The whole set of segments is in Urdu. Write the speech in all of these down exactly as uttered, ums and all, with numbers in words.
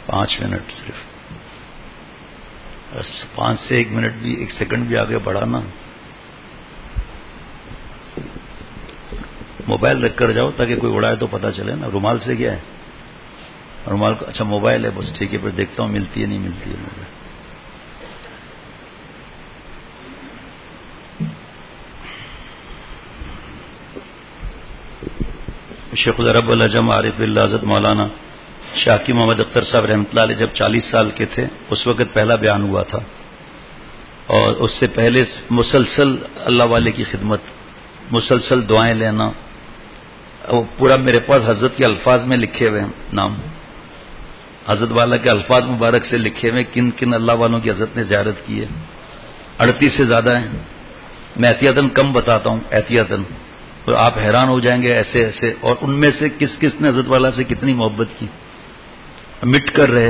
پانچ منٹ صرف، پانچ سے ایک منٹ بھی ایک سیکنڈ بھی آگے بڑھانا. موبائل رکھ کر جاؤ تاکہ کوئی اڑائے تو پتہ چلے نا. رومال سے کیا ہے؟ رومال کو اچھا موبائل ہے بس ٹھیک ہے. پھر دیکھتا ہوں ملتی ہے نہیں ملتی ہے موبائل. شیخ رب العجم عارف اللہ حضرت مولانا شاکی محمد اختر صاحب رحمۃ اللہ علیہ جب چالیس سال کے تھے اس وقت پہلا بیان ہوا تھا، اور اس سے پہلے مسلسل اللہ والے کی خدمت، مسلسل دعائیں لینا. وہ پورا میرے پاس حضرت کے الفاظ میں لکھے ہوئے ہیں نام، حضرت والا کے الفاظ مبارک سے لکھے ہوئے کن کن اللہ والوں کی حضرت نے زیارت کی ہے. اڑتیس سے زیادہ ہیں. میں احتیاطاً کم بتاتا ہوں احتیاطاً، اور آپ حیران ہو جائیں گے ایسے ایسے. اور ان میں سے کس کس نے حضرت والا سے کتنی محبت کی. مٹ کر رہے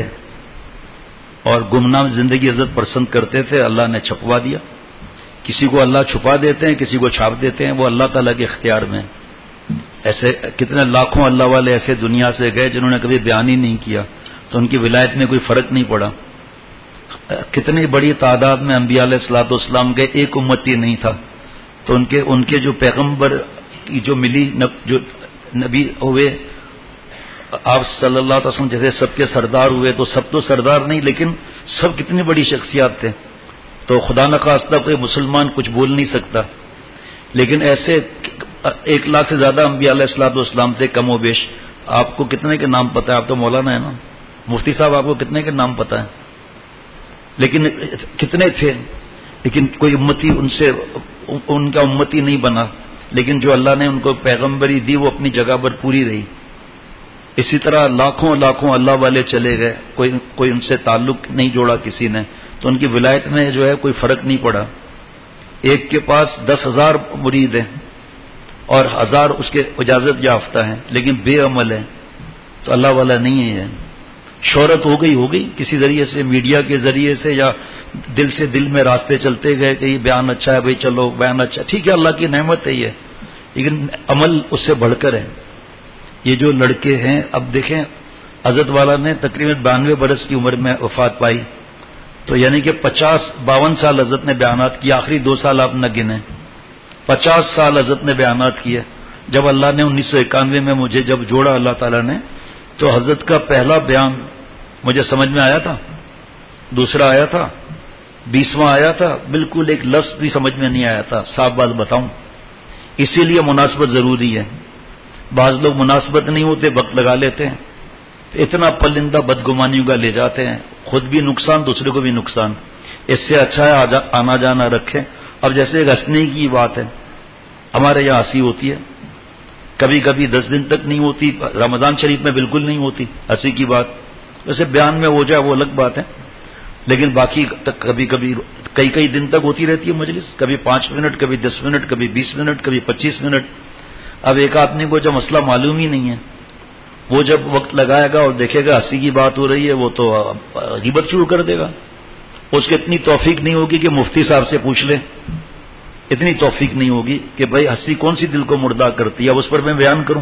اور گمنام زندگی حضرت پسند کرتے تھے، اللہ نے چھپوا دیا. کسی کو اللہ چھپا دیتے ہیں، کسی کو چھاپ دیتے ہیں، وہ اللہ تعالیٰ کے اختیار میں. ایسے کتنے لاکھوں اللہ والے ایسے دنیا سے گئے جنہوں نے کبھی بیان ہی نہیں کیا، تو ان کی ولایت میں کوئی فرق نہیں پڑا. کتنی بڑی تعداد میں انبیاء علیہ الصلوۃ والسلام گئے، ایک امتی نہیں تھا. تو ان کے ان کے جو پیغمبر کی جو ملی جو نبی ہوئے آپ صلی اللہ علیہ وسلم جیسے سب کے سردار ہوئے، تو سب تو سردار نہیں لیکن سب کتنی بڑی شخصیات تھے. تو خدا نخواستہ کوئی مسلمان کچھ بول نہیں سکتا، لیکن ایسے ایک لاکھ سے زیادہ انبیاء علیہ الصلوۃ والسلام تھے کم و بیش. آپ کو کتنے کے نام پتہ ہے؟ آپ تو مولانا ہے نا، مفتی صاحب آپ کو کتنے کے نام پتہ ہے؟ لیکن کتنے تھے، لیکن کوئی امتی ان سے ان کا امتی نہیں بنا. لیکن جو اللہ نے ان کو پیغمبری دی وہ اپنی جگہ پر پوری رہی. اسی طرح لاکھوں لاکھوں اللہ والے چلے گئے، کوئی کوئی ان سے تعلق نہیں جوڑا کسی نے، تو ان کی ولایت میں جو ہے کوئی فرق نہیں پڑا. ایک کے پاس دس ہزار مرید ہیں اور ہزار اس کے اجازت یافتہ ہیں، لیکن بے عمل ہے، تو اللہ والا نہیں ہے. شہرت ہو گئی ہو گئی کسی ذریعے سے، میڈیا کے ذریعے سے، یا دل سے دل میں راستے چلتے گئے کہ یہ بیان اچھا ہے بھائی چلو بیان اچھا، ٹھیک ہے اللہ کی نعمت ہے یہ، لیکن عمل اس سے بڑھ کر ہے. یہ جو لڑکے ہیں اب دیکھیں، حضرت والا نے تقریباً بانوے برس کی عمر میں وفات پائی، تو یعنی کہ پچاس باون سال حضرت نے بیانات کیے. آخری دو سال آپ نہ گنے، پچاس سال حضرت نے بیانات کیے. جب اللہ نے انیس سو اکانوے میں مجھے جب جوڑا اللہ تعالیٰ نے، تو حضرت کا پہلا بیان مجھے سمجھ میں آیا تھا، دوسرا آیا تھا، بیسواں آیا تھا، بالکل ایک لفظ بھی سمجھ میں نہیں آیا تھا. صاف بات بتاؤں، اسی لیے مناسبت ضروری ہے. بعض لوگ مناسبت نہیں ہوتے وقت لگا لیتے ہیں، اتنا پلندہ بدگمانیوں کا لے جاتے ہیں، خود بھی نقصان دوسرے کو بھی نقصان. اس سے اچھا ہے آنا جانا رکھیں. اب جیسے ایک ہنسنے کی بات ہے، ہمارے یہاں ہنسی ہوتی ہے، کبھی کبھی دس دن تک نہیں ہوتی، رمضان شریف میں بالکل نہیں ہوتی ہنسی کی بات. ویسے بیان میں ہو جائے وہ الگ بات ہے، لیکن باقی تک کبھی کبھی کئی کئی دن تک ہوتی رہتی ہے مجلس، کبھی پانچ منٹ کبھی دس منٹ کبھی بیس منٹ کبھی پچیس منٹ. اب ایک آدمی کو جب مسئلہ معلوم ہی نہیں ہے، وہ جب وقت لگائے گا اور دیکھے گا ہنسی کی بات ہو رہی ہے، وہ تو غیبت شروع کر دے گا. اس کو اتنی توفیق نہیں ہوگی کہ مفتی صاحب سے پوچھ لے، اتنی توفیق نہیں ہوگی کہ بھائی ہنسی کون سی دل کو مردہ کرتی ہے، اب اس پر میں بیان کروں،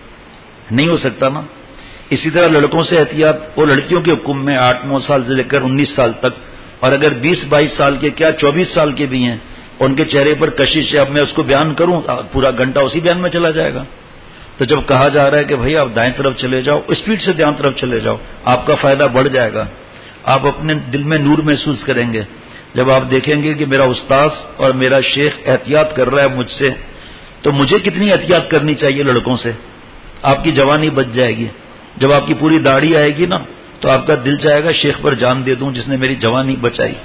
نہیں ہو سکتا نا. اسی طرح لڑکوں سے احتیاط، وہ لڑکیوں کے حکم میں آٹھ نو سال سے لے کر انیس سال تک، اور اگر بیس بائیس سال کے کیا چوبیس سال کے بھی ہیں، ان کے چہرے پر کشش ہے. اب میں اس کو بیان کروں پورا گھنٹہ اسی بیان میں چلا جائے گا. تو جب کہا جا رہا ہے کہ بھائی آپ دائیں طرف چلے جاؤ، اسپیڈ سے دائیں طرف چلے جاؤ، آپ کا فائدہ بڑھ جائے گا، آپ اپنے دل میں نور محسوس کریں گے. جب آپ دیکھیں گے کہ میرا استاذ اور میرا شیخ احتیاط کر رہا ہے مجھ سے، تو مجھے کتنی احتیاط کرنی چاہیے لڑکوں سے. آپ کی جوانی بچ جائے گی. جب آپ کی پوری داڑھی آئے گی نا، تو آپ کا دل چاہے گا شیخ پر جان دے دوں جس نے میری جوانی بچائی.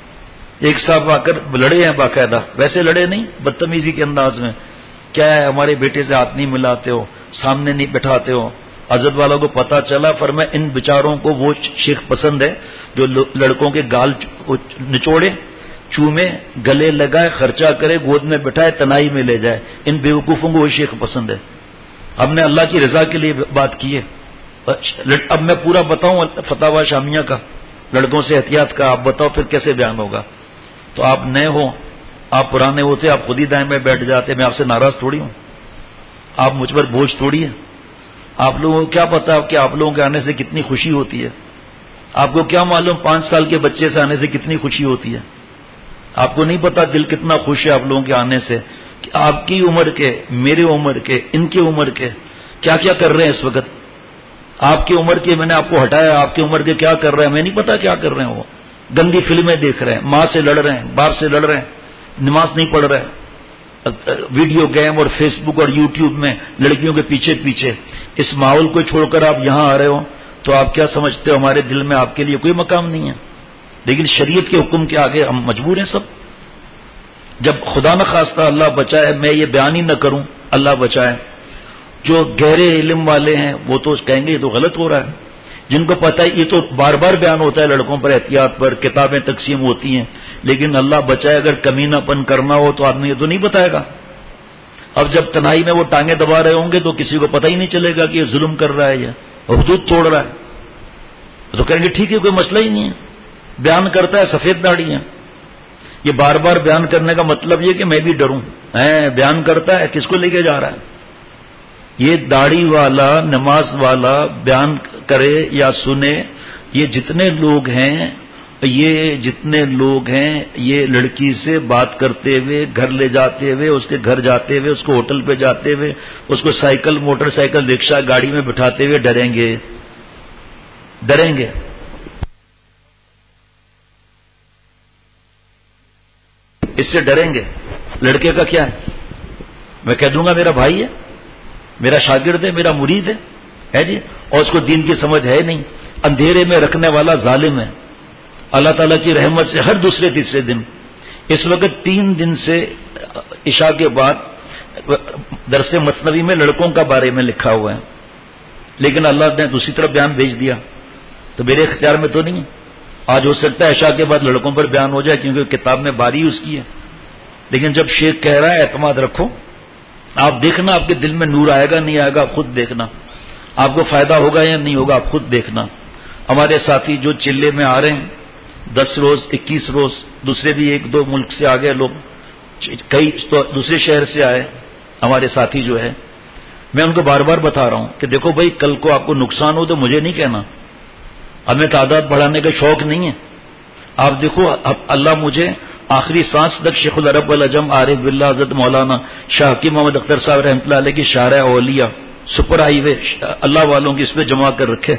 ایک صاحب آ کر لڑے ہیں باقاعدہ، ویسے لڑے نہیں، بدتمیزی کے انداز میں، کیا ہے ہمارے بیٹے سے ہاتھ نہیں ملاتے ہو، سامنے نہیں بٹھاتے ہو. حضرت والوں کو پتا چلا، فرمایا ان بیچاروں کو وہ شیخ پسند ہے جو لڑکوں کے گال نچوڑے، چومے، گلے لگائے، خرچہ کرے، گود میں بٹھائے، تنائی میں لے جائے. ان بیوقوفوں کو وہ شیخ پسند ہے. ہم نے اللہ کی رضا کے لیے بات کی ہے. اب میں پورا بتاؤں فتاوی شامیہ کا، لڑکوں سے احتیاط کا، آپ بتاؤ پھر کیسے بیان ہوگا. تو آپ نئے ہو، آپ پرانے ہوتے آپ خود ہی دائیں میں بیٹھ جاتے. میں آپ سے ناراض تھوڑی ہوں، آپ مجھ پر بوجھ تھوڑی ہے. آپ لوگوں کو کیا پتا کہ آپ لوگوں کے آنے سے کتنی خوشی ہوتی ہے. آپ کو کیا معلوم پانچ سال کے بچے سے آنے سے کتنی خوشی ہوتی ہے؟ آپ کو نہیں پتا دل کتنا خوش ہے آپ لوگوں کے آنے سے کہ آپ کی عمر کے، میرے عمر کے، ان کی عمر کے کیا کیا کر رہے ہیں اس وقت. آپ کی عمر کے میں نے آپ کو ہٹایا، آپ کی عمر کے کیا کر رہے ہیں میں نہیں پتا کیا کر رہے ہیں. وہ گندی فلمیں دیکھ رہے ہیں، ماں سے لڑ رہے ہیں، باپ سے لڑ رہے ہیں، نماز نہیں پڑھ رہے ہیں، ویڈیو گیم اور فیس بک اور یوٹیوب میں لڑکیوں کے پیچھے پیچھے. اس ماحول کو چھوڑ کر آپ یہاں آ رہے ہو تو آپ کیا سمجھتے ہو ہمارے دل میں آپ کے لیے کوئی مقام نہیں ہے. لیکن شریعت کے حکم کے آگے ہم مجبور ہیں سب. جب خدا نہ خواستہ اللہ بچائے میں یہ بیان ہی نہ کروں، اللہ بچائے، جو گہرے علم والے ہیں وہ تو کہیں گے یہ تو غلط ہو رہا ہے. جن کو پتہ ہے یہ تو بار بار بیان ہوتا ہے لڑکوں پر احتیاط پر، کتابیں تقسیم ہوتی ہیں، لیکن اللہ بچائے اگر کمینہ پن کرنا ہو تو آدمی یہ تو نہیں بتائے گا. اب جب تنہائی میں وہ ٹانگیں دبا رہے ہوں گے تو کسی کو پتہ ہی نہیں چلے گا کہ یہ ظلم کر رہا ہے یا حدود توڑ رہا ہے. تو کہیں گے ٹھیک ہے کوئی مسئلہ ہی نہیں ہے، بیان کرتا ہے سفید داڑھی ہے. یہ بار بار بیان کرنے کا مطلب یہ کہ میں بھی ڈروں. بیان کرتا ہے کس کو لے کے جا رہا ہے؟ یہ داڑھی والا نماز والا بیان کرے یا سنے، یہ جتنے لوگ ہیں یہ جتنے لوگ ہیں یہ لڑکی سے بات کرتے ہوئے گھر لے جاتے ہوئے، اس کے گھر جاتے ہوئے، اس کو ہوٹل پہ جاتے ہوئے، اس کو سائیکل موٹر سائیکل رکشہ گاڑی میں بٹھاتے ہوئے ڈریں گے ڈریں گے اس سے ڈریں گے. لڑکے کا کیا ہے؟ میں کہہ دوں گا میرا بھائی ہے، میرا شاگرد ہے، میرا مرید ہے ہے جی، اور اس کو دین کی سمجھ ہے نہیں، اندھیرے میں رکھنے والا ظالم ہے. اللہ تعالیٰ کی رحمت سے ہر دوسرے تیسرے دن، اس وقت تین دن سے عشاء کے بعد درس مثنوی میں لڑکوں کا بارے میں لکھا ہوا ہے، لیکن اللہ نے دوسری طرف بیان بھیج دیا تو میرے اختیار میں تو نہیں ہے. آج ہو سکتا ہے عشاء کے بعد لڑکوں پر بیان ہو جائے کیونکہ کتاب میں باری اس کی ہے، لیکن جب شیخ کہہ رہا ہے اعتماد رکھو. آپ دیکھنا آپ کے دل میں نور آئے گا نہیں آئے گا، آپ خود دیکھنا. آپ کو فائدہ ہوگا یا نہیں ہوگا آپ خود دیکھنا. ہمارے ساتھی جو چلے میں آ رہے ہیں دس روز اکیس روز، دوسرے بھی ایک دو ملک سے آ گئے لوگ، کئی دوسرے شہر سے آئے ہمارے ساتھی جو ہے، میں ان کو بار بار بتا رہا ہوں کہ دیکھو بھائی کل کو آپ کو نقصان ہو تو مجھے نہیں کہنا، ہمیں تعداد بڑھانے کا شوق نہیں ہے. آپ دیکھو اللہ مجھے آخری سانس تک شیخ العرب والعجم عارف باللہ حضرت مولانا شاہ حکیم محمد اختر صاحب رحمۃ اللہ علیہ کی شارع اولیاء سپر ہائی وے اللہ والوں کی اس پہ جمع کر رکھے.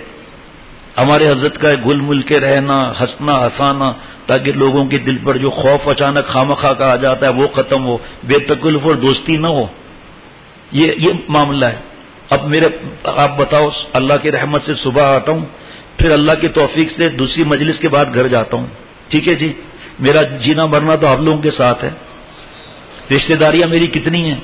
ہمارے حضرت کا گل مل کے رہنا، ہنسنا ہنسانا، تاکہ لوگوں کے دل پر جو خوف اچانک خامخواہ کا آ جاتا ہے وہ ختم ہو، بے تکلف اور دوستی نہ ہو. یہ یہ معاملہ ہے. اب میرے آپ بتاؤ، اللہ کی رحمت سے صبح آتا ہوں، پھر اللہ کی توفیق سے دوسری مجلس کے بعد گھر جاتا ہوں. ٹھیک ہے جی، میرا جینا مرنا تو آپ لوگوں کے ساتھ ہے. رشتہ داریاں میری کتنی ہیں.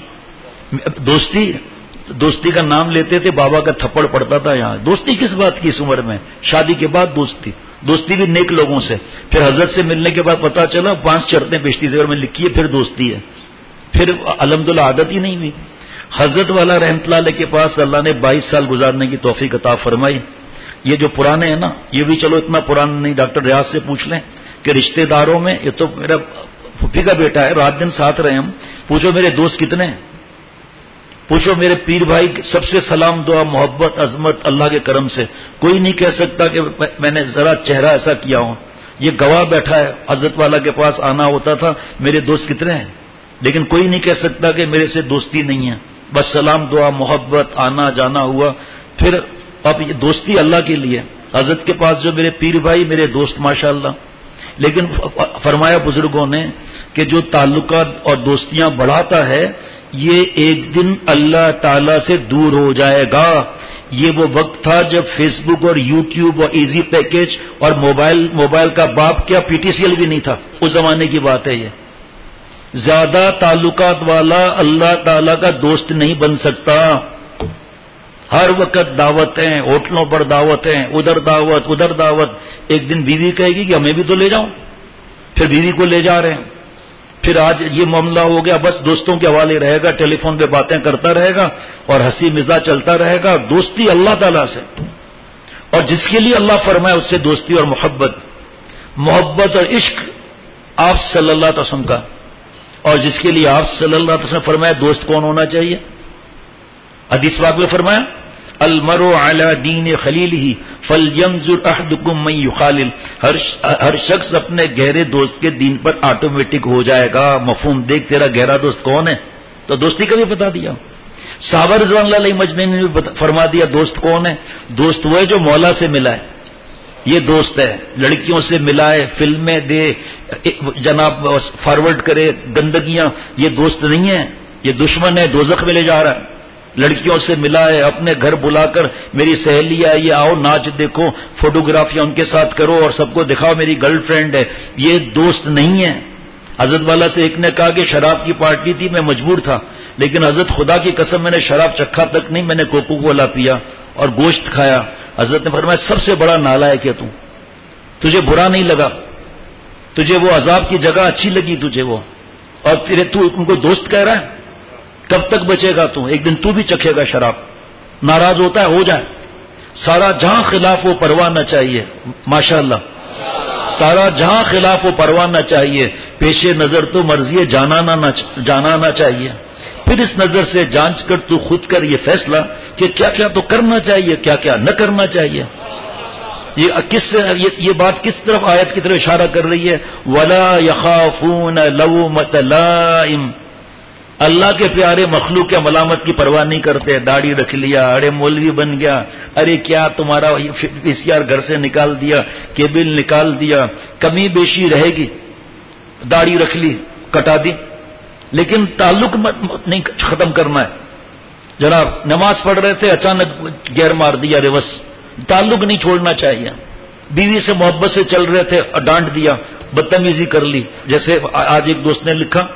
دوستی دوستی کا نام لیتے تھے بابا کا تھپڑ پڑتا تھا یہاں. دوستی کس بات کی اس عمر میں؟ شادی کے بعد دوستی دوستی بھی نیک لوگوں سے. پھر حضرت سے ملنے کے بعد پتا چلا پانچ شرطیں بیشتی زیور میں لکھی ہے، پھر دوستی ہے. پھر الحمدللہ عادت ہی نہیں ہوئی. حضرت والا رحمت اللہ علیہ کے پاس اللہ نے بائیس سال گزارنے کی توفیق عطا فرمائی. یہ جو پرانے ہیں نا یہ بھی چلو اتنا پرانا نہیں، ڈاکٹر ریاض سے پوچھ لیں کہ رشتہ داروں میں یہ تو میرا پھوپھی کا بیٹا ہے، رات دن ساتھ رہے ہم، پوچھو میرے دوست کتنے ہیں، پوچھو میرے پیر بھائی، سب سے سلام دعا محبت عظمت اللہ کے کرم سے. کوئی نہیں کہہ سکتا کہ میں نے ذرا چہرہ ایسا کیا ہوں. یہ گواہ بیٹھا ہے حضرت والا کے پاس آنا ہوتا تھا میرے دوست کتنے ہیں، لیکن کوئی نہیں کہہ سکتا کہ میرے سے دوستی نہیں ہے. بس سلام دعا محبت آنا جانا ہوا. پھر اب یہ دوستی اللہ کے لیے. حضرت کے پاس جو میرے پیر بھائی میرے دوست ماشاءاللہ. لیکن فرمایا بزرگوں نے کہ جو تعلقات اور دوستیاں بڑھاتا ہے یہ ایک دن اللہ تعالی سے دور ہو جائے گا. یہ وہ وقت تھا جب فیس بک اور یوٹیوب اور ایزی پیکج اور موبائل موبائل کا باپ کیا پی ٹی سی ایل بھی نہیں تھا. اس زمانے کی بات ہے. یہ زیادہ تعلقات والا اللہ تعالی کا دوست نہیں بن سکتا. ہر وقت دعوتیں، ہوٹلوں پر دعوتیں، ادھر دعوت ادھر دعوت. ایک دن بیوی کہے گی کہ ہمیں بھی تو لے جاؤ، پھر بیوی کو لے جا رہے ہیں. پھر آج یہ معاملہ ہو گیا بس دوستوں کے حوالے رہے گا، ٹیلی فون پہ باتیں کرتا رہے گا اور ہنسی مزاح چلتا رہے گا. دوستی اللہ تعالیٰ سے، اور جس کے لیے اللہ فرمائے اس سے دوستی اور محبت محبت اور عشق آپ صلی اللہ علیہ وسلم کا. اور جس کے لیے آپ صلی اللہ علیہ وسلم فرمایا دوست کون ہونا چاہیے؟ حدیث پاک میں فرمایا المرء علی دین خلیلہ فَلْيَنْظُرْ أَحَدُكُمْ مَنْ يُخَالِلْ ہر ہر شخص اپنے گہرے دوست کے دین پر آٹومیٹک ہو جائے گا. مفہوم دیکھ تیرا گہرا دوست کون ہے, تو دوستی کا بھی بتا دیا. صحابہ رضوان اللہ علیہ مجمعین نے بھی فرما دیا دوست کون ہے. دوست وہ ہے جو مولا سے ملا ہے, یہ دوست ہے. لڑکیوں سے ملائے, فلمیں دے, جناب فارورڈ کرے گندگیاں, یہ دوست نہیں ہے, یہ دشمن ہے, دوزخ میں لے جا رہا ہے. لڑکیوں سے ملائے, اپنے گھر بلا کر میری سہیلی آئی ہے, آؤ ناچ دیکھو, فوٹوگرافیاں ان کے ساتھ کرو اور سب کو دکھاؤ میری گرل فرینڈ ہے, یہ دوست نہیں ہے. حضرت والا سے ایک نے کہا کہ شراب کی پارٹی تھی, میں مجبور تھا, لیکن حضرت خدا کی قسم میں نے شراب چکھا تک نہیں, میں نے کوکو کولا پیا اور گوشت کھایا. حضرت نے فرمایا سب سے بڑا نالائق ہے تو, تجھے برا نہیں لگا, تجھے وہ عذاب کی جگہ اچھی لگی تجھے وہ, اور تیرے تو ان کو دوست کہہ رہا ہے. کب تک بچے گا تو, ایک دن تو بھی چکھے گا شراب. ناراض ہوتا ہے ہو جائے, سارا جہاں خلاف وہ پرواہ نہ چاہیے. ماشاءاللہ, سارا جہاں خلاف وہ پرواہ نہ چاہیے. پیش نظر تو مرضی جانانا نہ جانانا چاہیے. پھر اس نظر سے جانچ کر تو خود کر یہ فیصلہ کہ کیا کیا تو کرنا چاہیے, کیا کیا نہ کرنا چاہیے. یہ کس یہ, یہ بات کس طرف آیت کی طرف اشارہ کر رہی ہے؟ وَلَا يَخَافُونَ لَوْمَةَ لَائِمٍ. اللہ کے پیارے مخلوق کے ملامت کی پرواہ نہیں کرتے. داڑھی رکھ لیا, ارے مولوی بن گیا, ارے کیا تمہارا پی سی آر گھر سے نکال دیا, کیبل نکال دیا, کمی بیشی رہے گی, داڑھی رکھ لی کٹا دی, لیکن تعلق نہیں ختم کرنا ہے. جناب نماز پڑھ رہے تھے, اچانک گیئر مار دیا ریورس, تعلق نہیں چھوڑنا چاہیے. بیوی سے محبت سے چل رہے تھے, ڈانٹ دیا, بدتمیزی کر لی. جیسے آج ایک دوست نے لکھا,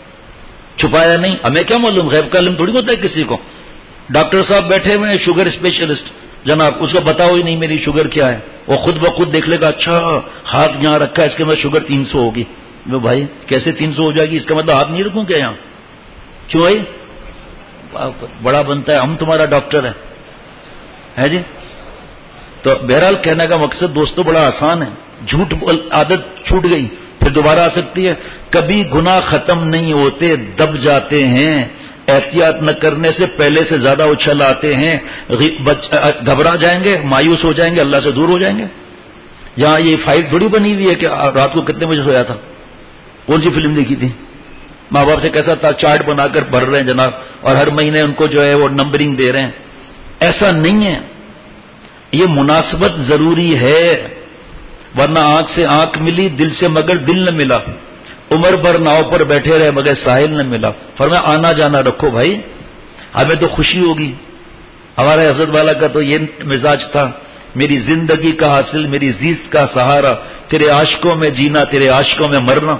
چھپایا نہیں, ہمیں کیا معلوم, غیب کا علم تھوڑی ہوتا ہے کسی کو. ڈاکٹر صاحب بیٹھے ہوئے ہیں, شوگر اسپیشلسٹ, جناب اس کو بتاؤ ہی نہیں میری شوگر کیا ہے. وہ خود بخود دیکھ لے گا, اچھا ہاتھ یہاں رکھا ہے, اس کے بعد شوگر تین سو ہوگی. میں بھائی کیسے تین سو ہو جائے گی, اس کا مطلب ہاتھ نہیں رکھوں کیا یہاں, کیوں بھائی بڑا بنتا ہے, ہم تمہارا ڈاکٹر ہے, ہے جی. تو بہرحال کہنے کا مقصد دوستوں بڑا آسان ہے. جھوٹ عادت چھوٹ گئی پھر دوبارہ آ سکتی ہے. کبھی گناہ ختم نہیں ہوتے, دب جاتے ہیں. احتیاط نہ کرنے سے پہلے سے زیادہ اچھل آتے ہیں. گھبرا جائیں گے, مایوس ہو جائیں گے, اللہ سے دور ہو جائیں گے. یہاں یہ فائٹ تھوڑی بنی ہوئی ہے کہ رات کو کتنے بجے سویا تھا, کون سی فلم دیکھی تھی, ماں باپ سے کیسا تھا, چارٹ بنا کر بھر رہے ہیں جناب, اور ہر مہینے ان کو جو ہے وہ نمبرنگ دے رہے ہیں. ایسا نہیں ہے, یہ مناسبت ضروری ہے, ورنہ آنکھ سے آنکھ ملی, دل سے مگر دل نہ ملا. عمر بھر ناؤ پر بیٹھے رہے مگر ساحل نہ ملا. فرمایا آنا جانا رکھو بھائی, ہمیں تو خوشی ہوگی. ہمارے حضرت والا کا تو یہ مزاج تھا, میری زندگی کا حاصل, میری زیست کا سہارا, تیرے عاشقوں میں جینا, تیرے عاشقوں میں مرنا.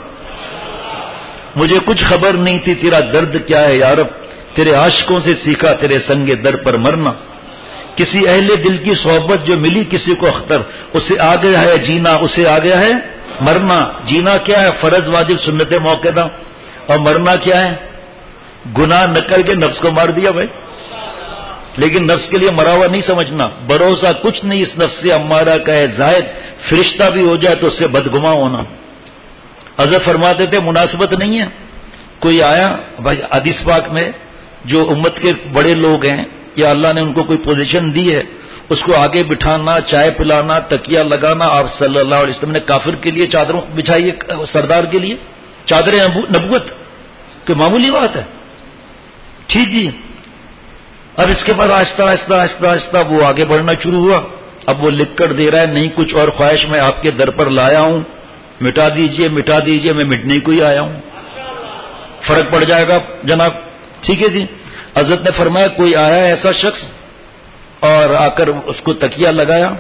مجھے کچھ خبر نہیں تھی تیرا درد کیا ہے یا رب, تیرے عاشقوں سے سیکھا تیرے سنگ در پر مرنا. کسی اہل دل کی صحبت جو ملی کسی کو اختر, اسے آ گیا ہے جینا, اسے آ گیا ہے مرنا. جینا کیا ہے, فرض واجب سنت موقع, اور مرنا کیا ہے, گناہ نہ کر کے نفس کو مار دیا بھائی. لیکن نفس کے لیے مرا ہوا نہیں سمجھنا, بھروسہ کچھ نہیں اس نفس سے امارہ کا ہے زائد, فرشتہ بھی ہو جائے تو اس سے بدگما ہونا. حضرت فرماتے تھے مناسبت نہیں ہے. کوئی آیا بھائی, حدیث پاک میں جو امت کے بڑے لوگ ہیں یا اللہ نے ان کو کوئی پوزیشن دی ہے, اس کو آگے بٹھانا, چائے پلانا, تکیہ لگانا. آپ صلی اللہ علیہ وسلم نے کافر کے لیے چادروں بچھائی, سردار کے لیے چادریں نبوت, کوئی معمولی بات ہے. ٹھیک جی. اب اس کے بعد آہستہ آہستہ آہستہ آہستہ وہ آگے بڑھنا شروع ہوا. اب وہ لکھ کر دے رہا ہے, نہیں کچھ اور خواہش میں آپ کے در پر لایا ہوں, مٹا دیجئے مٹا دیجئے, میں مٹنے کو ہی آیا ہوں. فرق پڑ جائے گا جناب. ٹھیک ہے جی. حضرت نے فرمایا کوئی آیا ایسا شخص اور آ کر اس کو تکیہ لگایا,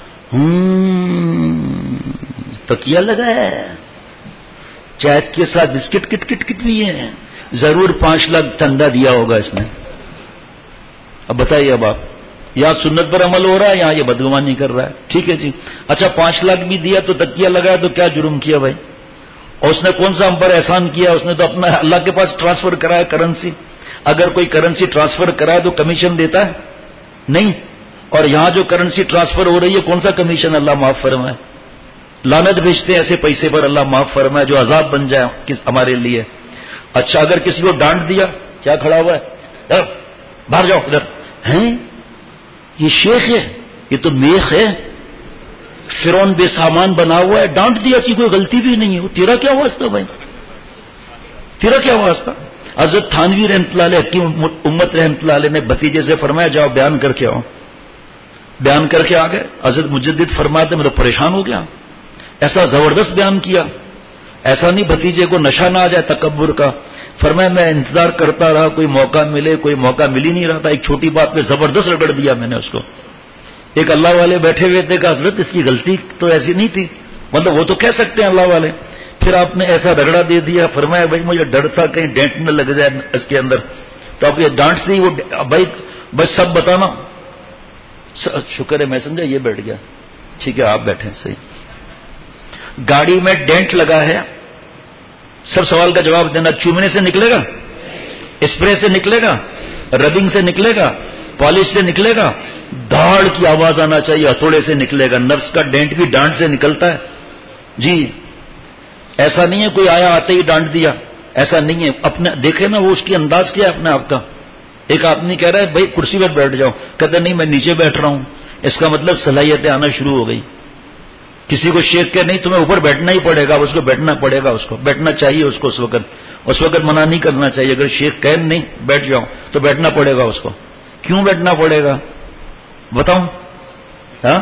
ہم تکیہ لگایا, چائے کے ساتھ بسکٹ کٹ کٹ کٹ بھی ہے, ضرور پانچ لاکھ چندہ دیا ہوگا اس نے. اب بتائیے, اب آپ یا سنت پر عمل ہو رہا ہے, یہاں یہ بدگمانی کر رہا ہے. ٹھیک ہے جی. اچھا پانچ لاکھ بھی دیا تو تکیہ لگایا تو کیا جرم کیا بھائی؟ اور اس نے کون سا ہم پر احسان کیا؟ اس نے تو اپنا اللہ کے پاس ٹرانسفر کرایا کرنسی. اگر کوئی کرنسی ٹرانسفر کرائے تو کمیشن دیتا ہے نہیں, اور یہاں جو کرنسی ٹرانسفر ہو رہی ہے کون سا کمیشن؟ اللہ معاف فرمائے. لعنت بھیجتے ہیں ایسے پیسے پر, اللہ معاف فرمائے, جو عذاب بن جائے ہمارے لیے. اچھا اگر کسی کو ڈانٹ دیا, کیا کھڑا ہوا ہے, باہر جاؤ ادھر, ہیں یہ شیخ ہے, یہ تو میخ ہے، فرعون بے سامان بنا ہوا ہے، ڈانٹ دیا کہ کوئی غلطی بھی نہیں ہے، وہ تیرا کیا واسطہ بھائی، تیرا کیا واسطہ؟ حضرت تھانوی رحمۃ اللہ علیہ کی امت رحمۃ اللہ علیہ نے بھتیجے سے فرمایا جاؤ بیان کر کے آؤ، بیان کر کے آ گئے. حضرت مجدد فرماتے میں تو پریشان ہو گیا، ایسا زبردست بیان کیا، ایسا نہیں بھتیجے کو نشہ نہ آ جائے تکبر کا. فرمایا میں انتظار کرتا رہا کوئی موقع ملے، کوئی موقع مل ہی نہیں رہا تھا. ایک چھوٹی بات پہ زبردست رگڑ دیا میں نے اس کو. ایک اللہ والے بیٹھے ہوئے تھے کہ حضرت اس کی غلطی تو ایسی نہیں تھی، مطلب وہ تو کہہ سکتے ہیں اللہ والے، پھر آپ نے ایسا رگڑا دے دیا. فرمایا بھائی مجھے ڈر تھا کہیں ڈینٹ نہ لگ جائے اس کے اندر، تو آپ یہ ڈانٹ سے ہی وہ بھائی بس سب بتانا. شکر ہے میں سمجھا یہ بیٹھ گیا، ٹھیک ہے آپ بیٹھے صحیح. گاڑی میں ڈینٹ لگا ہے، سب سوال کا جواب دینا. چومنے سے نکلے گا، اسپرے سے نکلے گا، ربنگ سے نکلے گا، پالش سے نکلے گا، دھاڑ کی آواز آنا چاہیے، ہتھوڑے سے نکلے گا. نفس کا ڈینٹ بھی ڈانٹ سے نکلتا ہے جی، ایسا نہیں ہے کوئی آیا آتے ہی ڈانٹ دیا، ایسا نہیں ہے. اپنے دیکھے نا وہ اس کی انداز کیا ہے اپنے آپ کا. ایک آدمی کہہ رہا ہے بھائی کرسی پر بیٹھ جاؤ، کہتے نہیں میں نیچے بیٹھ رہا ہوں. اس کا مطلب صلاحیتیں آنا شروع ہو گئی. کسی کو شیخ کے نہیں تمہیں اوپر بیٹھنا ہی پڑے گا، اس کو بیٹھنا پڑے گا، اس کو بیٹھنا چاہیے اس کو اس وقت اس وقت منع نہیں کرنا چاہیے. اگر شیخ کہ نہیں بیٹھ جاؤ تو بیٹھنا پڑے گا اس کو. کیوں بیٹھنا پڑے گا بتاؤں؟ ہاں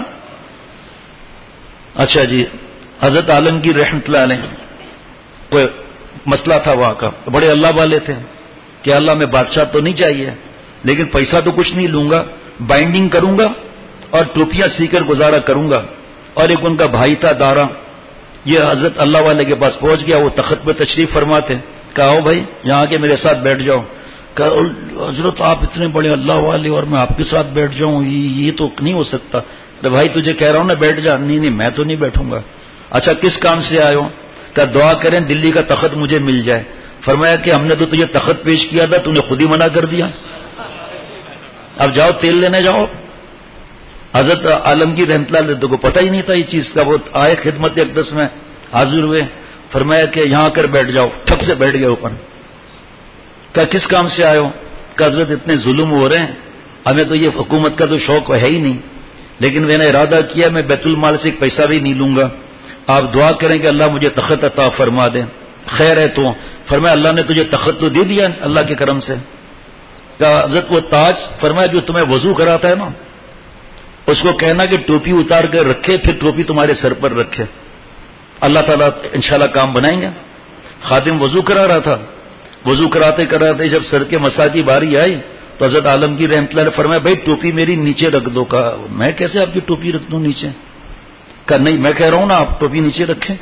اچھا جی. حضرت عالمگیر رحمۃ اللہ علیہ کوئی مسئلہ تھا وہاں کا، بڑے اللہ والے تھے کہ اللہ میں بادشاہ تو نہیں چاہیے لیکن پیسہ تو کچھ نہیں لوں گا، بائنڈنگ کروں گا اور ٹوپیاں سی کر گزارا کروں گا. اور ایک ان کا بھائی تھا دارا، یہ حضرت اللہ والے کے پاس پہنچ گیا، وہ تخت پہ تشریف فرماتے. کہا آؤ بھائی یہاں کے میرے ساتھ بیٹھ جاؤ. کہا حضرت آپ اتنے بڑے اللہ والے اور میں آپ کے ساتھ بیٹھ جاؤں، یہ تو نہیں ہو سکتا. بھائی تجھے کہہ رہا ہوں نا بیٹھ جا. نہیں نہیں میں تو نہیں بیٹھوں گا. اچھا کس کام سے آئے ہو؟ کہ دعا کریں دلی کا تخت مجھے مل جائے. فرمایا کہ ہم نے تو تجھے تخت پیش کیا تھا، تو نے خود ہی منع کر دیا. اب جاؤ تیل لینے جاؤ. حضرت عالمگیر رحمۃ اللہ علیہ کو پتہ ہی نہیں تھا یہ چیز کا. وہ آئے خدمت اقدس میں حاضر ہوئے، فرمایا کہ یہاں کر بیٹھ جاؤ. ٹھپ سے بیٹھ گئے اوپر. کہ کس کام سے آئے ہو؟ کہ حضرت اتنے ظلم ہو رہے ہیں، ہمیں تو یہ حکومت کا تو شوق ہے ہی نہیں، لیکن میں نے ارادہ کیا میں بیت المال سے ایک پیسہ بھی نہیں لوں گا. آپ دعا کریں کہ اللہ مجھے تخت عطا فرما دیں. خیر ہے تو. فرمایا اللہ نے تجھے تخت تو دے دیا اللہ کے کرم سے. کہا حضرت وہ تاج، فرمایا جو تمہیں وضو کراتا ہے نا اس کو کہنا کہ ٹوپی اتار کر رکھے، پھر ٹوپی تمہارے سر پر رکھے، اللہ تعالیٰ انشاءاللہ کام بنائیں گے. خادم وضو کرا رہا تھا، وضو کراتے کراتے جب سر کے مسا کی باری آئی تو حضرت عالمگیر رحمۃ اللہ نے فرمایا بھائی ٹوپی میری نیچے رکھ دو. کہا میں کیسے آپ کی ٹوپی رکھ دوں نیچے؟ کہا نہیں میں کہہ رہا ہوں نا آپ ٹوپی نیچے رکھیں.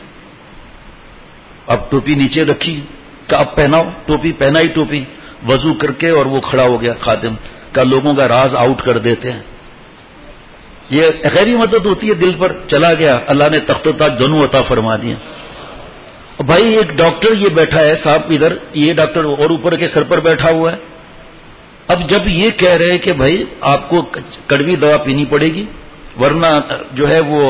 اب ٹوپی نیچے رکھی. کہ اب پہناؤ ٹوپی. پہنا ہی ٹوپی، وضو کر کے اور وہ کھڑا ہو گیا خادم. کا لوگوں کا راز آؤٹ کر دیتے ہیں، یہ خیری مدد ہوتی ہے دل پر. چلا گیا، اللہ نے تخت و تاج دونوں عطا فرما دیا. بھائی ایک ڈاکٹر یہ بیٹھا ہے صاحب ادھر، یہ ڈاکٹر اور اوپر کے سر پر بیٹھا ہوا ہے. اب جب یہ کہہ رہے کہ بھائی آپ کو کڑوی دوا پینی پڑے گی ورنہ جو ہے وہ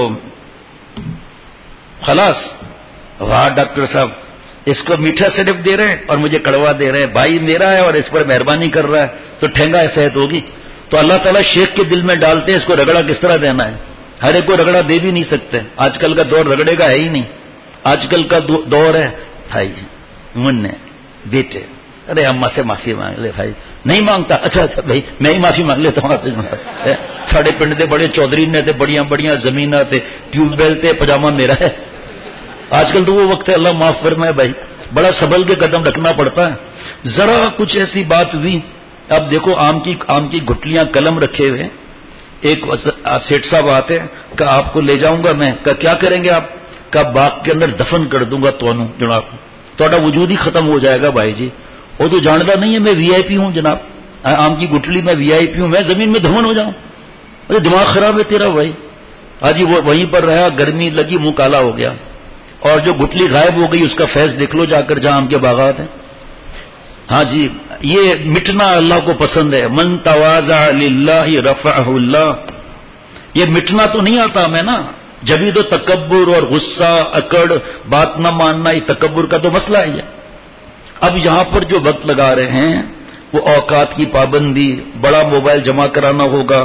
خلاص. واہ ڈاکٹر صاحب اس کو میٹھا سیرپ دے رہے ہیں اور مجھے کڑوا دے رہے ہیں، بھائی میرا ہے اور اس پر مہربانی کر رہا ہے تو ٹھنگا صحت ہوگی. تو اللہ تعالیٰ شیخ کے دل میں ڈالتے ہیں اس کو رگڑا کس طرح دینا ہے. ہر ایک کو رگڑا دے بھی نہیں سکتے، آج کل کا دور رگڑے کا ہے ہی نہیں. آج کل کا دور ہے بھائی منہ بیٹے ارے اماں سے معافی مانگ لے. بھائی نہیں مانگتا، اچھا اچھا بھائی میں ہی معافی مانگ لیتا ہوں آپ سے. ساڑھے پنڈ دے بڑے چودھری نے تھے، بڑیاں بڑیاں زمین تھے، ٹیوب ویل تھے، پاجامہ میرا ہے. آج کل تو وہ وقت ہے اللہ معاف فرمائے بھائی، بڑا سنبھل کے قدم رکھنا پڑتا ہے. ذرا کچھ ایسی بات ہوئی. اب دیکھو آم کی آم کی گٹلیاں قلم رکھے ہوئے، ایک سیٹ صاحب آتے کہ آپ کو لے جاؤں گا میں. کہ کیا کریں گے آپ؟ کہ باغ کے اندر دفن کر دوں گا تو جناب تھوڑا وجود ہی ختم ہو جائے گا. بھائی جی وہ تو جانتا نہیں ہے میں وی آئی پی ہوں جناب، آم کی گٹلی میں وی آئی پی ہوں، میں زمین میں دفن ہو جاؤں؟ ارے دماغ خراب ہے تیرا بھائی. ہاں جی وہ وہیں پر رہا، گرمی لگی، منہ کالا ہو گیا اور جو گٹلی غائب ہو گئی اس کا فیض دیکھ لو جا کر جہاں آم کے باغات ہیں. ہاں جی یہ مٹنا اللہ کو پسند ہے. من تواضع للہ رفعہ اللہ. یہ مٹنا تو نہیں آتا ہمیں نا، جبھی تو تکبر اور غصہ اکڑ بات نہ ماننا یہ تکبر کا تو مسئلہ ہی ہے. اب یہاں پر جو وقت لگا رہے ہیں وہ اوقات کی پابندی، بڑا موبائل جمع کرانا ہوگا،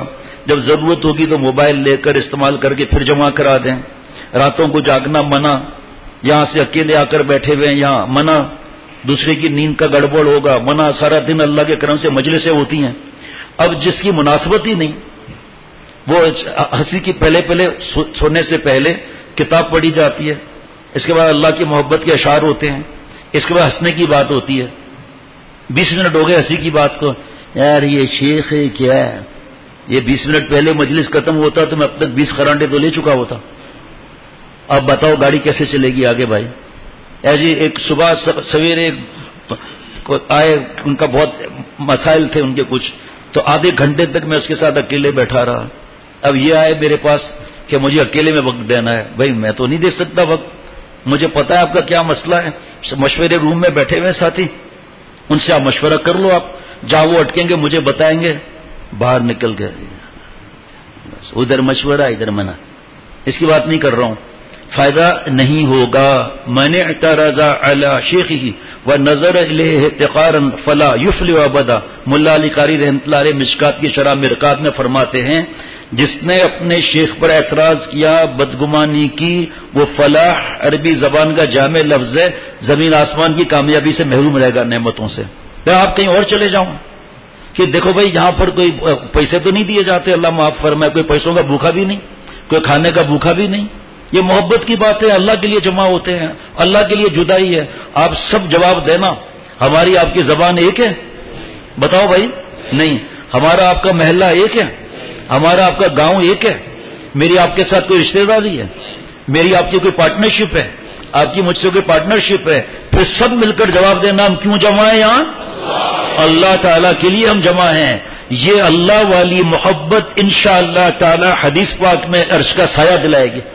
جب ضرورت ہوگی تو موبائل لے کر استعمال کر کے پھر جمع کرا دیں. راتوں کو جاگنا منع، یہاں سے اکیلے آ کر بیٹھے ہوئے ہیں یہاں منع، دوسرے کی نیند کا گڑبڑ ہوگا منع. سارا دن اللہ کے کرم سے مجلسیں ہوتی ہیں. اب جس کی مناسبت ہی نہیں، وہ ہنسی کی پہلے پہلے سونے سے پہلے کتاب پڑھی جاتی ہے، اس کے بعد اللہ کی محبت کے اشعار ہوتے ہیں، اس کے بعد ہنسنے کی بات ہوتی ہے. بیس منٹ ہو گئے ہنسی کی بات کو، یار یہ شیخ ہے کیا ہے، یہ بیس منٹ پہلے مجلس ختم ہوتا تو میں اب تک بیس خرانڈے تو لے چکا ہوتا. اب بتاؤ گاڑی کیسے چلے گی آگے بھائی. ایسے ایک صبح سویرے آئے، ان کا بہت مسائل تھے ان کے کچھ، تو آدھے گھنٹے تک میں اس کے ساتھ اکیلے بیٹھا رہا. اب یہ آئے میرے پاس کہ مجھے اکیلے میں وقت دینا ہے. بھائی میں تو نہیں دے سکتا وقت، مجھے پتا ہے آپ کا کیا مسئلہ ہے. مشورے روم میں بیٹھے ہوئے ساتھی، ان سے آپ مشورہ کر لو. آپ جہاں وہ اٹکیں گے مجھے بتائیں گے. باہر نکل گئے، ادھر مشورہ ادھر منع. اس کی بات نہیں کر رہا ہوں، فائدہ نہیں ہوگا. من اعترض علی شیخہ ونظر الیہ احتقارا فلا یفلح ابدا. ملا علی قاری رحمۃ اللہ علیہ مشکات کی شرح مرقات میں فرماتے ہیں، جس نے اپنے شیخ پر اعتراض کیا، بدگمانی کی، وہ فلاح عربی زبان کا جامع لفظ ہے، زمین آسمان کی کامیابی سے محروم رہے گا، نعمتوں سے. میں آپ کہیں اور چلے جاؤں کہ دیکھو بھائی یہاں پر کوئی پیسے تو نہیں دیے جاتے، اللہ معاف فرمائے، کوئی پیسوں کا بھوکا بھی نہیں، کوئی کھانے کا بھوکا بھی نہیں. یہ محبت کی بات ہے، اللہ کے لیے جمع ہوتے ہیں، اللہ کے لیے جدائی ہے. آپ سب جواب دینا، ہماری آپ کی زبان ایک ہے؟ بتاؤ بھائی. نہیں. ہمارا آپ کا محلہ ایک ہے؟ ہمارا آپ کا گاؤں ایک ہے؟ میری آپ کے ساتھ کوئی رشتہ داری ہے؟ میری آپ کی کوئی پارٹنرشپ ہے؟ آپ کی مجھ سے کوئی پارٹنرشپ ہے؟ پھر سب مل کر جواب دینا، ہم کیوں جمع ہیں یہاں؟ اللہ تعالیٰ کے لیے ہم جمع ہیں. یہ اللہ والی محبت انشاءاللہ تعالی حدیث پاک میں عرش کا سایہ دلائے گی.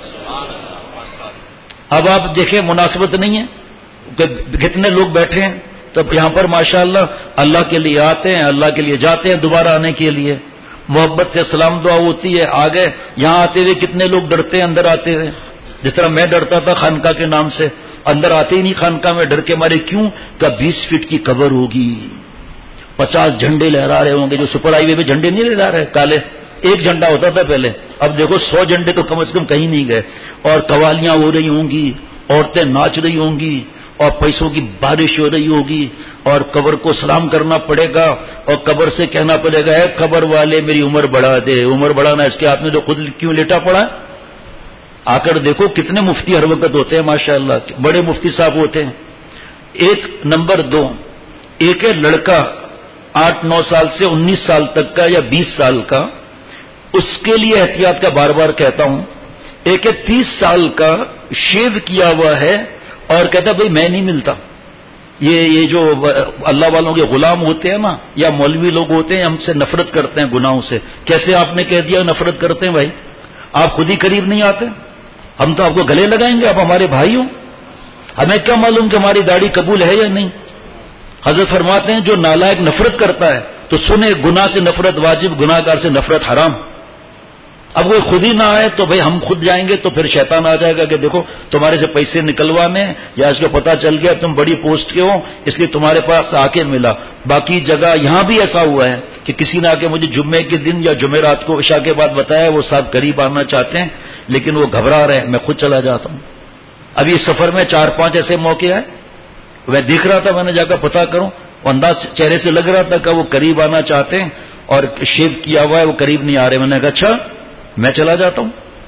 اب آپ دیکھیں مناسبت نہیں ہے کہ کتنے لوگ بیٹھے ہیں، تب یہاں پر ماشاءاللہ اللہ کے لیے آتے ہیں، اللہ کے لیے جاتے ہیں دوبارہ آنے کے لیے. محبت سے سلام دعا ہوتی ہے. آگے یہاں آتے ہوئے کتنے لوگ ڈرتے ہیں اندر آتے ہوئے، جس طرح میں ڈرتا تھا خانقاہ کے نام سے، اندر آتے ہی نہیں خانقاہ میں ڈر کے مارے. کیوں کہ بیس فٹ کی قبر ہوگی، پچاس جھنڈے لہرا رہے ہوں گے. جو سپر ہائی وے پہ جھنڈے نہیں لہرا رہے کالے، ایک جھنڈا ہوتا تھا پہلے، اب دیکھو سو جھنڈے تو کم از کم کہیں نہیں گئے. اور قوالیاں ہو رہی ہوں گی، عورتیں ناچ رہی ہوں گی، اور پیسوں کی بارش ہو رہی ہوگی، اور قبر کو سلام کرنا پڑے گا، اور قبر سے کہنا پڑے گا اے قبر والے میری عمر بڑھا دے. عمر بڑھانا اس کے ہاتھ میں جو خود کیوں لیٹا پڑا. آ کر دیکھو کتنے مفتی ہر وقت ہوتے ہیں ماشاءاللہ، بڑے مفتی صاحب ہوتے ہیں. ایک نمبر دو، ایک ہے لڑکا آٹھ نو سال سے انیس سال تک کا یا بیس سال کا، اس کے لیے احتیاط کا بار بار کہتا ہوں. ایک ہے تیس سال کا، شیو کیا ہوا ہے، اور کہتا بھئی میں نہیں ملتا. یہ یہ جو اللہ والوں کے غلام ہوتے ہیں نا، یا مولوی لوگ ہوتے ہیں، ہم سے نفرت کرتے ہیں گناہوں سے. کیسے آپ نے کہہ دیا نفرت کرتے ہیں؟ بھائی آپ خود ہی قریب نہیں آتے، ہم تو آپ کو گلے لگائیں گے، آپ ہمارے بھائی ہو. ہمیں کیا معلوم کہ ہماری داڑھی قبول ہے یا نہیں. حضرت فرماتے ہیں جو نالائق نفرت کرتا ہے تو سنے گناہ سے نفرت واجب، گناہ گار سے نفرت حرام. اب کوئی خود ہی نہ آئے تو بھئی ہم خود جائیں گے، تو پھر شیطان آ جائے گا کہ دیکھو تمہارے سے پیسے نکلوانے، یا اس کو پتہ چل گیا تم بڑی پوسٹ کے ہو اس لیے تمہارے پاس آ کے ملا. باقی جگہ یہاں بھی ایسا ہوا ہے کہ کسی نے آ کے مجھے جمعے کے دن یا جمعرات کو عشاء کے بعد بتایا وہ صاحب قریب آنا چاہتے ہیں لیکن وہ گھبرا رہے ہیں، میں خود چلا جاتا ہوں. ابھی اس سفر میں چار پانچ ایسے موقع آئے، میں دیکھ رہا تھا، میں نے جا کر پتہ کروں، انداز چہرے سے لگ رہا تھا کہ وہ قریب آنا چاہتے ہیں اور شیو کیا ہوا ہے، وہ قریب نہیں آ رہے. میں نے کہا اچھا میں چلا جاتا ہوں.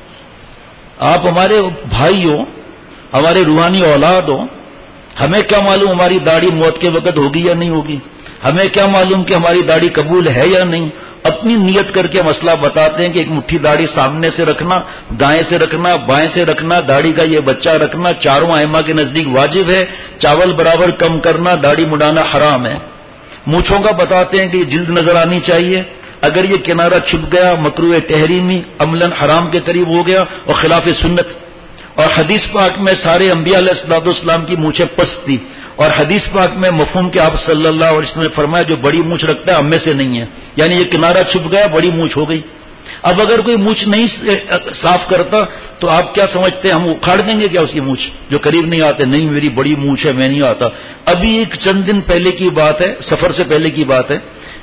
آپ ہمارے بھائی ہو، ہمارے روحانی اولاد ہو، ہمیں کیا معلوم ہماری داڑھی موت کے وقت ہوگی یا نہیں ہوگی، ہمیں کیا معلوم کہ ہماری داڑھی قبول ہے یا نہیں. اپنی نیت کر کے مسئلہ بتاتے ہیں کہ ایک مٹھی داڑھی سامنے سے رکھنا، دائیں سے رکھنا، بائیں سے رکھنا، داڑھی کا یہ بچہ رکھنا چاروں ائمہ کے نزدیک واجب ہے. چاول برابر کم کرنا، داڑھی مڈانا حرام ہے. مونچھوں کا بتاتے ہیں کہ یہ جلد نظر آنی چاہیے، اگر یہ کنارہ چھپ گیا مکروہ تحریمی، عملاً حرام کے قریب ہو گیا اور خلاف سنت. اور حدیث پاک میں سارے انبیاء علیہ الصلوۃ والسلام کی مونچھیں پست تھی، اور حدیث پاک میں مفہوم کہ آپ صلی اللہ علیہ وسلم نے فرمایا جو بڑی مونچھ رکھتا ہے ہم میں سے نہیں ہے، یعنی یہ کنارہ چھپ گیا بڑی مونچھ ہو گئی. اب اگر کوئی مونچھ نہیں صاف کرتا تو آپ کیا سمجھتے ہیں ہم اکھاڑ دیں گے کیا اس کی مونچھ جو قریب نہیں آتے؟ نہیں میری بڑی مونچھ ہے میں نہیں آتا. ابھی ایک چند دن پہلے کی بات ہے، سفر سے پہلے کی بات ہے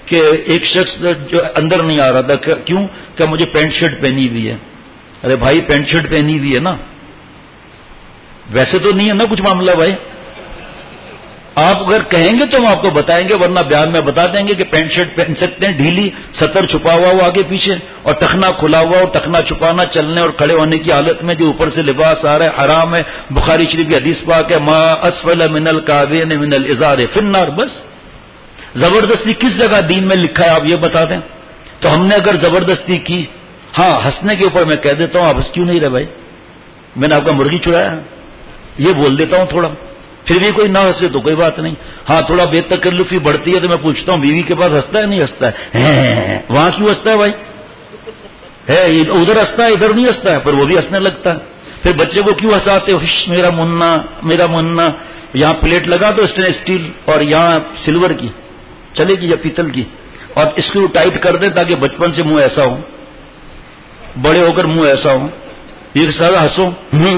کہ ایک شخص جو اندر نہیں آ رہا تھا، کیوں کہ مجھے پینٹ شرٹ پہنی ہوئی ہے. ارے بھائی پینٹ شرٹ پہنی ہوئی ہے نا، ویسے تو نہیں ہے نا کچھ معاملہ بھائی. آپ اگر کہیں گے تو ہم آپ کو بتائیں گے، ورنہ بیان میں بتا دیں گے کہ پینٹ شرٹ پہن سکتے ہیں ڈھیلی، سطر چھپا ہوا ہو آگے پیچھے، اور ٹخنا کھلا ہوا ہو. ٹخنا چھپانا چلنے اور کھڑے ہونے کی حالت میں جو اوپر سے لباس آ رہا ہے حرام ہے. بخاری شریف کی حدیث پاک ہے ما اسفل من الکعبین من الازار فی النار. بس زبردستی کس جگہ دین میں لکھا ہے آپ یہ بتا دیں. تو ہم نے اگر زبردستی کی، ہاں ہنسنے کے اوپر میں کہہ دیتا ہوں آپ ہنس کیوں نہیں رہے بھائی، میں نے آپ کا مرغی چڑایا یہ بول دیتا ہوں تھوڑا، پھر بھی کوئی نہ ہنسے تو کوئی بات نہیں. ہاں تھوڑا بے تکلفی بڑھتی ہے تو میں پوچھتا ہوں بیوی کے پاس ہنستا ہے نہیں ہنستا ہے؟ وہاں کیوں ہنستا ہے بھائی؟ ہے ادھر ہنستا ہے ادھر نہیں ہنستا ہے، پر وہ بھی ہنسنے لگتا ہے. پھر بچے کو کیوں ہنساتے ہو؟ میرا منا میرا منا. یہاں پلیٹ لگا دو اسٹیل اور یہاں سلور کی چلے گی یا پیتل کی، اور اسکرو ٹائٹ کر دیں تاکہ بچپن سے منہ ایسا ہو، بڑے ہو کر منہ ایسا ہو. یہ سارا ہنسو.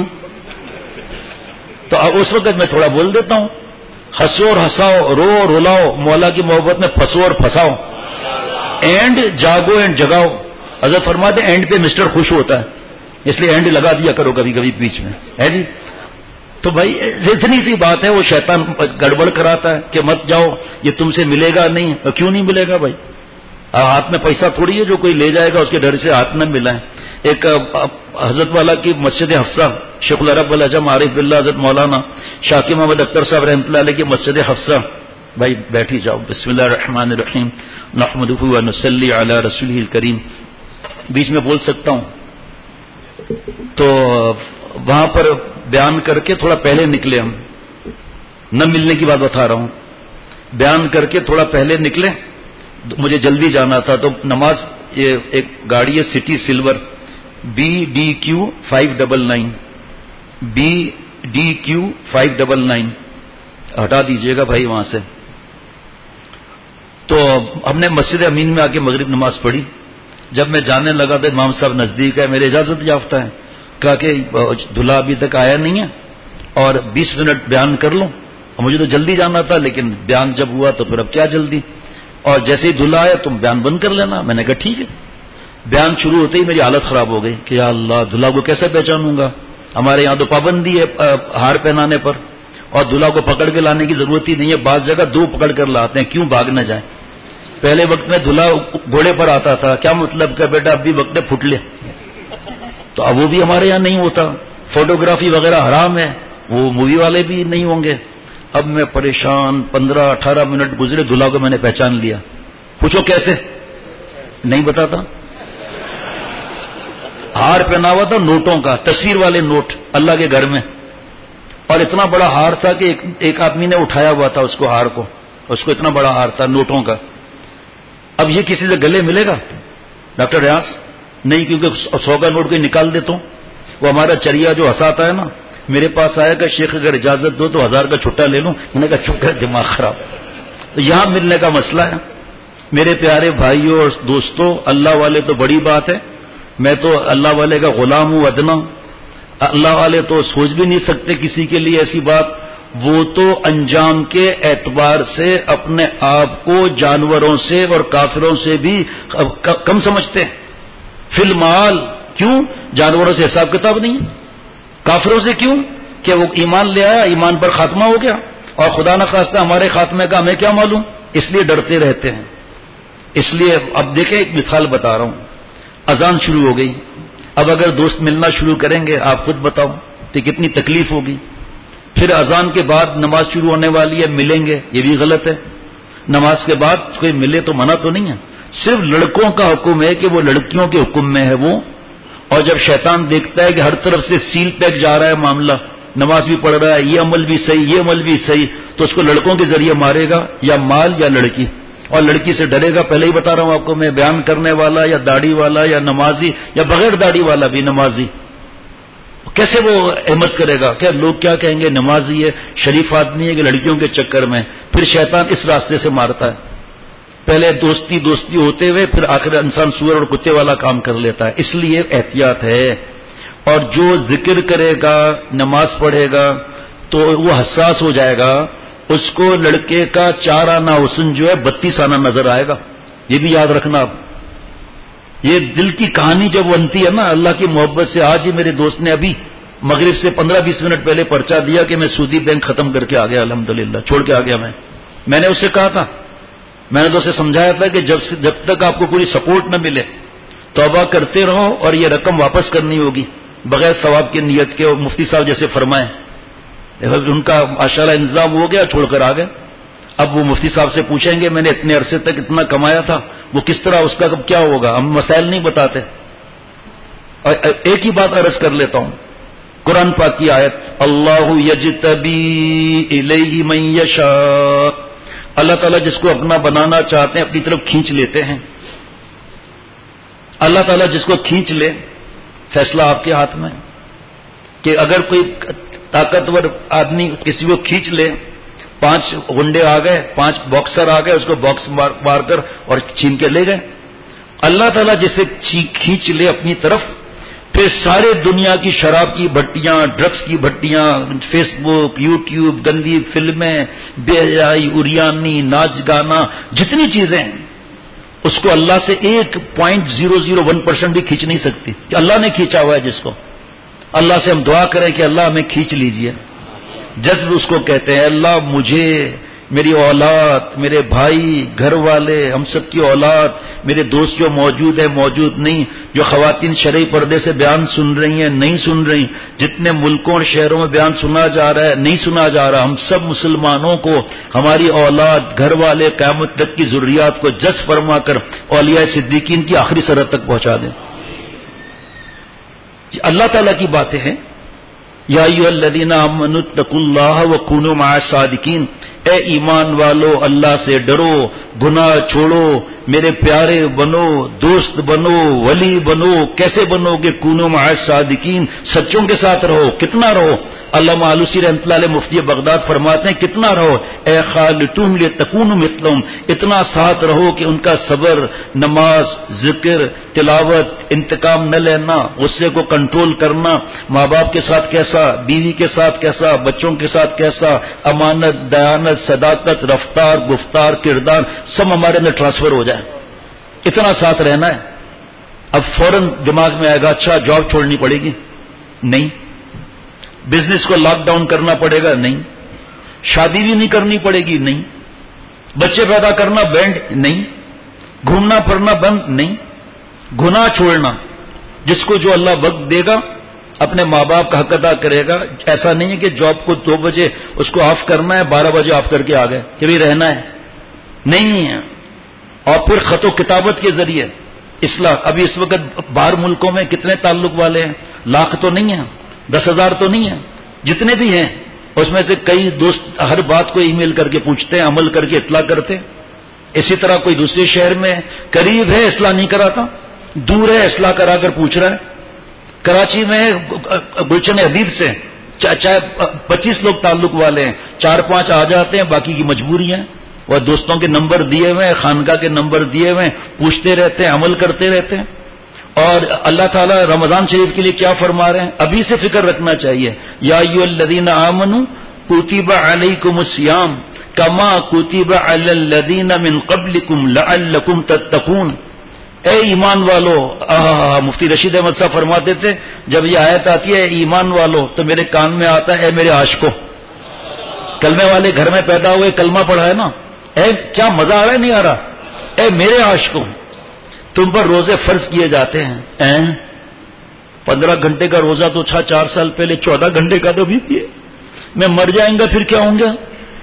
تو اب اس وقت میں تھوڑا بول دیتا ہوں، ہنسو اور ہنساؤ، رو اور رلاؤ، مولا کی محبت میں پھنسو اور پھنساؤ، اینڈ جاگو اینڈ جگاؤ. حضرت فرماتے اینڈ پہ مسٹر خوش ہوتا ہے، اس لیے اینڈ لگا دیا کرو کبھی کبھی بیچ میں، ہے جی. تو بھائی اتنی سی بات ہے، وہ شیطان گڑبڑ کراتا ہے کہ مت جاؤ یہ تم سے ملے گا نہیں. کیوں نہیں ملے گا بھائی؟ ہاتھ میں پیسہ تھوڑی ہے جو کوئی لے جائے گا اس کے ڈر سے ہاتھ نہ ملائیں. ایک حضرت والا کی مسجد حفصہ، شیخ العرب العجم عارف باللہ حضرت مولانا شاکر محمد اختر صاحب رحمۃ اللہ علیہ کی مسجد حفصہ. بھائی بیٹھی جاؤ. بسم اللہ الرحمن الرحیم نحمدہ و نصلی علی رسولہ الکریم. بیچ میں بول سکتا ہوں تو وہاں پر بیان کر کے تھوڑا پہلے نکلے، ہم نہ ملنے کی بات بتا رہا ہوں، بیان کر کے تھوڑا پہلے نکلے، مجھے جلدی جانا تھا. تو نماز، یہ ایک گاڑی ہے city silver B D Q five double nine B D Q five double nine ہٹا دیجیے گا بھائی وہاں سے. تو ہم نے مسجد امین میں آ کے مغرب نماز پڑھی. جب میں جانے لگا تو امام صاحب نزدیک ہے، میرے اجازت یافتہ ہے، کہا کہ دلہا ابھی تک آیا نہیں ہے اور بیس منٹ بیان کر لوں. مجھے تو جلدی جانا تھا لیکن بیان جب ہوا تو پھر اب کیا جلدی، اور جیسے ہی دلہا آیا تم بیان بند کر لینا. میں نے کہا ٹھیک ہے. بیان شروع ہوتے ہی میری حالت خراب ہو گئی کہ یا اللہ دلہا کو کیسے پہچانوں گا. ہمارے یہاں تو پابندی ہے ہار پہنانے پر، اور دلہا کو پکڑ کے لانے کی ضرورت ہی نہیں ہے. بعض جگہ دو پکڑ کر لاتے ہیں، کیوں بھاگ نہ جائیں. پہلے وقت میں دلہا گھوڑے پر آتا تھا، کیا مطلب کہ بیٹا اب بھی وقت پھٹ لے. تو اب وہ بھی ہمارے یہاں نہیں ہوتا. فوٹوگرافی وغیرہ حرام ہے، وہ مووی والے بھی نہیں ہوں گے. اب میں پریشان، پندرہ اٹھارہ منٹ گزرے، دلہا کو میں نے پہچان لیا. پوچھو کیسے؟ نہیں بتاتا. ہار پہنا ہوا تھا نوٹوں کا، تصویر والے نوٹ اللہ کے گھر میں، اور اتنا بڑا ہار تھا کہ ایک, ایک آدمی نے اٹھایا ہوا تھا اس کو، ہار کو، اس کو اتنا بڑا ہار تھا نوٹوں کا. اب یہ کسی سے گلے ملے گا ڈاکٹر ریاض؟ نہیں، کیونکہ سو کا نوٹ کوئی نکال دیتا ہوں. وہ ہمارا چریا جو ہنساتا ہے نا، میرے پاس آئے گا شیخ اگر اجازت دو تو ہزار کا چھٹا لے لوں. میں نے کہا چپ کر، دماغ خراب. تو یہاں ملنے کا مسئلہ ہے. میرے پیارے بھائیوں اور دوستوں، اللہ والے تو بڑی بات ہے، میں تو اللہ والے کا غلام ہوں ادنا. اللہ والے تو سوچ بھی نہیں سکتے کسی کے لیے ایسی بات. وہ تو انجام کے اعتبار سے اپنے آپ کو جانوروں سے اور کافروں سے بھی کم سمجھتے ہیں. فی المال کیوں؟ جانوروں سے حساب کتاب نہیں ہے. کافروں سے کیوں؟ کہ وہ ایمان لے آیا، ایمان پر خاتمہ ہو گیا، اور خدا نہ خواستہ ہمارے خاتمے کا ہمیں کیا معلوم، اس لیے ڈرتے رہتے ہیں. اس لیے اب دیکھیں ایک مثال بتا رہا ہوں. اذان شروع ہو گئی. اب اگر دوست ملنا شروع کریں گے، آپ خود بتاؤ کہ کتنی تکلیف ہوگی. پھر اذان کے بعد نماز شروع ہونے والی ہے، ملیں گے، یہ بھی غلط ہے. نماز کے بعد کوئی ملے تو منع تو نہیں ہے. صرف لڑکوں کا حکم ہے کہ وہ لڑکیوں کے حکم میں ہے وہ. اور جب شیطان دیکھتا ہے کہ ہر طرف سے سیل پیک جا رہا ہے معاملہ، نماز بھی پڑھ رہا ہے، یہ عمل بھی صحیح، یہ عمل بھی صحیح، تو اس کو لڑکوں کے ذریعے مارے گا، یا مال یا لڑکی. اور لڑکی سے ڈرے گا. پہلے ہی بتا رہا ہوں آپ کو میں، بیان کرنے والا یا داڑھی والا یا نمازی یا بغیر داڑھی والا بھی نمازی، کیسے وہ احمد کرے گا کہ لوگ کیا کہیں گے، نمازی ہے، شریف آدمی ہے، کہ لڑکیوں کے چکر میں. پھر شیطان اس راستے سے مارتا ہے. پہلے دوستی دوستی ہوتے ہوئے پھر آخر انسان سور اور کتے والا کام کر لیتا ہے. اس لیے احتیاط ہے. اور جو ذکر کرے گا، نماز پڑھے گا تو وہ حساس ہو جائے گا. اس کو لڑکے کا چار آنا حسن جو ہے بتیس آنا نظر آئے گا. یہ بھی یاد رکھنا آپ. یہ دل کی کہانی جب بنتی ہے نا اللہ کی محبت سے. آج ہی میرے دوست نے ابھی مغرب سے پندرہ بیس منٹ پہلے پرچہ دیا کہ میں سودی بینک ختم کر کے آ گیا, الحمدللہ چھوڑ کے آ گیا. میں میں نے اسے کہا تھا, میں نے تو اسے سمجھایا تھا کہ جب جب تک آپ کو کوئی سپورٹ نہ ملے توبہ کرتے رہو, اور یہ رقم واپس کرنی ہوگی بغیر ثواب کی نیت کے. اور مفتی صاحب جیسے فرمائیں, ان کا ماشاءاللہ انتظام ہو گیا, چھوڑ کر آ گئے. اب وہ مفتی صاحب سے پوچھیں گے میں نے اتنے عرصے تک اتنا کمایا تھا, وہ کس طرح, اس کا کب کیا ہوگا. ہم مسائل نہیں بتاتے. اور ایک ہی بات عرض کر لیتا ہوں, قرآن پاک کی آیت, اللہ یجتبی الیہ من یشاء, اللہ تعالیٰ جس کو اپنا بنانا چاہتے ہیں اپنی طرف کھینچ لیتے ہیں. اللہ تعالیٰ جس کو کھینچ لے, فیصلہ آپ کے ہاتھ میں, کہ اگر کوئی طاقتور آدمی کسی کو کھینچ لے, پانچ گنڈے آ گئے, پانچ باکسر آ گئے, اس کو باکس مار کر اور چھین کے لے گئے. اللہ تعالیٰ جسے کھینچ لے اپنی طرف, پھر سارے دنیا کی شراب کی بھٹیاں, ڈرگس کی بھٹیاں, فیس بک, یوٹیوب, گندی فلمیں, بے حیائی, اریانی, ناچ گانا, جتنی چیزیں ہیں, اس کو اللہ سے ایک point zero zero one percent بھی کھینچ نہیں سکتی. کہ اللہ نے کھینچا ہوا ہے جس کو. اللہ سے ہم دعا کریں کہ اللہ ہمیں کھینچ لیجئے. جذب اس کو کہتے ہیں. اللہ مجھے, میری اولاد, میرے بھائی, گھر والے, ہم سب کی اولاد, میرے دوست جو موجود ہے موجود نہیں, جو خواتین شرعی پردے سے بیان سن رہی ہیں نہیں سن رہی, جتنے ملکوں اور شہروں میں بیان سنا جا رہا ہے نہیں سنا جا رہا, ہم سب مسلمانوں کو, ہماری اولاد, گھر والے, قیامت تک کی ذریات کو جذب فرما کر اولیاء صدیقین کی آخری سرحد تک پہنچا دیں. اللہ تعالیٰ کی باتیں ہیں. یا ایھا الذین آمنوا اتقوا اللہ وکونوا مع الصادقین, اے ایمان والو اللہ سے ڈرو, گناہ چھوڑو, میرے پیارے بنو, دوست بنو, ولی بنو. کیسے بنو گے؟ کونوا مع الصادقین, سچوں کے ساتھ رہو. کتنا رہو؟ علامہ آلوسی رحمۃ اللہ علیہ مفتی بغداد فرماتے ہیں کتنا رہو؟ اے خالتم لتکونوا مثلہم, اتنا ساتھ رہو کہ ان کا صبر, نماز, ذکر, تلاوت, انتقام نہ لینا, غصے کو کنٹرول کرنا, ماں باپ کے ساتھ کیسا, بیوی کے ساتھ کیسا, بچوں کے ساتھ کیسا, امانت, دیانت, صداقت, رفتار, گفتار, کردار سب ہمارے اندر ٹرانسفر ہو جائے. اتنا ساتھ رہنا ہے. اب فوراً دماغ میں آئے گا اچھا جاب چھوڑنی پڑے گی, نہیں. بزنس کو لاک ڈاؤن کرنا پڑے گا, نہیں. شادی بھی نہیں کرنی پڑے گی, نہیں. بچے پیدا کرنا بینڈ, نہیں. گھومنا پھرنا بند, نہیں. گناہ چھوڑنا, جس کو جو اللہ وقت دے گا اپنے ماں باپ کا حق ادا کرے گا. ایسا نہیں ہے کہ جاب کو دو بجے اس کو آف کرنا ہے, بارہ بجے آف کر کے آ گئے کہ بھی رہنا ہے, نہیں ہے. اور پھر خط و کتابت کے ذریعے اصلاح. ابھی اس وقت باہر ملکوں میں کتنے تعلق والے ہیں؟ لاکھ تو نہیں ہیں, دس ہزار تو نہیں ہیں, جتنے بھی ہیں اس میں سے کئی دوست ہر بات کو ای میل کر کے پوچھتے ہیں, عمل کر کے اطلاع کرتے ہیں. اسی طرح کوئی دوسرے شہر میں قریب ہے اصلاح نہیں کراتا, دور ہے اصلاح کرا کر پوچھ رہا ہے. کراچی میں گلشن حدید سے چاہے پچیس لوگ تعلق والے ہیں, چار پانچ آ جاتے ہیں, باقی کی مجبوری ہیں. اور دوستوں کے نمبر دیے ہوئے ہیں, خانقاہ کے نمبر دیے ہوئے ہیں, پوچھتے رہتے ہیں, عمل کرتے رہتے ہیں. اور اللہ تعالیٰ رمضان شریف کے لیے کیا فرما رہے ہیں, ابھی سے فکر رکھنا چاہیے. یا ایھا الذین آمنوا کتب علیکم الصیام کما کتب علی الذین من قبلکم لعلکم تتقون. اے ایمان والو, مفتی رشید احمد صاحب فرماتے تھے جب یہ آیت آتی ہے ایمان والو تو میرے کان میں آتا ہے اے میرے عاشقو. کلمے والے گھر میں پیدا ہوئے, کلمہ پڑھا ہے نا, اے کیا مزہ آ رہا ہے نہیں آ رہا, اے میرے عاشقو تم پر روزے فرض کیے جاتے ہیں. اے پندرہ گھنٹے کا روزہ تو تھا چار سال پہلے, چودہ گھنٹے کا تو بھی پیے. میں مر جائیں گا پھر کیا ہوں گا؟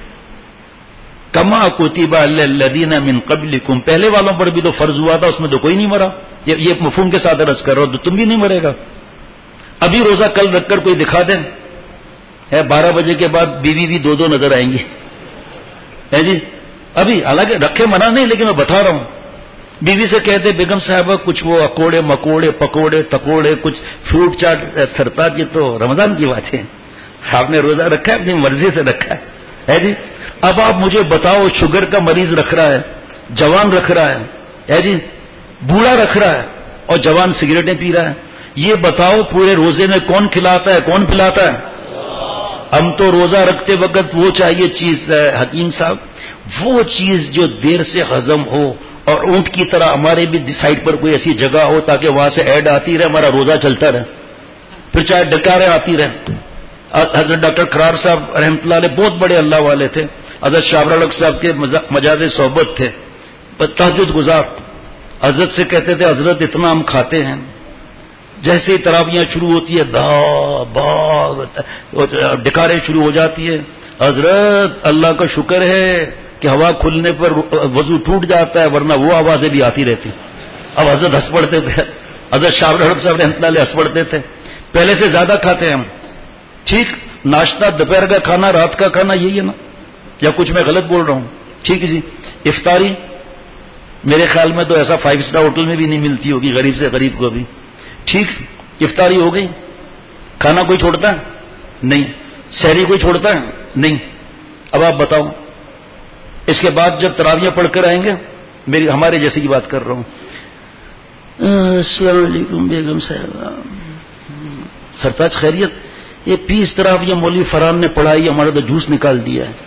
کما کتب علی الذین من قبلکم, پہلے والوں پر بھی تو فرض ہوا تھا, اس میں تو کوئی نہیں مرا. یہ مفہوم کے ساتھ عرض کر رہا ہوں, تو تم بھی نہیں مرے گا. ابھی روزہ کل رکھ کر کوئی دکھا دیں, ہے بارہ بجے کے بعد بیوی بھی دو دو نظر آئیں گی, ہے جی. ابھی حالانکہ رکھے منع نہیں, لیکن میں بتا رہا ہوں. بیوی سے کہتے بیگم صاحبہ کچھ وہ اکوڑے مکوڑے پکوڑے تکوڑے کچھ فروٹ چاٹ سرتاج, یہ تو رمضان کی بات ہے, آپ نے روزہ رکھا ہے, اپنی مرضی سے رکھا ہے, ہے جی. اب آپ مجھے بتاؤ, شوگر کا مریض رکھ رہا ہے, جوان رکھ رہا ہے, ہے جی, بوڑھا رکھ رہا ہے, اور جوان سگریٹیں پی رہا ہے. یہ بتاؤ پورے روزے میں کون کھلاتا ہے, کون پلاتا ہے؟ ہم تو روزہ رکھتے وقت وہ چاہیے چیز, حکیم صاحب, وہ چیز جو دیر سے ہضم ہو اور اونٹ کی طرح ہمارے بھی سائڈ پر کوئی ایسی جگہ ہو تاکہ وہاں سے ایڈ آتی رہے, ہمارا روزہ چلتا رہے, پھر چاہے ڈکاریں آتی رہے. حضرت ڈاکٹر قرار صاحب رحمۃ اللہ علیہ بہت بڑے اللہ والے تھے. حضرت شاہ الگ صاحب کے مجاز صحبت تھے, تہجد گزار. حضرت سے کہتے تھے حضرت اتنا ہم کھاتے ہیں, جیسے ہی تراویاں شروع ہوتی ہے دا با ڈکاریں شروع ہو جاتی ہے. حضرت اللہ کا شکر ہے کہ ہوا کھلنے پر وضو ٹوٹ جاتا ہے, ورنہ وہ آوازیں بھی آتی رہتی. اب حضرت ہنس پڑتے تھے, حضرت شاہ الگ صاحب رحمۃ اللہ علیہ ہنس پڑتے تھے. پہلے سے زیادہ کھاتے ہیں ہم. ٹھیک, ناشتہ دوپہر کا کھانا رات کا کھانا یہی ہے نا, یا کچھ میں غلط بول رہا ہوں؟ ٹھیک ہے جی. افطاری میرے خیال میں تو ایسا فائیو اسٹار ہوٹل میں بھی نہیں ملتی ہوگی غریب سے غریب کو بھی. ٹھیک, افطاری ہو گئی. کھانا کوئی چھوڑتا ہے نہیں, سحری کوئی چھوڑتا ہے نہیں. اب آپ بتاؤ, اس کے بعد جب تراویاں پڑھ کر آئیں گے, میری ہمارے جیسے کی بات کر رہا ہوں, السلام علیکم بیگم صاحبہ, سرتاج خیریت, یہ پیس تراویاں مولوی فرحان نے پڑھائی, ہمارا تو جوس نکال دیا ہے.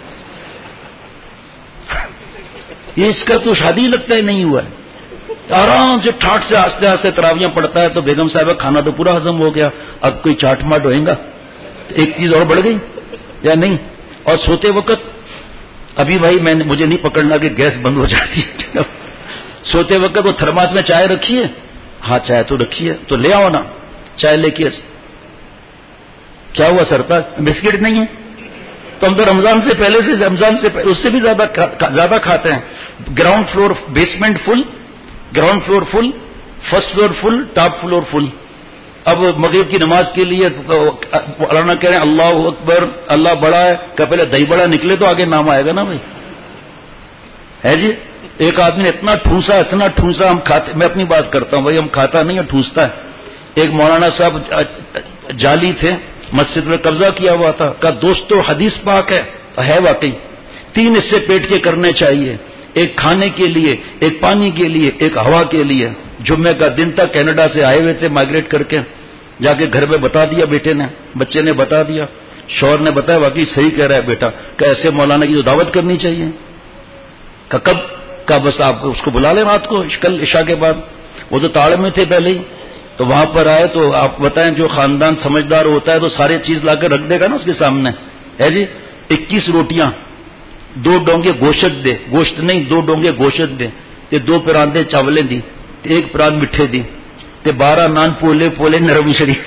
یہ اس کا تو شادی لگتا ہے نہیں ہوا ہے. آرام سے ٹھاٹ سے آستے آستے تراویاں پڑھتا ہے تو بیگم صاحبہ کھانا تو پورا ہضم ہو گیا, اب کوئی چاٹ ماٹ ہوئے گا تو ایک چیز اور بڑھ گئی یا نہیں. اور سوتے وقت ابھی بھائی میں نے مجھے نہیں پکڑنا کہ گیس بند ہو جاتی ہے. سوتے وقت وہ تھرماس میں چائے رکھی ہے, ہاں چائے تو رکھی ہے تو لے آؤ نا چائے لے کے. کیا ہوا سرتاج, بسکٹ نہیں ہے؟ تو ہم تو رمضان سے پہلے سے رمضان سے پہلے اس سے بھی زیادہ زیادہ کھاتے ہیں. Ground floor basement full, ground floor full, first floor full, top floor full. اب مغرب کی نماز کے لیے مولانا کہہ رہے ہیں اللہ اکبر, اللہ بڑا ہے, کہ پہلے دہی بڑا نکلے تو آگے نام آئے گا نا بھائی, ہے جی. ایک آدمی نے اتنا ٹھوسا اتنا ٹھوسا, ہم کھاتے, میں اپنی بات کرتا ہوں بھائی, ہم کھاتا نہیں ہے ٹھوستا ہے. ایک مولانا صاحب جالی تھے, مسجد میں قبضہ کیا ہوا تھا, کہا دوستو حدیث پاک ہے, ہے واقعی. تین حصے پیٹ کے کرنے چاہیے, ایک کھانے کے لیے, ایک پانی کے لیے, ایک ہوا کے لیے. جمعے کا دن تک کینیڈا سے آئے ہوئے تھے مائگریٹ کر کے, جا کے گھر میں بتا دیا بیٹے نے, بچے نے بتا دیا, شوہر نے بتایا واقعی صحیح کہہ رہا ہے بیٹا, کہ ایسے مولانا کی تو دعوت کرنی چاہیے. کہ کب, کا بس آپ اس کو بلا لیں رات کو کل عشاء کے بعد. وہ تو تاڑ میں تھے پہلے ہی, تو وہاں پر آئے تو آپ بتائیں جو خاندان سمجھدار ہوتا ہے تو سارے چیز لا کر رکھ دے گا نا اس کے سامنے, ہے جی. اکیس روٹیاں, دو ڈونگے گوشت دے, گوشت نہیں دو ڈونگے گوشت دے, تے دو پراندے چاولیں دی, ایک پراند مٹھے دی, تے بارہ نان پولے پولے نرم شریف.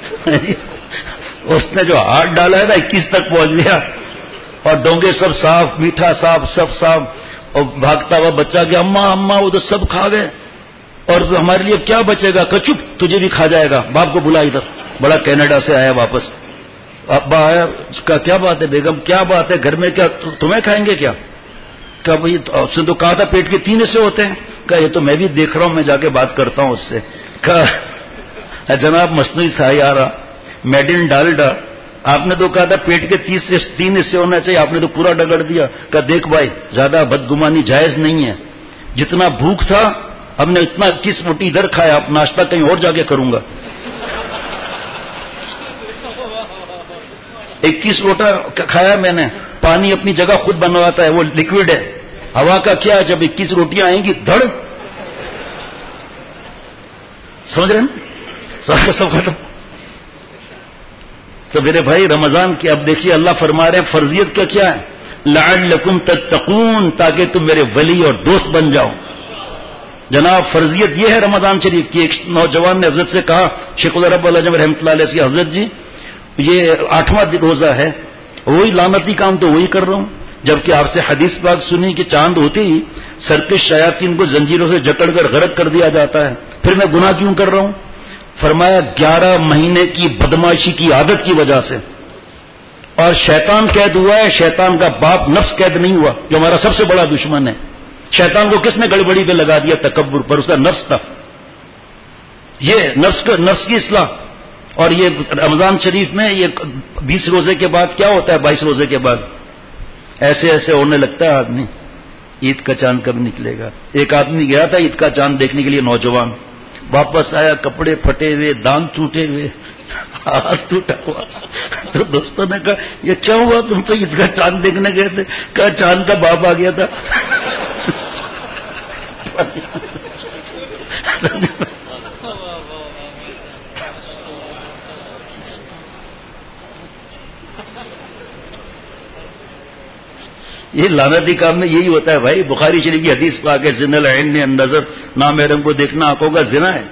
اس نے جو ہاتھ ڈالا ہے نا اکیس تک پہنچ گیا, اور ڈونگے سب صاف, میٹھا صاف, سب صاف. اور بھاگتا ہوا بچہ گیا, اماں اماں وہ تو سب کھا گئے, اور ہمارے لیے کیا بچے گا؟ کہ چپ, تجھے بھی کھا جائے گا. باپ کو بلا ادھر, بڑا کینیڈا سے آیا واپس. ابا آیا, کہا کیا بات ہے بیگم, کیا بات ہے گھر میں, کیا تمہیں کھائیں گے کیا؟ کہا بھائی اس نے تو کہا تھا پیٹ کے تین حصے ہوتے ہیں. کہا یہ تو میں بھی دیکھ رہا ہوں, میں جا کے بات کرتا ہوں اس سے. کہا جناب مصنوعی سائی آ رہا, میڈ ان ڈالڈا, آپ نے تو کہا تھا پیٹ کے تیس سے تین حصے ہونا چاہیے, آپ نے تو پورا ڈگڑ دیا. کہا دیکھ بھائی زیادہ بدگمانی جائز نہیں ہے, جتنا بھوک تھا ہم نے اتنا کس موٹی ادھر کھایا, اب ناشتہ کہیں اور جا کے کروں گا. اکیس روٹا کھایا میں نے, پانی اپنی جگہ خود بنواتا ہے, وہ لکوڈ ہے. ہوا کا کیا, جب اکیس روٹیاں آئیں گی دھڑ, سمجھ رہے ہیں, سب ختم. تو میرے بھائی رمضان کی اب دیکھیے اللہ فرما رہے ہیں فرضیت کا کیا ہے, لعلکم تتقون, تاکہ تم میرے ولی اور دوست بن جاؤ. جناب فرضیت یہ ہے رمضان شریف کی. ایک نوجوان نے حضرت سے کہا, شیخ العرب العجم رحمۃ اللہ علیہ سے, حضرت جی یہ آٹھواں روزہ ہے, وہی لعنتی کام تو وہی کر رہا ہوں, جبکہ آپ سے حدیث پاک سنی کہ چاند ہوتے ہی سرکش شیاطین کو زنجیروں سے جکڑ کر غرق کر دیا جاتا ہے, پھر میں گناہ کیوں کر رہا ہوں؟ فرمایا گیارہ مہینے کی بدماشی کی عادت کی وجہ سے. اور شیطان قید ہوا ہے, شیطان کا باپ نفس قید نہیں ہوا, جو ہمارا سب سے بڑا دشمن ہے. شیطان کو کس نے گڑبڑی پہ لگا دیا؟ تکبر پر, اس کا نفس تھا. یہ نفس کا نفس کی اصلاح. اور یہ رمضان شریف میں یہ بیس روزے کے بعد کیا ہوتا ہے, بائیس روزے کے بعد ایسے ایسے ہونے لگتا ہے آدمی, عید کا چاند کب نکلے گا. ایک آدمی گیا تھا عید کا چاند دیکھنے کے لیے, نوجوان, واپس آیا کپڑے پھٹے ہوئے, دانت ٹوٹے ہوئے, ہاتھ ٹوٹا ہوا. تو دوستوں نے کہا یہ کیا ہوا, تم تو عید کا چاند دیکھنے گئے تھے؟ کہا چاند کا باپ آ گیا تھا. یہ لعنتی کام میں یہی ہوتا ہے بھائی. بخاری شریف کی حدیث پا کے زنا العین نے نظر نامحرم کو دیکھنا آنکھوں کا زنا ہے.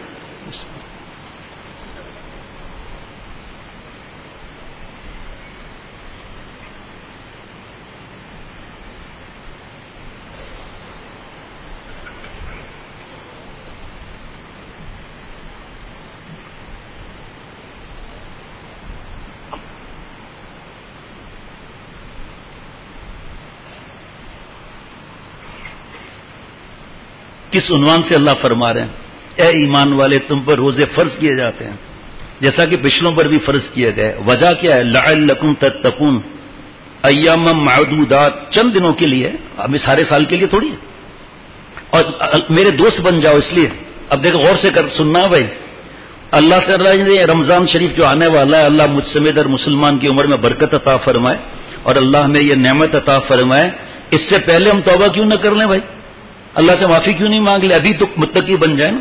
کس عنوان سے اللہ فرما رہے ہیں اے ایمان والے تم پر روزے فرض کیے جاتے ہیں جیسا کہ پچھلوں پر بھی فرض کیے گئے. وجہ کیا ہے؟ لعلکم تتقون ایام معدودات، چند دنوں کے لیے، ابھی سارے سال کے لیے تھوڑی ہے. اور میرے دوست بن جاؤ اس لیے. اب دیکھو غور سے کر سننا بھائی. اللہ تعالیٰ نے رمضان شریف جو آنے والا ہے، اللہ مجھ سمیت ہر مسلمان کی عمر میں برکت عطا فرمائے اور اللہ میں یہ نعمت عطا فرمائے. اس سے پہلے ہم توبہ کیوں نہ کر لیں بھائی؟ اللہ سے معافی کیوں نہیں مانگ لے؟ ابھی تو متقی بن جائیں نا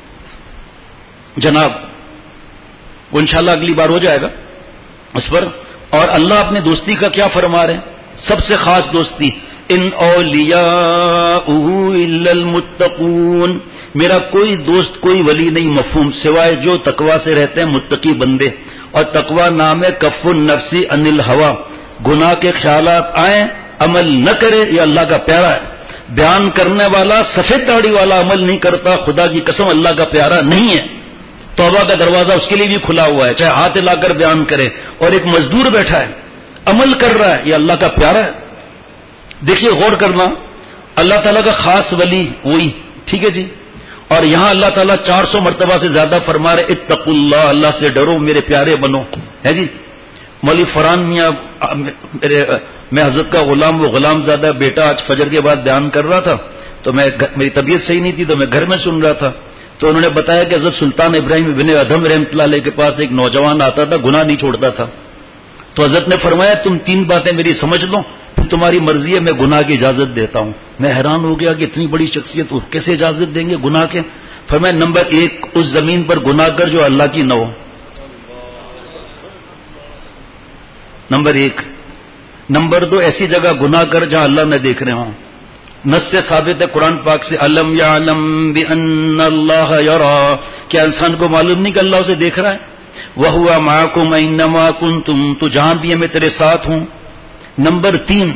جناب. وہ انشاءاللہ اگلی بار ہو جائے گا اس پر. اور اللہ اپنے دوستی کا کیا فرما رہے ہیں؟ سب سے خاص دوستی، ان اولیاءہ الا المتقون، میرا کوئی دوست کوئی ولی نہیں مفہوم سوائے جو تقوی سے رہتے ہیں متقی بندے. اور تقوی نام ہے کف النفس عن الہوى، گناہ کے خیالات آئیں عمل نہ کرے، یہ اللہ کا پیارا ہے. بیان کرنے والا سفید داڑھی والا عمل نہیں کرتا، خدا کی قسم اللہ کا پیارا نہیں ہے. توبہ کا دروازہ اس کے لیے بھی کھلا ہوا ہے، چاہے ہاتھ لا کر بیان کرے. اور ایک مزدور بیٹھا ہے عمل کر رہا ہے، یہ اللہ کا پیارا ہے. دیکھیے غور کرنا، اللہ تعالیٰ کا خاص ولی وہی، ٹھیک ہے جی. اور یہاں اللہ تعالیٰ چار سو مرتبہ سے زیادہ فرما رہے اتقوا اللہ، اللہ سے ڈرو میرے پیارے بنو، ہے جی. مولوی فرحان میاں میرے میں حضرت کا غلام، وہ غلام زادہ بیٹا آج فجر کے بعد بیان کر رہا تھا، تو میں میری طبیعت صحیح نہیں تھی تو میں گھر میں سن رہا تھا. تو انہوں نے بتایا کہ حضرت سلطان ابراہیم ابن ادھم رحمۃ اللہ علیہ کے پاس ایک نوجوان آتا تھا، گناہ نہیں چھوڑتا تھا. تو حضرت نے فرمایا تم تین باتیں میری سمجھ لو، پھر تمہاری مرضی ہے میں گناہ کی اجازت دیتا ہوں. میں حیران ہو گیا کہ اتنی بڑی شخصیت کیسے اجازت دیں گے گناہ کے؟ فرمایا نمبر ایک، اس زمین پر گناہ کر جو اللہ کی نہ ہو. نمبر ایک. نمبر دو، ایسی جگہ گناہ کر جہاں اللہ نہ دیکھ رہے ہوں. نص سے ثابت ہے قرآن پاک سے، الم یعلم بان اللہ یرا، کیا انسان کو معلوم نہیں کہ اللہ اسے دیکھ رہا ہے؟ وہو معکم اینما کنتم، تو جہاں بھی ہے میں تیرے ساتھ ہوں. نمبر تین،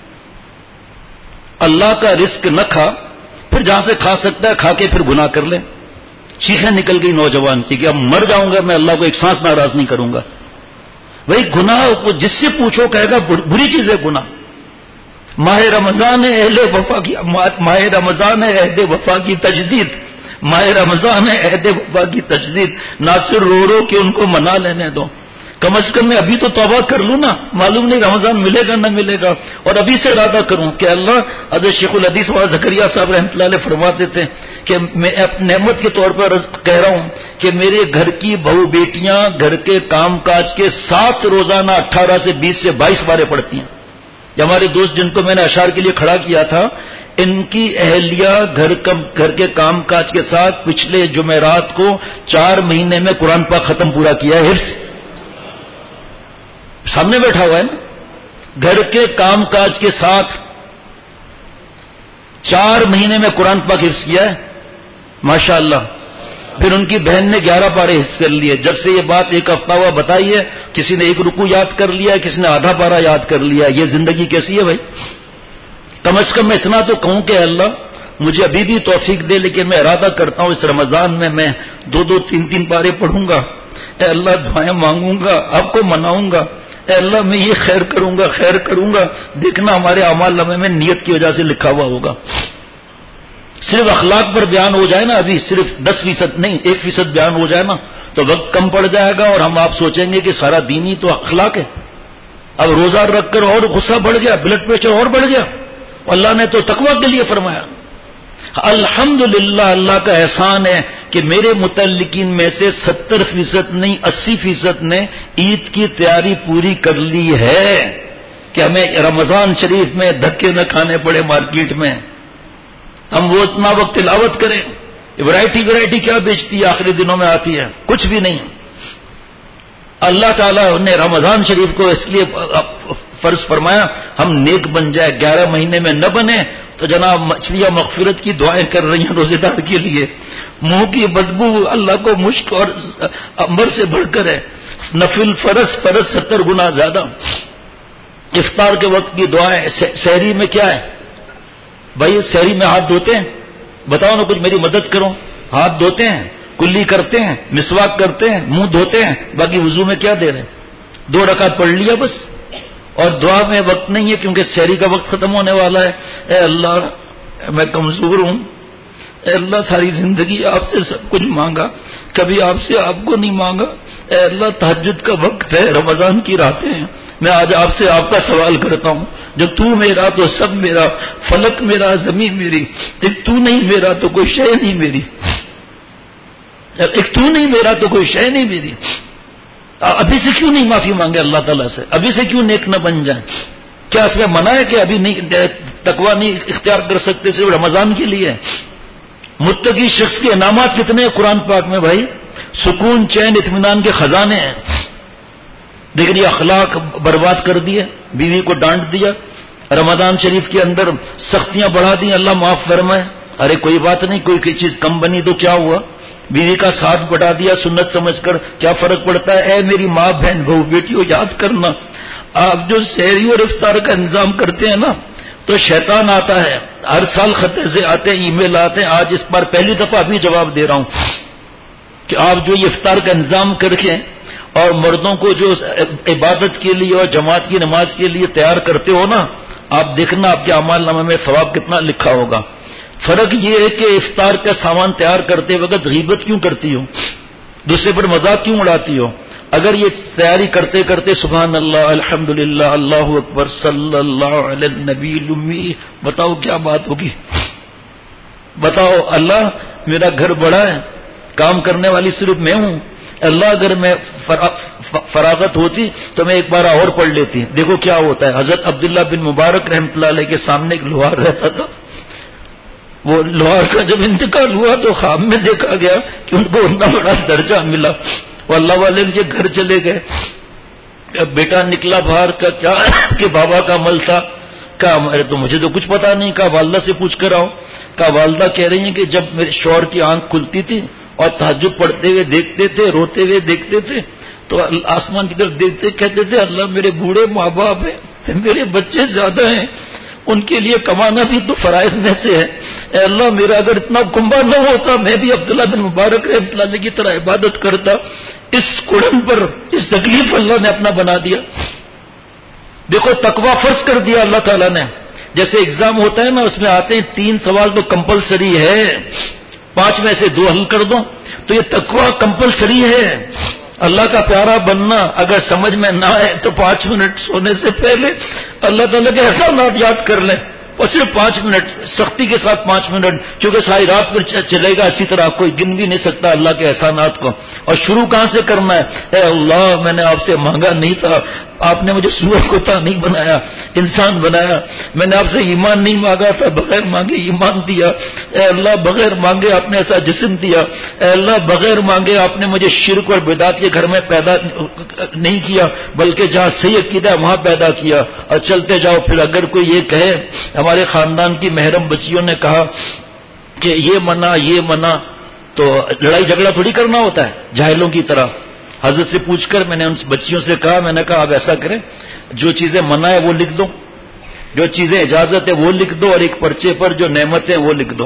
اللہ کا رزق نہ کھا، پھر جہاں سے کھا سکتا ہے کھا کے پھر گناہ کر لے. چیخیں نکل گئی نوجوان کی کہ اب مر جاؤں گا میں اللہ کو ایک سانس ناراض نہیں کروں گا. وہی گناہ کو جس سے پوچھو کہے گا بری چیز ہے گناہ. ماہ رمضان ہے اہل وفا کی، ماہ رمضان ہے عہد وفا کی تجدید، ماہ رمضان ہے عہد وفا کی تجدید. ناصر رو رو کہ ان کو منا لینے دو، کم از کم میں ابھی تو توبہ کر لوں نا، معلوم نہیں رمضان ملے گا نہ ملے گا. اور ابھی سے ارادہ کروں کہ اللہ، حضرت شیخ الحدیث والا زکریا صاحب رحمۃ اللہ علیہ فرماتے تھے کہ میں نعمت کے طور پر کہہ رہا ہوں کہ میرے گھر کی بہو بیٹیاں گھر کے کام کاج کے سات روزانہ اٹھارہ سے بیس سے بائیس بارے پڑھتی ہیں. یہ ہمارے دوست جن کو میں نے اشعار کے لیے کھڑا کیا تھا، ان کی اہلیہ گھر گھر کے کام کاج کے ساتھ پچھلے جمعرات کو چار مہینے میں قرآن پاک ختم پورا کیا ہے. حفظ سامنے بیٹھا ہوا ہے نا. گھر کے کام کاج کے ساتھ چار مہینے میں قرآن پاک حفظ کیا ہے ماشاء اللہ. پھر ان کی بہن نے گیارہ پارے حفظ کر لیے. جب سے یہ بات ایک ہفتہ ہوا بتائی ہے، کسی نے ایک رکوع یاد کر لیا، کسی نے آدھا پارا یاد کر لیا. یہ زندگی کیسی ہے بھائی؟ کم از کم میں اتنا تو کہوں کہ اللہ مجھے ابھی بھی توفیق دے، لیکن میں ارادہ کرتا ہوں اس رمضان میں میں دو دو تین تین پارے پڑھوں گا. اے اللہ دعائیں مانگوں گا، آپ کو مناؤں گا. اے اللہ میں یہ خیر کروں گا خیر کروں گا. دیکھنا ہمارے اعمال نامے میں نیت کی وجہ سے لکھا ہوا ہوگا. صرف اخلاق پر بیان ہو جائے نا، ابھی صرف دس فیصد نہیں ایک فیصد بیان ہو جائے نا تو وقت کم پڑ جائے گا اور ہم آپ سوچیں گے کہ سارا دین ہی تو اخلاق ہے. اب روزہ رکھ کر اور غصہ بڑھ گیا، بلڈ پریشر اور بڑھ گیا. اللہ نے تو تقویٰ کے لیے فرمایا. الحمدللہ اللہ کا احسان ہے کہ میرے متعلقین میں سے ستر فیصد نہیں اسی فیصد نے عید کی تیاری پوری کر لی ہے کہ ہمیں رمضان شریف میں دھکے نہ کھانے پڑے مارکیٹ میں. ہم وہ اتنا وقت تلاوت کریں. ورائٹی ورائٹی کیا بیچتی ہے آخری دنوں میں آتی ہے؟ کچھ بھی نہیں. اللہ تعالیٰ نے رمضان شریف کو اس لیے فرض فرمایا ہم نیک بن جائے. گیارہ مہینے میں نہ بنے تو جناب مچھلیاں مغفرت کی دعائیں کر رہی ہیں روزے دار کے لیے. منہ کی بدبو اللہ کو مشک اور عنبر سے بڑھ کر ہے. نفل فرض فرض ستر گنا زیادہ. افطار کے وقت کی دعائیں. سحری میں کیا ہے بھائی؟ سحری میں ہاتھ دھوتے ہیں؟ بتاؤ نا کچھ میری مدد کرو. ہاتھ دھوتے ہیں، کلی کرتے ہیں، مسواک کرتے ہیں، منہ دھوتے ہیں. باقی وضو میں کیا دے رہے ہیں؟ دو رکعت پڑھ لیا بس. اور دعا میں وقت نہیں ہے کیونکہ سحری کا وقت ختم ہونے والا ہے. اے اللہ میں کمزور ہوں، اے اللہ ساری زندگی آپ سے سب کچھ مانگا، کبھی آپ سے آپ کو نہیں مانگا. اے اللہ تہجد کا وقت ہے، رمضان کی راتیں ہیں، میں آج آپ سے آپ کا سوال کرتا ہوں. جب تو میرا تو سب میرا، فلک میرا زمین میری. ایک تو نہیں میرا تو کوئی شے نہیں میری. ایک تو نہیں میرا تو کوئی شے نہیں میری. ابھی سے کیوں نہیں معافی مانگے اللہ تعالیٰ سے؟ ابھی سے کیوں نیک نہ بن جائیں؟ کیا اس میں منع ہے کہ ابھی نہیں تقویٰ نہیں اختیار کر سکتے؟ صرف رمضان کے لیے. متقی شخص کے انعامات کتنے ہیں قرآن پاک میں بھائی؟ سکون، چین، اطمینان کے خزانے ہیں. لیکن یہ اخلاق برباد کر دیے، بیوی کو ڈانٹ دیا، رمضان شریف کے اندر سختیاں بڑھا دی. اللہ معاف فرمائے. ارے کوئی بات نہیں، کوئی کوئی چیز کم بنی تو کیا ہوا؟ بیوی کا ساتھ بٹا دیا سنت سمجھ کر، کیا فرق پڑتا ہے؟ اے میری ماں بہن بہو بیٹیوں یاد کرنا، آپ جو سحری اور افطار کا انتظام کرتے ہیں نا تو شیطان آتا ہے. ہر سال خطے سے آتے ہیں، ای میل آتے ہیں. آج اس بار پہلی دفعہ ابھی جواب دے رہا ہوں کہ آپ جو یہ افطار کا انتظام کر کے اور مردوں کو جو عبادت کے لیے اور جماعت کی نماز کے لیے تیار کرتے ہو نا، آپ دیکھنا آپ کے اعمال نامے میں ثواب کتنا لکھا ہوگا. فرق یہ ہے کہ افطار کا سامان تیار کرتے وقت غیبت کیوں کرتی ہو؟ دوسرے پر مذاق کیوں اڑاتی ہو؟ اگر یہ تیاری کرتے کرتے سبحان اللہ، الحمدللہ، اللہ اکبر، صلی اللہ علی النبی الامی، بتاؤ کیا بات ہوگی؟ بتاؤ اللہ میرا گھر بڑا ہے، کام کرنے والی صرف میں ہوں. اللہ اگر میں فراغت ہوتی تو میں ایک بار اور پڑھ لیتی. دیکھو کیا ہوتا ہے. حضرت عبداللہ بن مبارک رحمۃ اللہ علیہ کے سامنے ایک لوہار رہتا تھا. وہ لوہار کا جب انتقال ہوا تو خواب میں دیکھا گیا کہ ان کو اتنا بڑا درجہ ملا. وہ اللہ والے کے گھر چلے گئے. بیٹا نکلا باہر کا کیا کہ بابا کا عمل تھا. کہا ارے تو مجھے تو کچھ پتا نہیں. کہا والدہ سے پوچھ کر آؤ. کہا والدہ کہہ رہی ہیں کہ جب میرے شوہر کی آنکھ کھلتی تھی اور تہجد پڑھتے ہوئے دیکھتے تھے، روتے ہوئے دیکھتے تھے تو آسمان کی طرف دیکھتے کہتے تھے اللہ میرے بوڑھے ماں باپ ہیں، میرے بچے زیادہ ہیں، ان کے لیے کمانا بھی تو فرائض میں سے ہے. اے اللہ میرا اگر اتنا کنبا نہ ہوتا میں بھی عبداللہ بن مبارک رحمۃ اللہ علیہ کی طرح عبادت کرتا. اس کڑن پر اس تکلیف اللہ نے اپنا بنا دیا. دیکھو تقویٰ فرض کر دیا اللہ تعالیٰ نے. جیسے ایگزام ہوتا ہے نا، اس میں آتے ہیں تین سوال تو کمپلسری ہے، پانچ میں سے دو حل کر دو. تو یہ تقویٰ کمپلسری ہے. اللہ کا پیارا بننا اگر سمجھ میں نہ آئے تو پانچ منٹ سونے سے پہلے اللہ تعالیٰ کے احسانات یاد کر لیں. اور صرف پانچ منٹ سختی کے ساتھ پانچ منٹ، کیونکہ ساری رات پر چلے گا اسی طرح، کوئی گن بھی نہیں سکتا اللہ کے احسانات کو. اور شروع کہاں سے کرنا ہے؟ اے اللہ میں نے آپ سے مانگا نہیں تھا، آپ نے مجھے سور کتا نہیں بنایا، انسان بنایا. میں نے آپ سے ایمان نہیں مانگا تھا، بغیر مانگے ایمان دیا. اے اللہ بغیر مانگے آپ نے ایسا جسم دیا. اے اللہ بغیر مانگے آپ نے مجھے شرک اور بدعت کے گھر میں پیدا نہیں کیا، بلکہ جہاں صحیح عقیدہ ہے وہاں پیدا کیا. اور چلتے جاؤ. پھر اگر کوئی یہ کہے، ہمارے خاندان کی محرم بچیوں نے کہا کہ یہ منع یہ منع، تو لڑائی جھگڑا تھوڑی کرنا ہوتا ہے جاہلوں کی طرح. حضرت سے پوچھ کر میں نے ان بچیوں سے کہا، میں نے کہا آپ ایسا کریں، جو چیزیں منع ہے وہ لکھ دو، جو چیزیں اجازت ہے وہ لکھ دو، اور ایک پرچے پر جو نعمت ہے وہ لکھ دو.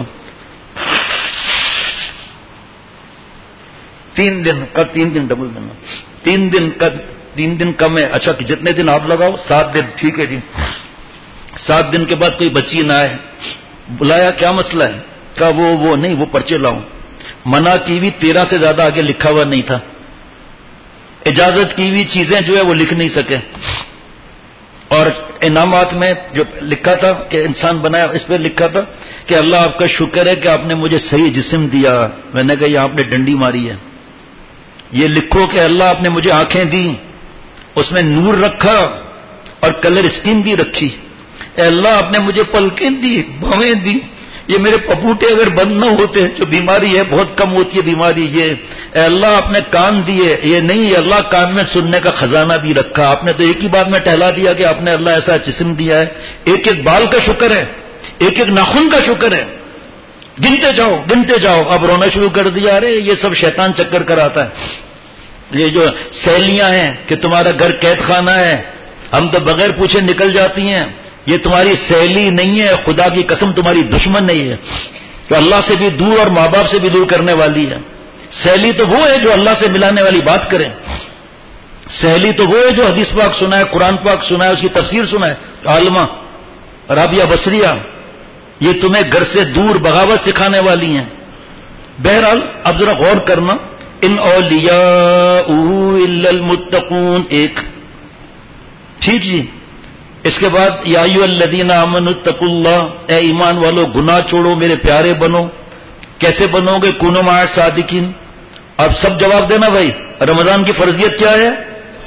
تین دن کا تین دن ڈبل دینا، تین دن کا تین دن کم ہے. اچھا کہ جتنے دن آپ لگاؤ، سات دن. ٹھیک ہے جی. سات دن کے بعد کوئی بچی نہ آئے. بلایا کیا مسئلہ ہے؟ کہا وہ وہ نہیں وہ پرچے لاؤں. منع کی ہوئی تیرہ سے زیادہ آگے لکھا ہوا نہیں تھا. اجازت کی ہوئی چیزیں جو ہے وہ لکھ نہیں سکے. اور انعامات میں جو لکھا تھا کہ انسان بنایا، اس پہ لکھا تھا کہ اللہ آپ کا شکر ہے کہ آپ نے مجھے صحیح جسم دیا. میں نے کہا یہ آپ نے ڈنڈی ماری ہے. یہ لکھو کہ اللہ آپ نے مجھے آنکھیں دی، اس میں نور رکھا اور کلر اسکن بھی رکھی. اے اللہ آپ نے مجھے پلکیں دی، بھویں دی، یہ میرے پپوٹے اگر بند نہ ہوتے، جو بیماری ہے بہت کم ہوتی ہے بیماری، یہ اے اللہ آپ نے کان دیے، یہ نہیں اللہ کان میں سننے کا خزانہ بھی رکھا، آپ نے تو ایک ہی بات میں ٹہلا دیا کہ آپ نے اللہ ایسا جسم دیا ہے، ایک ایک بال کا شکر ہے، ایک ایک ناخن کا شکر ہے، گنتے جاؤ گنتے جاؤ۔ اب رونا شروع کر دیا، ارے یہ سب شیطان چکر کراتا ہے، یہ جو سیلیاں ہیں کہ تمہارا گھر قید خانہ ہے، ہم تو بغیر پوچھے نکل جاتی ہیں، یہ تمہاری سہیلی نہیں ہے، خدا کی قسم تمہاری دشمن نہیں ہے، تو اللہ سے بھی دور اور ماں باپ سے بھی دور کرنے والی ہے۔ سہیلی تو وہ ہے جو اللہ سے ملانے والی بات کرے، سہیلی تو وہ ہے جو حدیث پاک سنا ہے، قرآن پاک سنا ہے، اس کی تفسیر سنا ہے، عالمہ رابعہ بصریہ، یہ تمہیں گھر سے دور بغاوت سکھانے والی ہیں۔ بہرحال اب ذرا غور کرنا، ان اولیاء الا المتقون ایک، ٹھیک جی۔ اس کے بعد یا ایھا الذین آمنوا اتقوا اللہ، اے ایمان والو گناہ چھوڑو میرے پیارے بنو۔ کیسے بنو گے؟ کونوا مع الصادقین۔ اب سب جواب دینا بھائی، رمضان کی فرضیت کیا ہے؟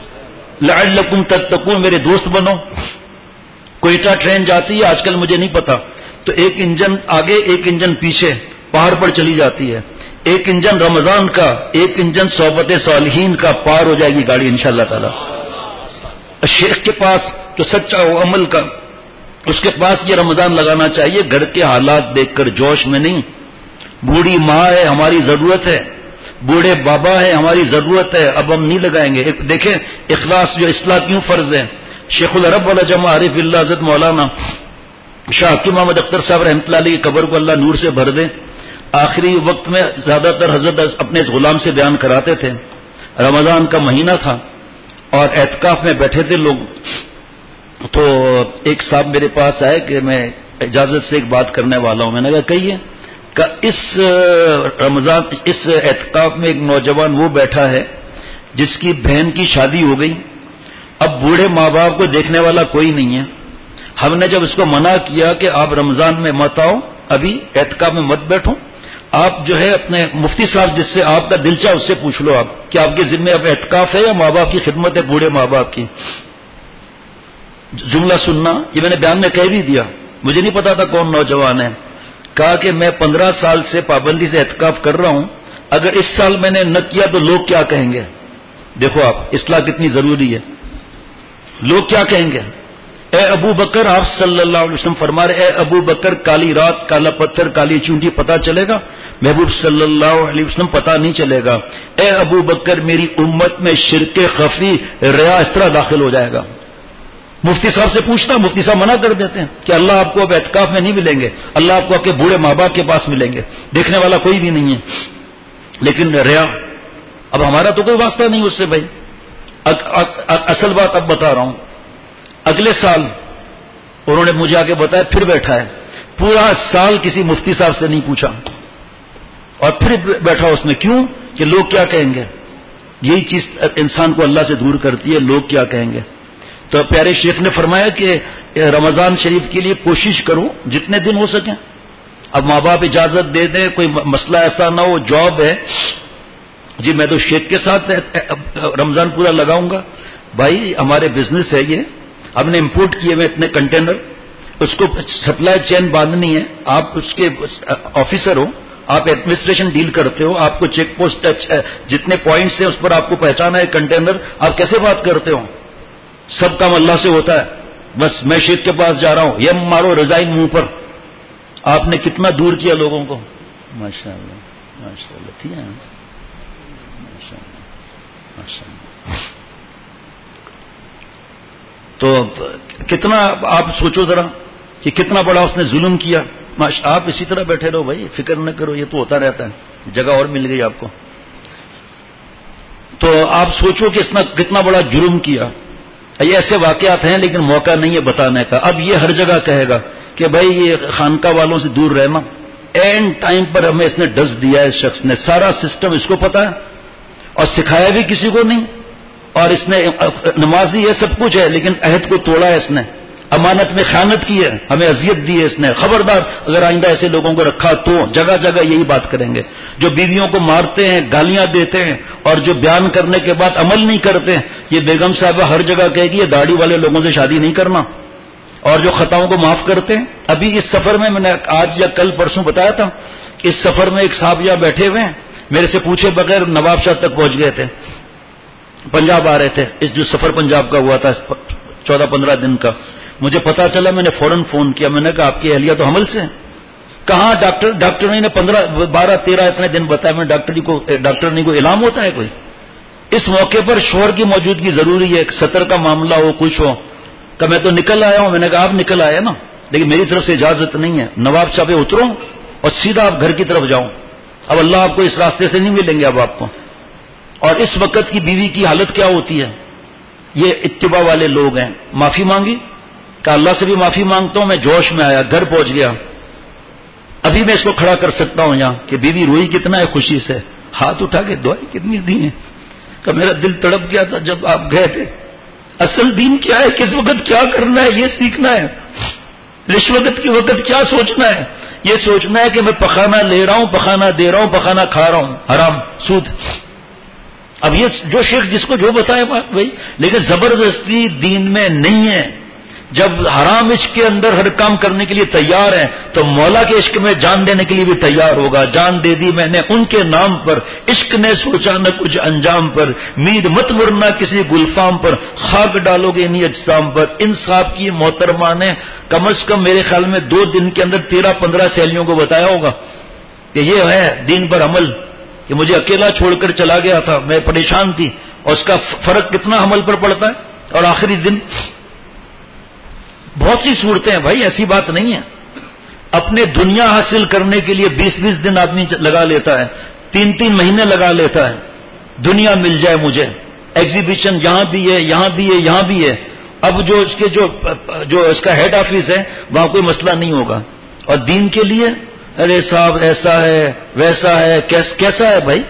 لعلکم تتقون، میرے دوست بنو۔ کوئٹہ ٹرین جاتی ہے آج کل، مجھے نہیں پتا، تو ایک انجن آگے ایک انجن پیچھے پہاڑ پر چلی جاتی ہے، ایک انجن رمضان کا، ایک انجن صحبت صالحین کا، پار ہو جائے گی گاڑی انشاءاللہ تعالی۔ شیخ کے پاس جو سچا ہو عمل کا، اس کے پاس یہ رمضان لگانا چاہیے، گھر کے حالات دیکھ کر جوش میں نہیں۔ بوڑھی ماں ہے ہماری ضرورت ہے، بوڑھے بابا ہے ہماری ضرورت ہے، اب ہم نہیں لگائیں گے۔ دیکھیں اخلاص جو اصلاح کیوں فرض ہے۔ شیخ العرب والعجم عارف اللہ حضرت مولانا شاہ حکیم محمد اختر صاحب رحمۃ اللہ علیہ کی قبر کو اللہ نور سے بھر دے، آخری وقت میں زیادہ تر حضرت اپنے اس غلام سے بیان کراتے تھے، رمضان کا مہینہ تھا اور اعتکاف میں بیٹھے تھے لوگ، تو ایک صاحب میرے پاس آئے کہ میں اجازت سے ایک بات کرنے والا ہوں۔ میں نے کہا کہیے، کہ اس رمضان اس اعتکاف میں ایک نوجوان وہ بیٹھا ہے جس کی بہن کی شادی ہو گئی، اب بوڑھے ماں باپ کو دیکھنے والا کوئی نہیں ہے۔ ہم نے جب اس کو منع کیا کہ آپ رمضان میں مت آؤ، ابھی اعتکاف میں مت بیٹھو، آپ جو ہے اپنے مفتی صاحب جس سے آپ کا دل چاہے اس سے پوچھ لو، آپ کہ آپ کے ذمہ اب اعتکاف ہے یا ماں باپ کی خدمت ہے، بوڑھے ماں باپ کی۔ جملہ سننا، یہ میں نے بیان میں کہہ بھی دیا، مجھے نہیں پتا تھا کون نوجوان ہے، کہا کہ میں پندرہ سال سے پابندی سے اعتکاف کر رہا ہوں، اگر اس سال میں نے نہ کیا تو لوگ کیا کہیں گے۔ دیکھو آپ اصلاح کتنی ضروری ہے، لوگ کیا کہیں گے۔ اے ابو بکر، آپ صلی اللہ علیہ وسلم فرما رہے، اے ابو بکر کالی رات کالا پتھر کالی چونٹی پتہ چلے گا؟ محبوب صلی اللہ علیہ وسلم پتہ نہیں چلے گا۔ اے ابو بکر میری امت میں شرک خفی ریا اس طرح داخل ہو جائے گا۔ مفتی صاحب سے پوچھنا، مفتی صاحب منع کر دیتے ہیں کہ اللہ آپ کو اب اعتکاف میں نہیں ملیں گے، اللہ آپ کو آپ کے بوڑھے ماں باپ کے پاس ملیں گے، دیکھنے والا کوئی بھی نہیں ہے۔ لیکن ریا، اب ہمارا تو کوئی واسطہ نہیں اس سے بھائی۔ اصل بات اب بتا رہا ہوں، اگلے سال انہوں نے مجھے آگے بتایا، پھر بیٹھا ہے پورا سال کسی مفتی صاحب سے نہیں پوچھا، اور پھر بیٹھا اس میں، کیوں؟ کہ لوگ کیا کہیں گے۔ یہی چیز انسان کو اللہ سے دور کرتی ہے، لوگ کیا کہیں گے۔ تو پیارے شیخ نے فرمایا کہ رمضان شریف کے لیے کوشش کرو جتنے دن ہو سکیں، اب ماں باپ اجازت دے دیں، کوئی مسئلہ ایسا نہ ہو، جاب ہے جی میں تو شیخ کے ساتھ رمضان پورا لگاؤں گا، بھائی ہمارے بزنس ہے یہ، ہم نے امپورٹ کیے ہوئے اتنے کنٹینر، اس کو سپلائی چین باندھنی ہے، آپ اس کے آفیسر ہو، آپ ایڈمنسٹریشن ڈیل کرتے ہو، آپ کو چیک پوسٹ جتنے پوائنٹس ہیں اس پر آپ کو پہچانا ہے کنٹینر، آپ کیسے بات کرتے ہو؟ سب کام اللہ سے ہوتا ہے، بس میں شیخ کے پاس جا رہا ہوں، یہ مارو رضائن منہ پر۔ آپ نے کتنا دور کیا لوگوں کو، ماشاء اللہ ماشاء اللہ، ٹھیک ہے ماشاء اللہ ماشاء اللہ۔ تو کتنا آپ سوچو ذرا کہ کتنا بڑا اس نے ظلم کیا۔ آپ اسی طرح بیٹھے رہو بھائی، فکر نہ کرو، یہ تو ہوتا رہتا ہے، جگہ اور مل گئی آپ کو۔ تو آپ سوچو کہ اس نے کتنا بڑا جرم کیا۔ یہ ایسے واقعات ہیں لیکن موقع نہیں ہے بتانے کا۔ اب یہ ہر جگہ کہے گا کہ بھائی یہ خانقاہ والوں سے دور رہنا، اینڈ ٹائم پر ہمیں اس نے ڈس دیا ہے، اس شخص نے سارا سسٹم اس کو پتا ہے اور سکھایا بھی کسی کو نہیں، اور اس نے نمازی ہے، سب کچھ ہے، لیکن عہد کو توڑا ہے اس نے، امانت میں خیانت کی ہے، ہمیں اذیت دی ہے اس نے۔ خبردار اگر آئندہ ایسے لوگوں کو رکھا تو جگہ جگہ یہی بات کریں گے، جو بیویوں کو مارتے ہیں، گالیاں دیتے ہیں اور جو بیان کرنے کے بعد عمل نہیں کرتے، یہ بیگم صاحبہ ہر جگہ کہے گی یہ داڑھی والے لوگوں سے شادی نہیں کرنا، اور جو خطاؤں کو معاف کرتے ہیں. ابھی اس سفر میں میں نے آج یا کل پرسوں بتایا تھا کہ اس سفر میں ایک صاحب یہاں بیٹھے ہوئے ہیں, میرے سے پوچھے بغیر نواب شاہ تک پہنچ گئے تھے, پنجاب آ رہے تھے. اس جو سفر پنجاب کا ہوا تھا چودہ پندرہ دن کا, مجھے پتا چلا, میں نے فوراً فون کیا, میں نے کہا آپ کی اہلیہ تو حمل سے ہیں. کہاں ڈاکٹر ڈاکٹر نے پندرہ بارہ تیرہ اتنے دن بتایا. میں ڈاکٹر کو ڈاکٹر نہیں کو اعلام ہوتا ہے کوئی. اس موقع پر شوہر کی موجودگی ضروری ہے, سطر کا معاملہ ہو کچھ ہو. کہ میں تو نکل آیا ہوں. میں نے کہا آپ نکل آئے نا, لیکن میری طرف سے اجازت نہیں ہے. نواب شاہ پہ اترو اور سیدھا آپ گھر کی طرف جاؤ. اب اللہ آپ کو اس راستے سے نہیں ملیں گے اب آپ کو. اور اس وقت کی بیوی کی حالت کیا ہوتی ہے؟ یہ اتباع والے لوگ ہیں. معافی مانگی کہ اللہ سے بھی معافی مانگتا ہوں, میں جوش میں آیا, گھر پہنچ گیا. ابھی میں اس کو کھڑا کر سکتا ہوں یہاں کہ بیوی روئی کتنا ہے خوشی سے, ہاتھ اٹھا کے دعائیں کتنی دی ہیں. کہ میرا دل تڑپ گیا تھا جب آپ گئے تھے. اصل دین کیا ہے, کس وقت کیا کرنا ہے یہ سیکھنا ہے. رشوت کے وقت کیا سوچنا ہے, یہ سوچنا ہے کہ میں پخانا لے رہا ہوں, پخانا دے رہا ہوں, پخانا کھا رہا ہوں, حرام سود. اب یہ جو شیخ جس کو جو بتائے بات بھائی, لیکن زبردستی دین میں نہیں ہے. جب حرام عشق کے اندر ہر کام کرنے کے لیے تیار ہے تو مولا کے عشق میں جان دینے کے لیے بھی تیار ہوگا. جان دے دی میں نے ان کے نام پر, عشق نے سوچا نہ کچھ انجام پر, مید مت مرنا کسی گلفام پر, خاک ڈالو گے انہیں اجسام پر. انصاف کی محترمہ نے کم از کم میرے خیال میں دو دن کے اندر تیرہ پندرہ سہیلیوں کو بتایا ہوگا کہ یہ ہے دین پر عمل. کہ مجھے اکیلا چھوڑ کر چلا گیا تھا, میں پریشان تھی, اور اس کا فرق کتنا عمل پر پڑتا ہے. اور آخری دن بہت سی صورتیں ہیں بھائی, ایسی بات نہیں ہے. اپنے دنیا حاصل کرنے کے لیے بیس بیس دن آدمی لگا لیتا ہے, تین تین مہینے لگا لیتا ہے, دنیا مل جائے مجھے. ایگزیبیشن یہاں بھی ہے, یہاں بھی ہے, یہاں بھی ہے. اب جو اس کے جو جو اس کا ہیڈ آفس ہے وہاں کوئی مسئلہ نہیں ہوگا. اور دین کے لیے ارے صاحب ایسا ہے ویسا ہے, کیس, کیسا ہے بھائی.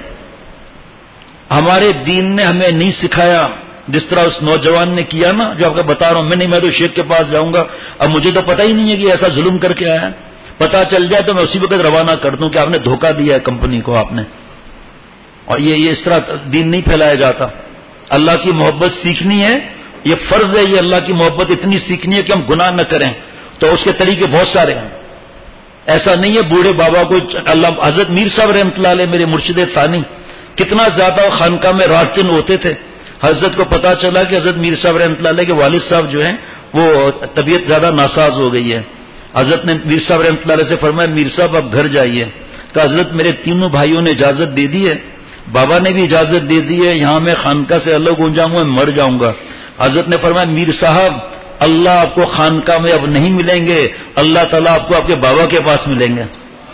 ہمارے دین نے ہمیں نہیں سکھایا جس طرح اس نوجوان نے کیا نا, جو آپ کو بتا رہا ہوں. میں نہیں, میں تو شیخ کے پاس جاؤں گا, اب مجھے تو پتہ ہی نہیں ہے کہ ایسا ظلم کر کے آیا ہے. پتہ چل جائے تو میں اسی وقت روانہ کر دوں کہ آپ نے دھوکہ دیا ہے کمپنی کو آپ نے. اور یہ یہ اس طرح دین نہیں پھیلایا جاتا. اللہ کی محبت سیکھنی ہے, یہ فرض ہے. یہ اللہ کی محبت اتنی سیکھنی ہے کہ ہم گناہ نہ کریں. تو اس کے طریقے بہت سارے ہیں. ایسا نہیں ہے بوڑھے بابا کو اللہ. حضرت میر صاحب رحمۃ اللہ علیہ میرے مرشد ثانی کتنا زیادہ خانقاہ میں رات دن ہوتے تھے. حضرت کو پتا چلا کہ حضرت میر صاحب رحمۃ اللہ علیہ کے والد صاحب جو ہیں وہ طبیعت زیادہ ناساز ہو گئی ہے. حضرت نے میر صاحب رحمۃ اللہ علیہ سے فرمایا میر صاحب اب گھر جائیے. کہ حضرت میرے تینوں بھائیوں نے اجازت دے دی ہے, بابا نے بھی اجازت دے دی ہے, یہاں میں خانقاہ سے الگ ہو جاؤں گا, مر جاؤں گا. حضرت نے فرمایا میر صاحب اللہ آپ کو خانقاہ میں اب نہیں ملیں گے, اللہ تعالیٰ آپ کو آپ کے بابا کے پاس ملیں گے.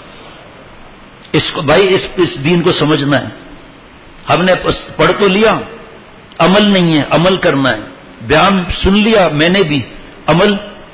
اس کو بھائی اس, اس دین کو سمجھنا ہے. ہم نے پڑھ تو لیا, عمل نہیں ہے, عمل کرنا ہے. بیان سن لیا میں نے بھی, عمل.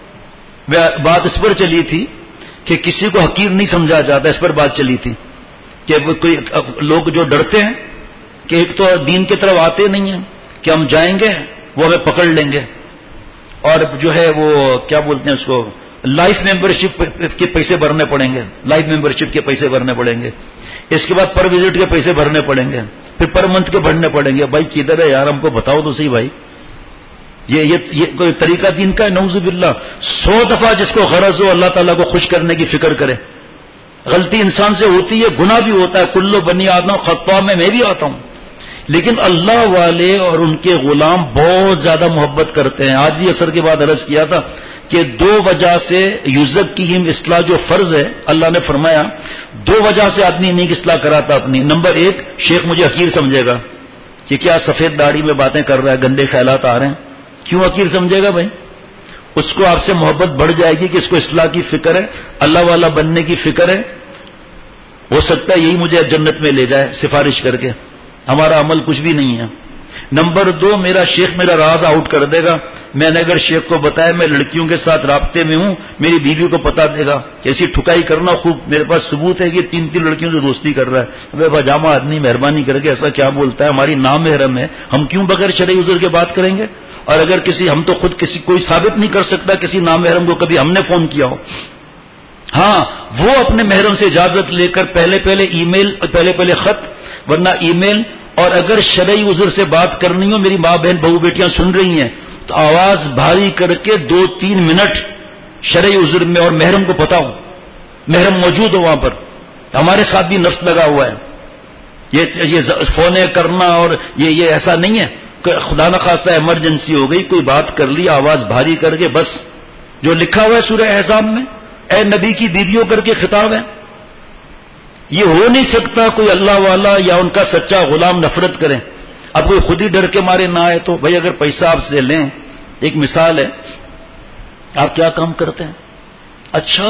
بات اس پر چلی تھی کہ کسی کو حقیر نہیں سمجھا جاتا, اس پر بات چلی تھی کہ کوئی لوگ جو ڈرتے ہیں کہ ایک تو دین کی طرف آتے نہیں ہیں کہ ہم جائیں گے وہ ہمیں پکڑ لیں گے, اور جو ہے وہ کیا بولتے ہیں اس کو, لائف ممبرشپ کے پیسے بھرنے پڑیں گے, لائف ممبرشپ کے پیسے بھرنے پڑیں گے. اس کے بعد پر وزٹ کے پیسے بھرنے پڑیں گے, پھر پر منتھ کے بھرنے پڑیں گے. بھائی کدھر ہے یار, ہم کو بتاؤ تو صحیح بھائی. یہ یہ, یہ کوئی طریقہ دین کا ہے؟ نعوذ باللہ. سو دفعہ جس کو غرض ہو اللہ تعالیٰ کو خوش کرنے کی فکر کرے. غلطی انسان سے ہوتی ہے, گناہ بھی ہوتا ہے, کلو بنی آدم خطا میں میں بھی آتا ہوں, لیکن اللہ والے اور ان کے غلام بہت زیادہ محبت کرتے ہیں. آج بھی اثر کے بعد عرض کیا تھا کہ دو وجہ سے یزکیہم اصلاح جو فرض ہے اللہ نے فرمایا, دو وجہ سے آدمی نیک اصلاح کراتا اپنی. نمبر ایک, شیخ مجھے حقیر سمجھے گا کہ کیا سفید داڑھی میں باتیں کر رہا ہے, گندے خیالات آ رہے ہیں. کیوں حقیر سمجھے گا بھائی؟ اس کو آپ سے محبت بڑھ جائے گی کہ اس کو اصلاح کی فکر ہے, اللہ والا بننے کی فکر ہے. ہو سکتا ہے یہی مجھے جنت میں لے جائے سفارش کر کے. ہمارا عمل کچھ بھی نہیں ہے. نمبر دو, میرا شیخ میرا راز آؤٹ کر دے گا. میں نے اگر شیخ کو بتایا میں لڑکیوں کے ساتھ رابطے میں ہوں, میری بیوی کو پتا دے گا کہ ایسی ٹھکائی کرنا خوب. میرے پاس ثبوت ہے کہ تین تین لڑکیوں سے دوستی کر رہا ہے. ابے پاجامہ آدمی مہربانی کر کے ایسا کیا بولتا ہے, ہماری نام محرم ہے, ہم کیوں بغیر شرعی عذر کے بات کریں گے؟ اور اگر کسی, ہم تو خود کسی کوئی ثابت نہیں کر سکتا کسی نام محرم کو کبھی ہم نے فون کیا ہو. ہاں وہ اپنے محرم سے اجازت لے کر پہلے پہلے ای میل, پہلے پہلے خط, ورنہ ای میل. اور اگر شرعی عذر سے بات کرنی ہو, میری ماں بہن بہو بیٹیاں سن رہی ہیں, تو آواز بھاری کر کے دو تین منٹ شرعی عذر میں اور محرم کو پتا ہو، محرم موجود ہو وہاں پر، ہمارے ساتھ بھی نفس لگا ہوا ہے، یہ یہ فونے کرنا اور یہ یہ ایسا نہیں ہے کہ خدا نخواستہ ایمرجنسی ہو گئی، کوئی بات کر لی آواز بھاری کر کے، بس جو لکھا ہوا ہے سورہ احزاب میں، اے نبی کی بیویوں کر کے خطاب ہے. یہ ہو نہیں سکتا کوئی اللہ والا یا ان کا سچا غلام نفرت کرے. اب کوئی خود ہی ڈر کے مارے نہ آئے تو بھائی اگر پیسہ آپ سے لیں، ایک مثال ہے، آپ کیا کام کرتے ہیں؟ اچھا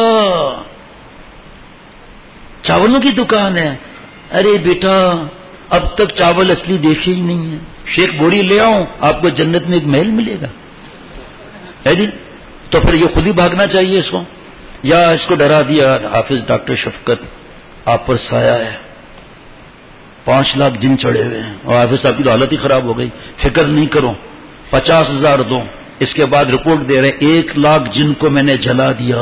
چاولوں کی دکان ہے، ارے بیٹا اب تک چاول اصلی دیکھے ہی نہیں ہے، شیخ بوری لے آؤں آپ کو جنت میں ایک محل ملے گا ہے جی. تو پھر یہ خود ہی بھاگنا چاہیے اس کو، یا اس کو ڈرا دیا حافظ ڈاکٹر شفقت آپ پر سایہ ہے، پانچ لاکھ جن چڑھے ہوئے ہیں اور حافظ صاحب کی تو حالت ہی خراب ہو گئی، فکر نہیں کرو پچاس ہزار دو. اس کے بعد رپورٹ دے رہے ایک لاکھ جن کو میں نے جلا دیا،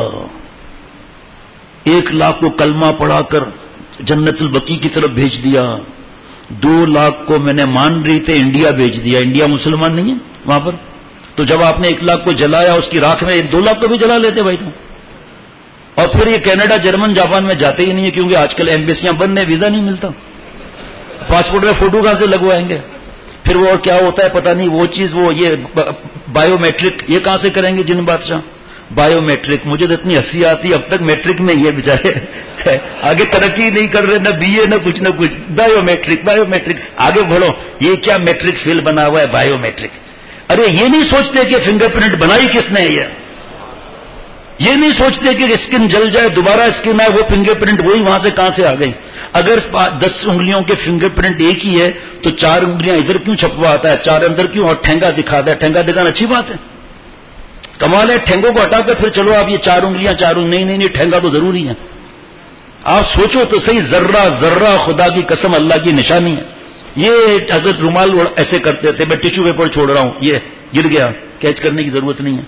ایک لاکھ کو کلمہ پڑھا کر جنت البقیع کی طرف بھیج دیا، دو لاکھ کو میں نے مان رہی تھے انڈیا بھیج دیا. انڈیا مسلمان نہیں ہے وہاں پر، تو جب آپ نے ایک لاکھ کو جلایا اس کی راکھ میں دو لاکھ کو بھی جلا لیتے بھائی تو. اور پھر یہ کینیڈا جرمن جاپان میں جاتے ہی نہیں ہے کیونکہ آج کل ایمبیسیاں بند ہیں، ویزا نہیں ملتا، پاسپورٹ میں فوٹو کہاں سے لگوائیں گے؟ پھر وہ کیا ہوتا ہے پتہ نہیں، وہ چیز وہ یہ بایو میٹرک یہ کہاں سے کریں گے جن بادشاہ؟ Biometric. مجھے تو اتنی ہنسی آتی اب تک میٹرک میں یہ بےچارے آگے ترقی نہیں کر رہے، نہ بی اے نہ کچھ نہ کچھ، بایو میٹرک بایو میٹرک آگے بڑھو. یہ کیا میٹرک فیل بنا ہوا ہے بایو میٹرک؟ ارے یہ نہیں سوچتے کہ فنگر پرنٹ بنائی کس نے، یہ یہ نہیں سوچتے کہ اسکن جل جائے دوبارہ اسکن آئے، وہ فنگر پرنٹ وہی وہاں سے کہاں سے آ گئی؟ اگر دس انگلیوں کے فنگر پرنٹ ایک ہی ہے تو چار انگلیاں ادھر کیوں چھپواتا ہے، چار اندر کیوں، اور ٹھینگا دکھاتا ہے؟ ٹھینگا دکھانا اچھی بات ہے، کمال ہے. ٹھینگوں کو ہٹا کر پھر چلو آپ یہ چار انگلیاں چار انگلیاں نہیں نہیں نہیں ٹھینگا تو ضروری ہے. آپ سوچو تو صحیح، ذرہ ذرہ خدا کی قسم اللہ کی نشانی ہے. یہ حضرت رومال ایسے کرتے تھے، میں ٹیشو پیپر چھوڑ رہا ہوں، یہ گر گیا، کیچ کرنے کی ضرورت نہیں ہے.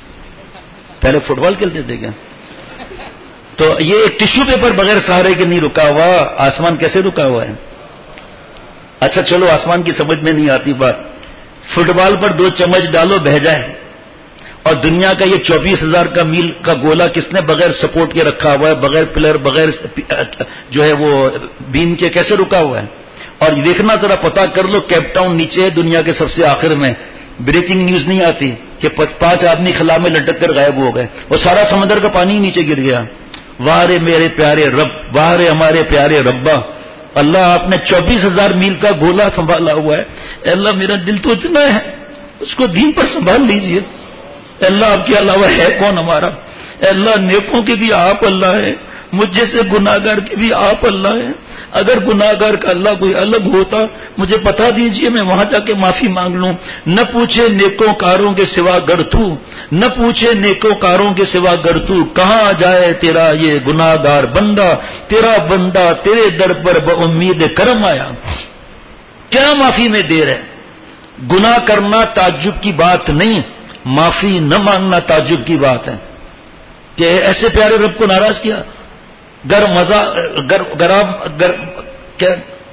پہلے فٹ بال کھیلتے تھے کیا؟ تو یہ ایک ٹیشو پیپر بغیر سہارے کے نہیں رکا ہوا، آسمان کیسے رکا ہوا ہے؟ اچھا چلو آسمان کی سمجھ میں نہیں آتی بات، فٹ بال پر دو چمچ ڈالو بہ جائے، اور دنیا کا یہ چوبیس ہزار کا میل کا گولا کس نے بغیر سپورٹ کے رکھا ہوا ہے، بغیر پلر بغیر جو ہے وہ بیم کے کیسے رکا ہوا ہے؟ اور دیکھنا ذرا پتا کر لو کیپ ٹاؤن نیچے ہے دنیا کے سب سے آخر میں، بریکنگ نیوز نہیں آتی کہ پانچ آدمی خلا میں لٹک کر غائب ہو گئے، وہ سارا سمندر کا پانی نیچے گر گیا. واہ رے میرے پیارے رب، واہ رے ہمارے پیارے ربا، اللہ آپ نے چوبیس ہزار میل کا گولا سنبھالا ہوا ہے. اے اللہ میرا دل تو اتنا ہے، اس کو دین پر سنبھال لیجئے. اے اللہ آپ کے علاوہ ہے کون ہمارا؟ اے اللہ نیکوں کے بھی آپ اللہ ہے، مجھ جیسے گناہگار کے بھی آپ اللہ ہیں. اگر گناہگار کا اللہ کوئی الگ ہوتا مجھے بتا دیجئے، میں وہاں جا کے معافی مانگ لوں. نہ پوچھے نیکوں کاروں کے سوا گر تو، نہ پوچھے نیکوں کاروں کے سوا گر تو، کہاں جائے تیرا یہ گناہگار بندہ، تیرا بندہ تیرے در پر بامید کرم آیا. کیا معافی میں دیر ہے؟ گناہ کرنا تعجب کی بات نہیں، معافی نہ مانگنا تعجب کی بات ہے کہ ایسے پیارے رب کو ناراض کیا. گر مزا گر گرام گر کیا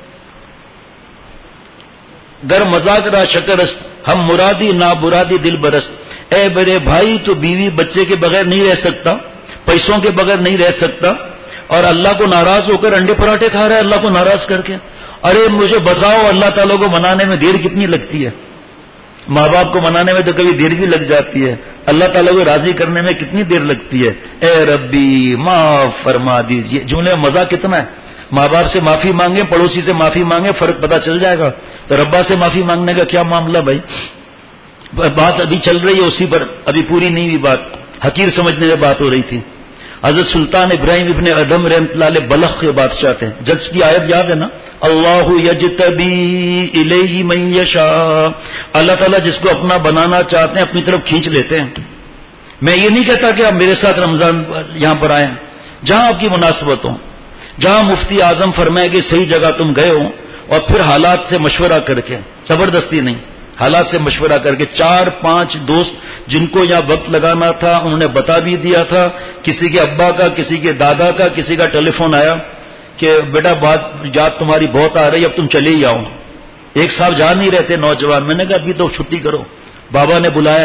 گر مزاق را شکرست ہم مرادی نا برادی دل برست. اے میرے بھائی تو بیوی بچے کے بغیر نہیں رہ سکتا، پیسوں کے بغیر نہیں رہ سکتا، اور اللہ کو ناراض ہو کر انڈے پراٹھے کھا رہا ہے اللہ کو ناراض کر کے. ارے مجھے بتاؤ اللہ تعالیٰ کو منانے میں دیر کتنی لگتی ہے؟ ماں باپ کو منانے میں تو کبھی دیر بھی لگ جاتی ہے، اللہ تعالیٰ کو راضی کرنے میں کتنی دیر لگتی ہے؟ اے ربی معاف فرما دیجئے. جملے میں مزہ کتنا ہے. ماں باپ سے معافی مانگے، پڑوسی سے معافی مانگے، فرق پتہ چل جائے گا. تو ربا سے معافی مانگنے کا کیا معاملہ بھائی؟ بات ابھی چل رہی ہے اسی پر، ابھی پوری نہیں ہوئی بات، حقیر سمجھنے میں بات ہو رہی تھی. حضرت سلطان ابراہیم ابن ادم رحمۃ اللہ علیہ بلخ کے بادشاہ تھے. جج کی آیت یاد ہے نا، اللہ یجتبی الیہ من یشاء، اللہ تعالیٰ جس کو اپنا بنانا چاہتے ہیں اپنی طرف کھینچ لیتے ہیں. میں یہ نہیں کہتا کہ آپ میرے ساتھ رمضان یہاں پر آئیں، جہاں آپ کی مناسبت ہو، جہاں مفتی اعظم فرمائے کہ صحیح جگہ تم گئے ہو، اور پھر حالات سے مشورہ کر کے، زبردستی نہیں، حالات سے مشورہ کر کے. چار پانچ دوست جن کو یہاں وقت لگانا تھا انہوں نے بتا بھی دیا تھا، کسی کے ابا کا، کسی کے دادا کا، کسی کا ٹیلی فون آیا کہ بیٹا بات یاد تمہاری بہت آ رہی، اب تم چلے ہی آؤ. ایک صاحب جا نہیں رہتے نوجوان، میں نے کہا ابھی تو چھٹی کرو، بابا نے بلایا ہے.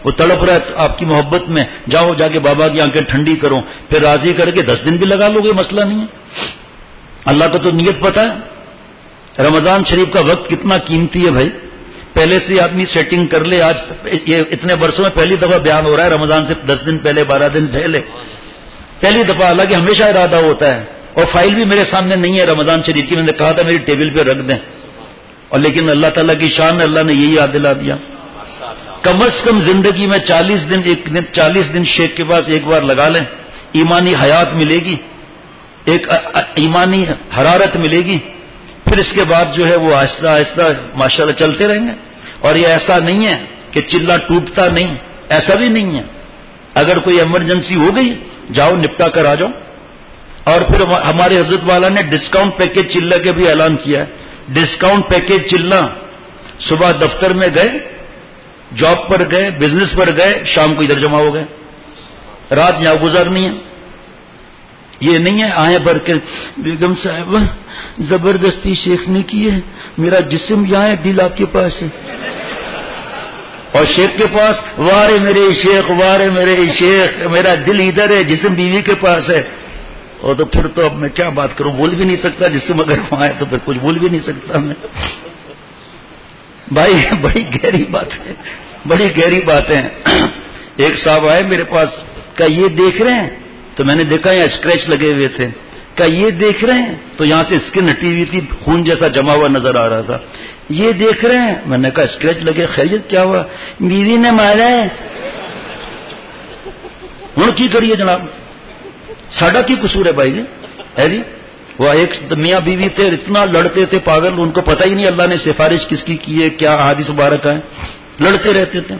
وہ تڑپ رہا ہے آپ کی محبت میں، جاؤ جا کے بابا کی آنکھیں ٹھنڈی کرو، پھر راضی کر کے دس دن بھی لگا لو گے، مسئلہ نہیں ہے۔ اللہ کو تو نیت پتہ ہے۔ رمضان شریف کا وقت کتنا قیمتی ہے بھائی، پہلے سے آدمی سیٹنگ کر لے۔ آج یہ اتنے برسوں میں پہلی دفعہ بیان ہو رہا ہے رمضان سے دس دن پہلے، بارہ دن پہلے، پہلی دفعہ۔ حالانکہ ہمیشہ ارادہ ہوتا ہے، اور فائل بھی میرے سامنے نہیں ہے رمضان شریف کی، میں نے کہا تھا میری ٹیبل پہ رکھ دیں، اور لیکن اللہ تعالیٰ کی شان ہے، اللہ نے یہی یاد دلا دیا۔ کم از کم زندگی میں چالیس دن ایک دن چالیس دن شیخ کے پاس ایک بار لگا لیں، ایمانی حیات ملے گی، ایک ایمانی حرارت ملے گی، پھر اس کے بعد جو ہے وہ آہستہ آہستہ ماشاءاللہ چلتے رہیں گے۔ اور یہ ایسا نہیں ہے کہ چلہ ٹوٹتا نہیں، ایسا بھی نہیں ہے۔ اگر کوئی ایمرجنسی ہو گئی جاؤ نپٹا کر آ جاؤ۔ اور پھر ہمارے حضرت والا نے ڈسکاؤنٹ پیکج چلہ کے بھی اعلان کیا ہے، ڈسکاؤنٹ پیکج چلہ۔ صبح دفتر میں گئے، جاب پر گئے، بزنس پر گئے، شام کو ادھر جمع ہو گئے، رات یہاں گزارنی ہے۔ یہ نہیں ہے آئیں بھر کے بیگم صاحب زبردستی شیخ نے کی ہے، میرا جسم یہاں ہے دل آپ کے پاس ہے، اور شیخ کے پاس وارے میرے شیخ وارے میرے شیخ، میرا دل ادھر ہے جسم بیوی کے پاس ہے۔ اور تو پھر تو اب میں کیا بات کروں، بول بھی نہیں سکتا، جسم اگر وہاں ہے تو پھر کچھ بول بھی نہیں سکتا میں۔ بھائی بڑی گہری بات ہے، بڑی گہری بات ہے۔ ایک صاحب آئے میرے پاس، کہا یہ دیکھ رہے ہیں؟ تو میں نے دیکھا یہاں اسکریچ لگے ہوئے تھے، کہا یہ دیکھ رہے ہیں؟ تو یہاں سے اسکن ہٹی ہوئی تھی، خون جیسا جمع ہوا نظر آ رہا تھا۔ یہ دیکھ رہے ہیں؟ میں نے کہا اسکریچ لگے، خیریت کیا ہوا؟ بیوی نے مارا ہے۔ ہوں کی کریے جناب، ساڈا کی قصور ہے بھائی جی؟ ہے جی وہ ایک میاں بیوی تھے، اتنا لڑتے تھے پاگل، ان کو پتہ ہی نہیں اللہ نے سفارش کس کی کی ہے، کیا حدیث مبارک ہے، لڑتے رہتے تھے۔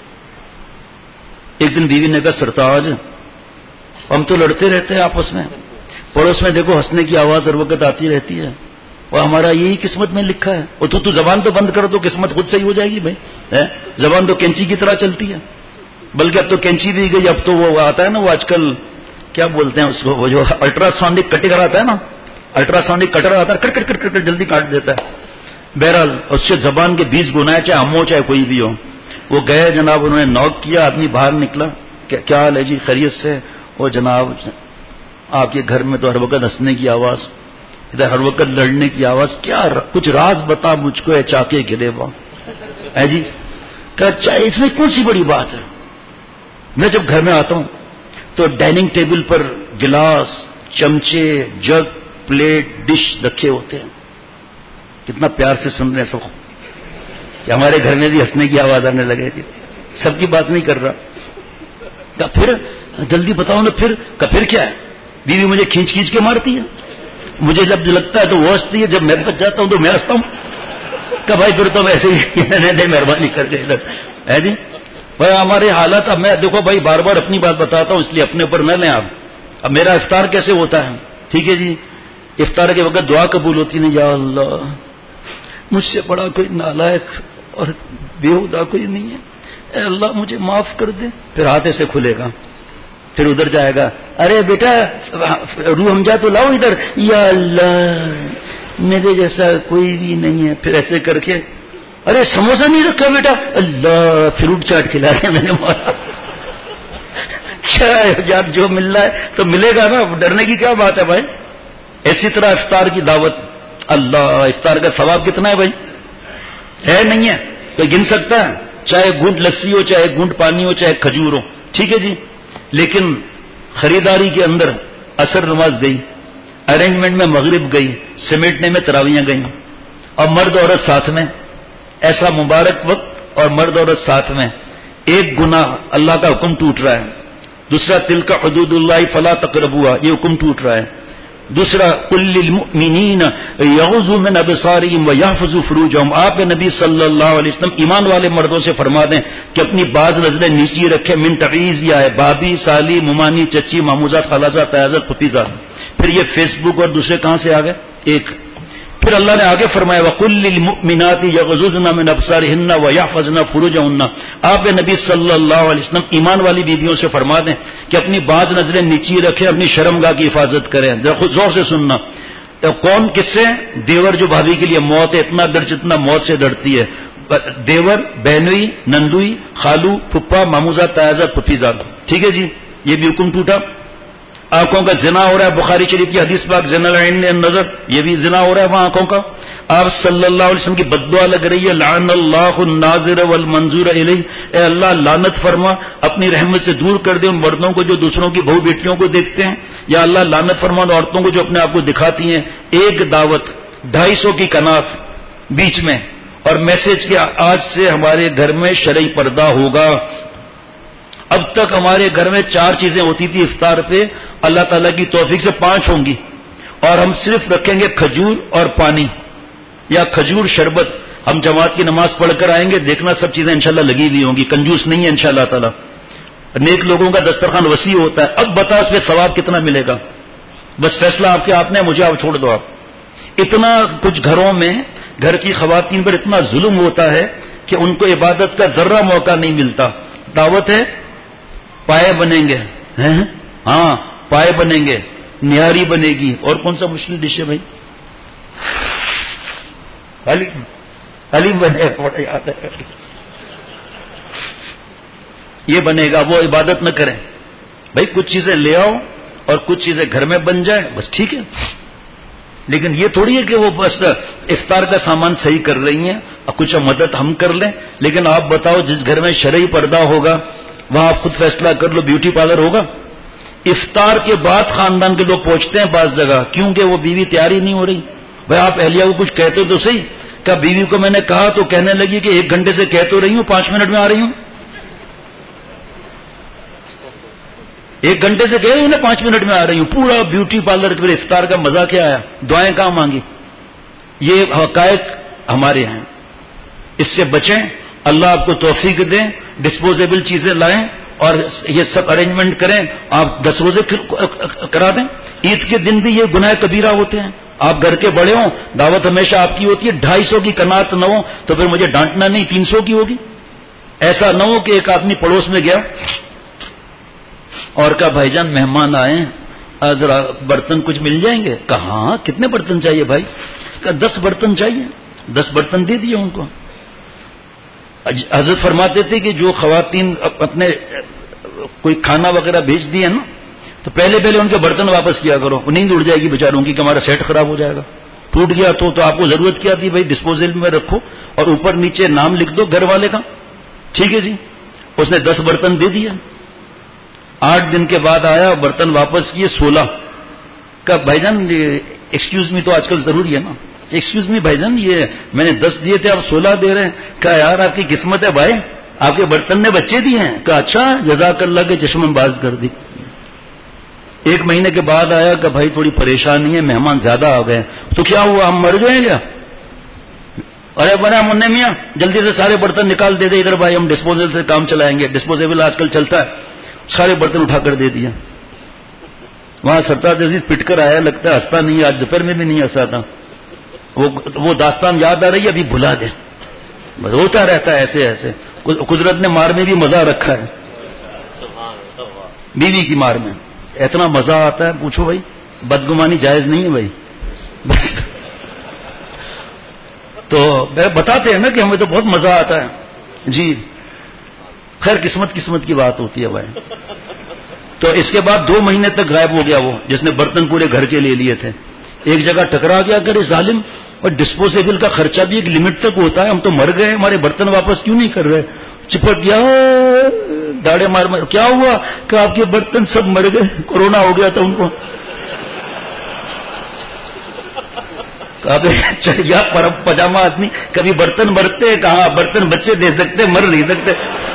ایک دن بیوی نے کہا سرتاج ہم تو لڑتے رہتے ہیں آپس میں، پڑوس میں دیکھو ہنسنے کی آواز ہر وقت آتی رہتی ہے، اور ہمارا یہی قسمت میں لکھا ہے، اور تو تو زبان تو بند کر دو، قسمت خود صحیح ہو جائے گی بھائی۔ زبان تو کینچی کی طرح چلتی ہے، بلکہ اب تو کینچی بھی گئی، اب تو وہ آتا ہے نا، وہ آج کل کیا بولتے ہیں اس کو، وہ جو الٹرا ساؤنڈک کٹر آتا ہے نا، الٹرا ساؤنڈک کٹر آتا ہے، کٹ کٹ کٹ کٹ جلدی کاٹ دیتا ہے۔ بہرحال اس سے زبان کے بیس گنا ہے، چاہے ہم ہو چاہے کوئی بھی ہو۔ وہ گئے جناب، انہوں نے نوک کیا، آدمی باہر نکلا، کیا حال ہے جی، خیریت سے؟ وہ جناب آپ کے گھر میں تو ہر وقت ہنسنے کی آواز، ادھر ہر وقت لڑنے کی آواز، کیا کچھ راز بتا مجھ کو، ہے چاکے گرے وہ ہے جی؟ کہ اس میں کون سی بڑی بات ہے؟ میں جب گھر میں آتا ہوں تو ڈائننگ ٹیبل پر گلاس، چمچے، جگ، پلیٹ، ڈش رکھے ہوتے ہیں، کتنا پیار سے سن رہے ہیں سب کہ ہمارے گھر میں بھی ہنسنے کی آواز آنے لگے تھی۔ سب کی بات نہیں کر رہا، کہ پھر جلدی بتاؤ نا، پھر کہ پھر کیا ہے؟ بیوی مجھے کھینچ کھینچ کے مارتی ہے، مجھے جب لگتا ہے تو وہ ہنستی ہے، جب میں بچ جاتا ہوں تو میں ہنستا ہوں۔ کہ بھائی پھر تو ویسے ہی دے مہربانی کر کے ادھر ہے جی بھائی ہمارے حالات۔ اب میں دیکھو بھائی بار بار اپنی بات بتاتا ہوں، اس لیے اپنے اوپر نہ لیں آپ۔ اب میرا افطار کیسے ہوتا ہے؟ ٹھیک ہے جی، افطار کے وقت دعا قبول ہوتی نہیں، یا اللہ مجھ سے بڑا کوئی نالائق اور بےہودہ کوئی نہیں ہے، اے اللہ مجھے معاف کر دے۔ پھر ہاتھ سے کھلے گا، پھر ادھر جائے گا، ارے بیٹا روح ہم جا تو لاؤ ادھر، یا اللہ میرے جیسا کوئی بھی نہیں ہے۔ پھر ایسے کر کے، ارے سموسہ نہیں رکھا بیٹا، اللہ فروٹ چاٹ کھلا رہے میں نے مارا۔ کیا یار جو مل رہا ہے تو ملے گا نا، ڈرنے کی کیا بات ہے بھائی؟ اسی طرح افطار کی دعوت، اللہ افطار کا ثواب کتنا ہے بھائی؟ ہے نہیں ہے؟ کوئی گن سکتا ہے؟ چاہے گھونٹ لسی ہو، چاہے گھونٹ پانی ہو، چاہے کھجور ہو، ٹھیک ہے جی۔ لیکن خریداری کے اندر عصر نماز گئی، ارینجمنٹ میں مغرب گئی، سمیٹنے میں تراویاں گئیں، اور مرد عورت ساتھ میں، ایسا مبارک وقت اور مرد عورت ساتھ میں، ایک گناہ اللہ کا حکم ٹوٹ رہا ہے، دوسرا تلک حدود اللہ فلا تقربوها، یہ حکم ٹوٹ رہا ہے، دوسرا قل للمؤمنین یغضوا من ابصارهم ویحفظوا فروجهم، آپ نبی صلی اللہ علیہ وسلم ایمان والے مردوں سے فرما دیں کہ اپنی بعض نظریں نیچی رکھیں، من تعیز یا ہے بابی، سالی، ممانی، چچی، ماموزات، خالازات، تیازات، پتیزات۔ پھر یہ فیس بک اور دوسرے کہاں سے آ گئے؟ ایک پھر اللہ نے آگے فرمایا وَقُلْ لِلْمُؤْمِنَاتِ يَغْضُضْنَ مِنْ أَبْصَارِهِنَّ وَيَحْفَظْنَ فُرُوجَهُنَّ، آپ نبی صلی اللہ علیہ وسلم ایمان والی بیویوں سے فرما دیں کہ اپنی بعض نظریں نیچی رکھیں، اپنی شرمگاہ کی حفاظت کریں۔ زور سے سننا، کون کس سے؟ دیور جو بھابھی کے لیے موت ہے، اتنا ڈر جتنا موت سے ڈرتی ہے، دیور، بہنوئی، نندوئی، خالو، پھپھا، ماموزہ، تایازہ، پھپھیزاد. ٹھیک ہے جی، یہ بھی حکم ٹوٹا. آنکھوں کا زنا ہو رہا ہے، بخاری شریف کی حدیث پاک زنا العین النظر، یہ بھی زنا ہو رہا ہے وہاں آنکھوں کا. آپ صلی اللہ علیہ وسلم کی بددعا لگ رہی ہے، لعن اللہ الناظر والمنظور الیہ، اے اللہ لعنت فرما، اپنی رحمت سے دور کر دے ان مردوں کو جو دوسروں کی بہو بیٹیوں کو دیکھتے ہیں. یا اللہ لعنت فرما ان عورتوں کو جو اپنے آپ کو دکھاتی ہیں. ایک دعوت، ڈھائی سو کی کنات بیچ میں، اور میسج کہ آج سے ہمارے گھر میں شرعی پردہ ہوگا. اب تک ہمارے گھر میں چار چیزیں ہوتی تھی افطار پہ، اللہ تعالیٰ کی توفیق سے پانچ ہوں گی، اور ہم صرف رکھیں گے کھجور اور پانی یا کھجور شربت. ہم جماعت کی نماز پڑھ کر آئیں گے، دیکھنا سب چیزیں انشاءاللہ لگی ہوئی ہوں گی، کنجوس نہیں ہے انشاءاللہ تعالیٰ. نیک لوگوں کا دسترخوان وسیع ہوتا ہے. اب بتا اس میں ثواب کتنا ملے گا؟ بس فیصلہ آپ کے ہاتھ میں، مجھے آپ چھوڑ دو. آپ اتنا کچھ گھروں میں گھر کی خواتین پر اتنا ظلم ہوتا ہے کہ ان کو عبادت کا ذرہ موقع نہیں ملتا. دعوت ہے، پائے بنیں گے، ہاں پائے بنیں گے، نہاری بنے گی، اور کون سا مشکل ڈش ہے بھائی؟ حلیم، حلیم بنے گا، یاد ہے یہ بنے گا. وہ عبادت نہ کریں بھائی، کچھ چیزیں لے آؤ اور کچھ چیزیں گھر میں بن جائیں، بس ٹھیک ہے. لیکن یہ تھوڑی ہے کہ وہ بس افطار کا سامان صحیح کر رہی ہیں اور کچھ مدد ہم کر لیں. لیکن آپ بتاؤ، جس گھر میں شرعی پردہ ہوگا وہاں آپ خود فیصلہ کر لو، بیوٹی پارلر ہوگا. افطار کے بعد خاندان کے لوگ پہنچتے ہیں بعض جگہ، کیونکہ وہ بیوی تیاری نہیں ہو رہی. بھائی آپ اہلیہ کو کچھ کہتے تو صحیح. کیا بیوی کو میں نے کہا تو کہنے لگی کہ ایک گھنٹے سے کہہ تو رہی ہوں، پانچ منٹ میں آ رہی ہوں. ایک گھنٹے سے کہہ رہی ہوں نا، پانچ منٹ میں آ رہی ہوں. پورا بیوٹی پارلر کے افطار کا مزہ کیا آیا؟ دعائیں کہاں مانگی؟ یہ حقائق ہمارے ہیں، اس سے بچیں. اللہ آپ کو توفیق دیں، ڈسپوزیبل چیزیں لائیں اور یہ سب ارینجمنٹ کریں. آپ دس روزے کرا دیں. عید کے دن بھی یہ گناہ کبیرہ ہوتے ہیں. آپ گھر کے بڑے ہوں، دعوت ہمیشہ آپ کی ہوتی ہے. ڈھائی سو کی کنات نہ ہو تو پھر مجھے ڈانٹنا نہیں، تین سو کی ہوگی. ایسا نہ ہو کہ ایک آدمی پڑوس میں گیا اور کہا بھائی جان مہمان آئے ہیں، ذرا برتن کچھ مل جائیں گے؟ کہاں کتنے برتن چاہیے بھائی؟ کہا دس برتن چاہیے. دس برتن دے دیے ان کو. حضرت فرماتے تھے کہ جو خواتین اپنے کوئی کھانا وغیرہ بھیج دیے نا، تو پہلے پہلے ان کے برتن واپس کیا کرو. نیند اڑ جائے گی بیچاروں کی کہ ہمارا سیٹ خراب ہو جائے گا. ٹوٹ گیا تو تو آپ کو ضرورت کیا تھی بھائی؟ ڈسپوزل میں رکھو اور اوپر نیچے نام لکھ دو گھر والے کا. ٹھیک ہے جی. اس نے دس برتن دے دیے. آٹھ دن کے بعد آیا، برتن واپس کیے سولہ. کا بھائی جان ایکسکیوز می تو آج کل ضروری ہے نا. ایکسکیوز می بھائی جان، یہ میں نے دس دیے تھے، آپ سولہ دے رہے ہیں. کہا یار آپ کی قسمت ہے بھائی، آپ کے برتن نے بچے دیے ہیں. کہا اچھا، جزاک اللہ کے چشم باز کر دی. ایک مہینے کے بعد آیا کہ بھائی تھوڑی پریشانی ہے، مہمان زیادہ آ گئے. تو کیا ہوا، ہم مر گئے کیا؟ ارے بنا منہ میاں جلدی سے سارے برتن نکال دے دے ادھر بھائی، ہم ڈسپوزل سے کام چلائیں گے. ڈسپوزیبل آج کل چلتا ہے. سارے برتن اٹھا کر دے دیا. وہاں سرتاج عزیز پٹ کر آیا، لگتا ہے ہنستا نہیں، آج دوپہر میں بھی نہیں ہنسا تھا. وہ وہ داستان یاد آ رہی ہے، ابھی بھلا دیں. بس ہوتا رہتا ہے ایسے ایسے. قدرت نے مار میں بھی مزہ رکھا ہے. بیوی کی مار میں اتنا مزہ آتا ہے پوچھو بھائی. بدگمانی جائز نہیں ہے بھائی. تو بتاتے ہیں نا کہ ہمیں تو بہت مزہ آتا ہے جی. خیر قسمت قسمت کی بات ہوتی ہے بھائی. تو اس کے بعد دو مہینے تک غائب ہو گیا وہ جس نے برتن پورے گھر کے لے لیے تھے. ایک جگہ ٹکرا گیا کرے ظالم. اور ڈسپوزیبل کا خرچہ بھی ایک لمٹ تک ہوتا ہے. ہم تو مر گئے، ہمارے برتن واپس کیوں نہیں کر رہے؟ چپک گیا، داڑے مار مار. کیا ہوا کہ آپ کے برتن سب مر گئے، کورونا ہو گیا تھا ان کو. چڑیا پر پجامہ آدمی. کبھی برتن مرتے کہاں، برتن بچے دے سکتے، مر نہیں سکتے.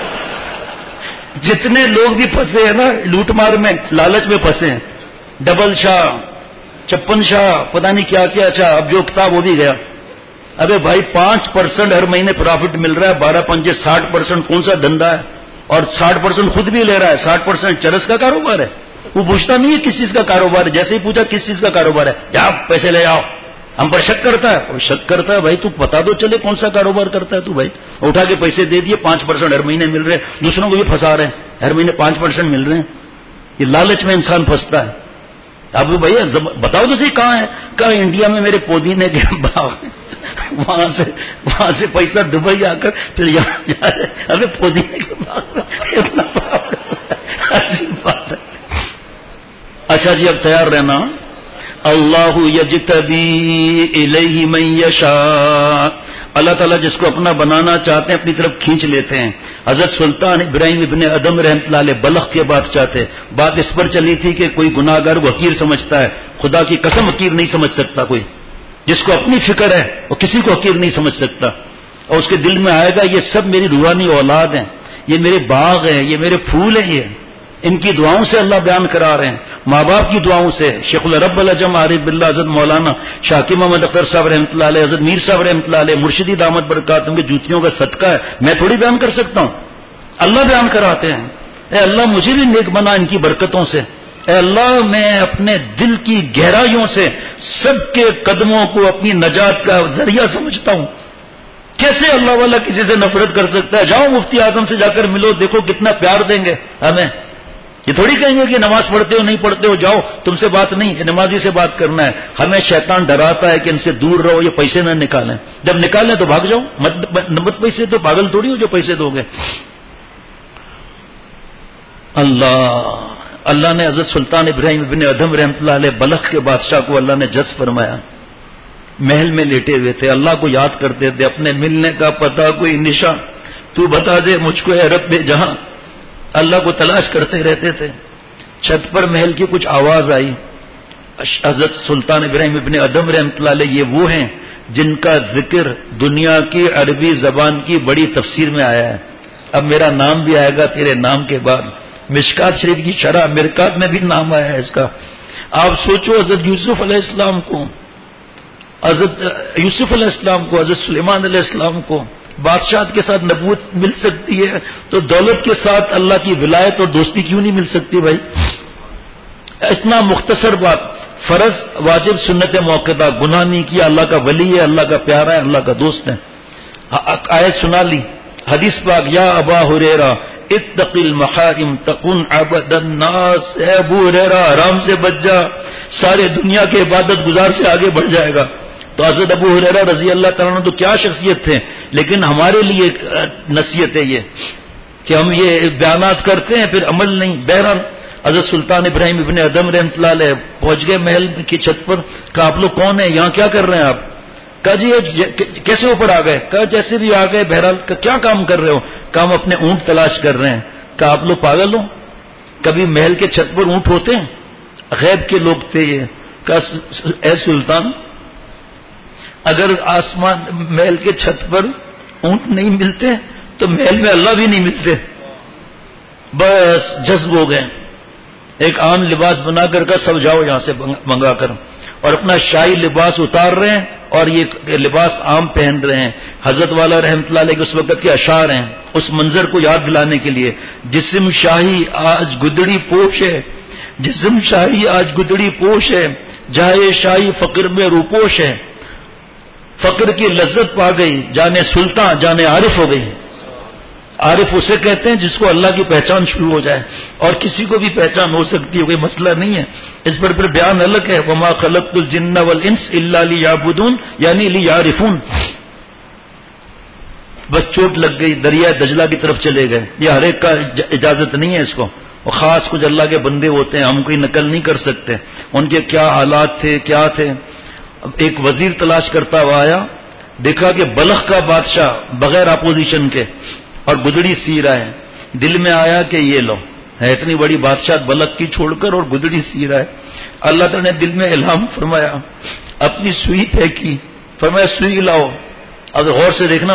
جتنے لوگ بھی پھنسے ہیں نا لوٹ مار میں، لالچ میں پھنسے ہیں. ڈبل شاہ، چپن شاہ، پتہ نہیں کیا کیا. اچھا اب جو کتاب وہ بھی گیا. ابے بھائی پانچ پرسنٹ ہر مہینے پروفٹ مل رہا ہے، بارہ پنجے ساٹھ پرسنٹ کون سا دھندا ہے؟ اور ساٹھ پرسنٹ خود بھی لے رہا ہے. ساٹھ پرسنٹ چرس کا کاروبار ہے. وہ پوچھتا نہیں ہے کس چیز کا کاروبار ہے. جیسے ہی پوچھا کس چیز کا کاروبار ہے، جاؤ پیسے لے آؤ. ہم پر شک کرتا ہے. اور شک کرتا ہے بھائی تو بتا دو چلے کون سا کاروبار کرتا ہے تو. بھائی اٹھا کے پیسے دے دیے، پانچ پرسنٹ ہر مہینے مل رہے ہیں. دوسروں کو بھی پھنسا رہے ہیں، ہر مہینے پانچ پرسنٹ مل رہے ہیں. یہ لالچ میں انسان پھنستا ہے. اب بھائی بتاؤ تو صحیح کہاں ہے؟ کہاں انڈیا میں میرے پودینے کے باغ. وہاں سے وہاں سے پیسہ دبئی آ کر پھر یہاں جا رہے، ابھی پودینے کے باغ اتنا عجیب بات ہے۔ اچھا جی، اب تیار رہنا۔ اللہ یجتبی الیہ من یشاء، اللہ تعالیٰ جس کو اپنا بنانا چاہتے ہیں اپنی طرف کھینچ لیتے ہیں۔ حضرت سلطان ابراہیم ابن ادم رحمۃ اللہ علیہ بلخ کے بادشاہ تھے۔ بات اس پر چلی تھی کہ کوئی گناہ گار کو حقیر سمجھتا ہے، خدا کی قسم حقیر نہیں سمجھ سکتا کوئی۔ جس کو اپنی فکر ہے وہ کسی کو حقیر نہیں سمجھ سکتا، اور اس کے دل میں آئے گا یہ سب میری روحانی اولاد ہیں، یہ میرے باغ ہیں، یہ میرے پھول ہیں، یہ ان کی دعاؤں سے اللہ بیان کرا رہے ہیں، ماں باپ کی دعاؤں سے۔ شیخ العرب العجم عارف باللہ حضرت مولانا شاکی محمد اختر صاحب رحمۃ اللہ علیہ، حضرت میر صاحب رحمۃ اللہ علیہ، مرشدی دامت برکاتہم کے جوتیوں کا صدقہ ہے، میں تھوڑی بیان کر سکتا ہوں، اللہ بیان کراتے ہیں۔ اے اللہ مجھے بھی نیک بنا ان کی برکتوں سے، اے اللہ میں اپنے دل کی گہرائیوں سے سب کے قدموں کو اپنی نجات کا ذریعہ سمجھتا ہوں۔ کیسے اللہ والا کسی سے نفرت کر سکتا ہے؟ جاؤ مفتی اعظم سے جا کر ملو، دیکھو کتنا پیار دیں گے ہمیں۔ یہ تھوڑی کہیں گے کہ نماز پڑھتے ہو نہیں پڑھتے ہو، جاؤ تم سے بات نہیں، یہ نمازی سے بات کرنا ہے۔ ہمیں شیطان ڈراتا ہے کہ ان سے دور رہو، یہ پیسے نہ نکالیں، جب نکالیں تو بھاگ جاؤ، مت پیسے تو پاگل تھوڑی ہو جو پیسے دو گے۔ اللہ اللہ نے حضرت سلطان ابراہیم ابن ادم رحمۃ اللہ علیہ بلخ کے بادشاہ کو اللہ نے جذب فرمایا، محل میں لیٹے ہوئے تھے، اللہ کو یاد کرتے تھے، اپنے ملنے کا پتہ کوئی نشان تو بتا دے مجھ کو اے رب جہاں، اللہ کو تلاش کرتے رہتے تھے۔ چھت پر محل کی کچھ آواز آئی، حضرت سلطان ابراہیم ابن ادم رحمۃ اللہ علیہ یہ وہ ہیں جن کا ذکر دنیا کی عربی زبان کی بڑی تفسیر میں آیا ہے، اب میرا نام بھی آئے گا تیرے نام کے بعد، مشکات شریف کی شرح مرکات میں بھی نام آیا ہے اس کا۔ آپ سوچو حضرت یوسف علیہ السلام کو، حضرت یوسف علیہ السلام کو، حضرت سلیمان علیہ السلام کو بادشاہت کے ساتھ نبوت مل سکتی ہے تو دولت کے ساتھ اللہ کی ولایت اور دوستی کیوں نہیں مل سکتی بھائی؟ اتنا مختصر بات، فرض واجب سنت موقعہ، گناہ نہیں کیا، اللہ کا ولی ہے، اللہ کا پیارا ہے، اللہ کا دوست ہے۔ آیت سنا لی، حدیث پاک، یا ابا ہریرہ اتق المحارم تکن عبد الناس، اے ابو ہریرہ حرام سے بچ جا، سارے دنیا کے عبادت گزار سے آگے بڑھ جائے گا۔ تو حضرت ابو ہریرہ رضی اللہ تعالیٰ عنہ تو کیا شخصیت تھے، لیکن ہمارے لیے نصیحت ہے یہ کہ ہم یہ بیانات کرتے ہیں پھر عمل نہیں۔ بہرحال حضرت سلطان ابراہیم ابن ادم رحمۃ اللہ علیہ پہنچ گئے محل کی چھت پر، کہا آپ لوگ کون ہیں، یہاں کیا کر رہے ہیں آپ؟ کہا جی کیسے اوپر آ گئے؟ کہا جیسے بھی آ گئے۔ بہرحال کیا کام کر رہے ہو؟ کہا ہم اپنے اونٹ تلاش کر رہے ہیں۔ کہا آپ لوگ پاگل ہو، کبھی محل کے چھت پر اونٹ ہوتے ہیں؟ غیب کے لوگ تھے یہ۔ کہا اے سلطان اگر آسمان محل کے چھت پر اونٹ نہیں ملتے تو محل میں اللہ بھی نہیں ملتے۔ بس جذب ہو گئے، ایک عام لباس بنا کر کا سب جاؤ یہاں سے منگا کر، اور اپنا شاہی لباس اتار رہے ہیں اور یہ لباس عام پہن رہے ہیں۔ حضرت والا رحمۃ اللہ علیہ کے اس وقت کے اشعار ہیں اس منظر کو یاد دلانے کے لیے، جسم شاہی آج گدڑی پوش ہے، جسم شاہی آج گدڑی پوش ہے، جائے شاہی فقر میں روپوش ہے، فقر کی لذت پا گئی، جانے سلطان جانے عارف ہو گئی۔ عارف اسے کہتے ہیں جس کو اللہ کی پہچان شروع ہو جائے، اور کسی کو بھی پہچان ہو سکتی ہے، کوئی مسئلہ نہیں ہے، اس پر پھر بیان الگ ہے، وما خلقت الجن والانس الا لیعبدون، یعنی لیعرفون۔ بس چوٹ لگ گئی، دریائے دجلہ کی طرف چلے گئے، یہ ہر ایک کا اجازت نہیں ہے اس کو، اور خاص کچھ اللہ کے بندے ہوتے ہیں، ہم کوئی نقل نہیں کر سکتے ان کے کیا حالات تھے کیا تھے۔ ایک وزیر تلاش کرتا ہوا آیا، دیکھا کہ بلخ کا بادشاہ بغیر اپوزیشن کے اور گدڑی سی رہا ہے، دل میں آیا کہ یہ لو ہے اتنی بڑی بادشاہ بلخ کی چھوڑ کر اور گدڑی سی رہا ہے۔ اللہ تعالیٰ نے دل میں الہام فرمایا، اپنی سوئی پھینکی، فرمایا سوئی لاؤ۔ اب غور سے دیکھنا،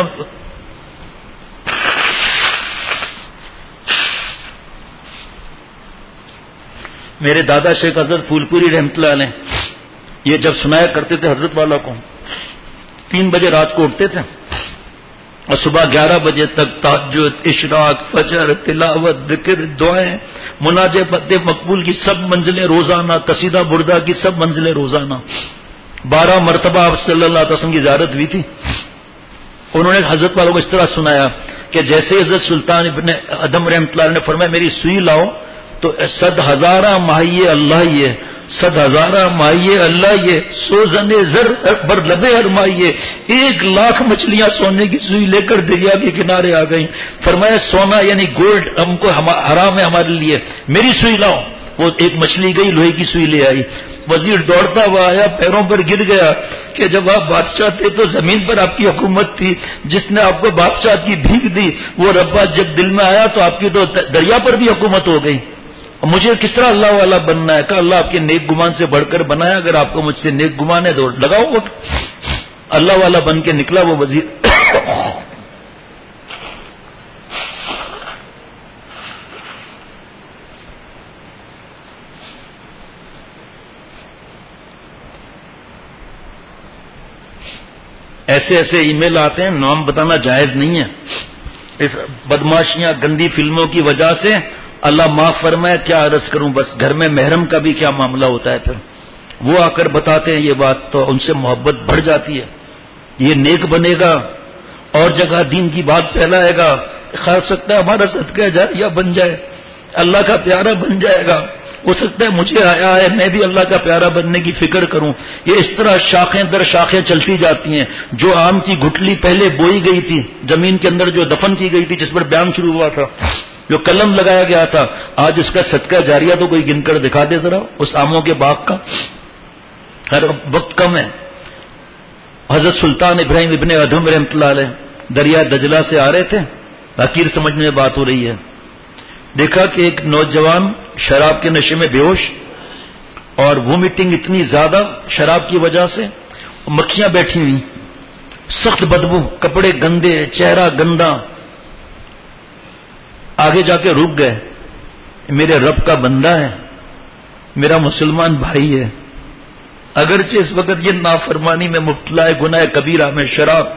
میرے دادا شیخ حضرت پھول پوری رحمۃ اللہ علیہ یہ جب سنایا کرتے تھے حضرت والا کو، تین بجے رات کو اٹھتے تھے اور صبح گیارہ بجے تک تہجد، اشراق، فجر، تلاوت، ذکر، دعائیں، مناجات مقبول کی سب منزلیں روزانہ، قصیدہ بردہ کی سب منزلیں روزانہ، بارہ مرتبہ آپ صلی اللہ علیہ وسلم کی زیارت ہوئی تھی۔ انہوں نے حضرت والوں کو اس طرح سنایا کہ جیسے حضرت سلطان ابن ادم رحمۃ اللہ نے فرمایا میری سوئی لاؤ، تو تو صد ہزارہ ماہیے اللہ یہ، صد ہزارہ ماہیے اللہ یہ، سوزن زر بر لبے ارمائیے، ایک لاکھ مچھلیاں سونے کی سوئی لے کر دریا کے کنارے آ گئیں۔ فرمایا سونا یعنی گولڈ ہم کو حرام ہے ہمارے لیے، میری سوئی لاؤ۔ وہ ایک مچھلی گئی لوہے کی سوئی لے آئی، وزیر دوڑتا ہوا آیا، پیروں پر گر گیا کہ جب آپ بادشاہ تھے تو زمین پر آپ کی حکومت تھی، جس نے آپ کو بادشاہ کی بھیک دی وہ ربا جب دل میں آیا تو آپ کی تو دریا پر بھی حکومت ہو گئی۔ مجھے کس طرح اللہ والا بننا ہے؟ کہ اللہ آپ کے نیک گمان سے بڑھ کر بنایا، اگر آپ کو مجھ سے نیک گمان ہے تو لگاؤ وقت۔ اللہ والا بن کے نکلا وہ وزیر۔ ایسے ایسے ای میل آتے ہیں، نام بتانا جائز نہیں ہے، اس بدماشیاں گندی فلموں کی وجہ سے اللہ معاف فرمائے، کیا عرض کروں، بس گھر میں محرم کا بھی کیا معاملہ ہوتا ہے، پھر وہ آ کر بتاتے ہیں یہ بات تو ان سے محبت بڑھ جاتی ہے، یہ نیک بنے گا اور جگہ دین کی بات پھیلائے گا، خیر سکتا ہے ہمارا صدقہ جاریہ بن جائے، اللہ کا پیارا بن جائے گا، ہو سکتا ہے مجھے آیا ہے میں بھی اللہ کا پیارا بننے کی فکر کروں۔ یہ اس طرح شاخیں در شاخیں چلتی جاتی ہیں، جو آم کی گٹلی پہلے بوئی گئی تھی زمین کے اندر، جو دفن کی گئی تھی، جس پر بیان شروع ہوا تھا، جو قلم لگایا گیا تھا، آج اس کا صدقہ جاریہ تو کوئی گن کر دکھا دے ذرا اس آموں کے باغ کا۔ ہر وقت کم ہے۔ حضرت سلطان ابراہیم ابن ادھم رحمۃ اللہ علیہ دریا دجلہ سے آ رہے تھے، حقیر سمجھنے میں بات ہو رہی ہے، دیکھا کہ ایک نوجوان شراب کے نشے میں بے ہوش اور وومیٹنگ اتنی زیادہ شراب کی وجہ سے، مکھیاں بیٹھی ہوئی، سخت بدبو، کپڑے گندے، چہرہ گندا۔ آگے جا کے رک گئے، میرے رب کا بندہ ہے، میرا مسلمان بھائی ہے، اگرچہ اس وقت یہ نافرمانی میں مبتلا ہے، گناہ کبیرہ میں شراب۔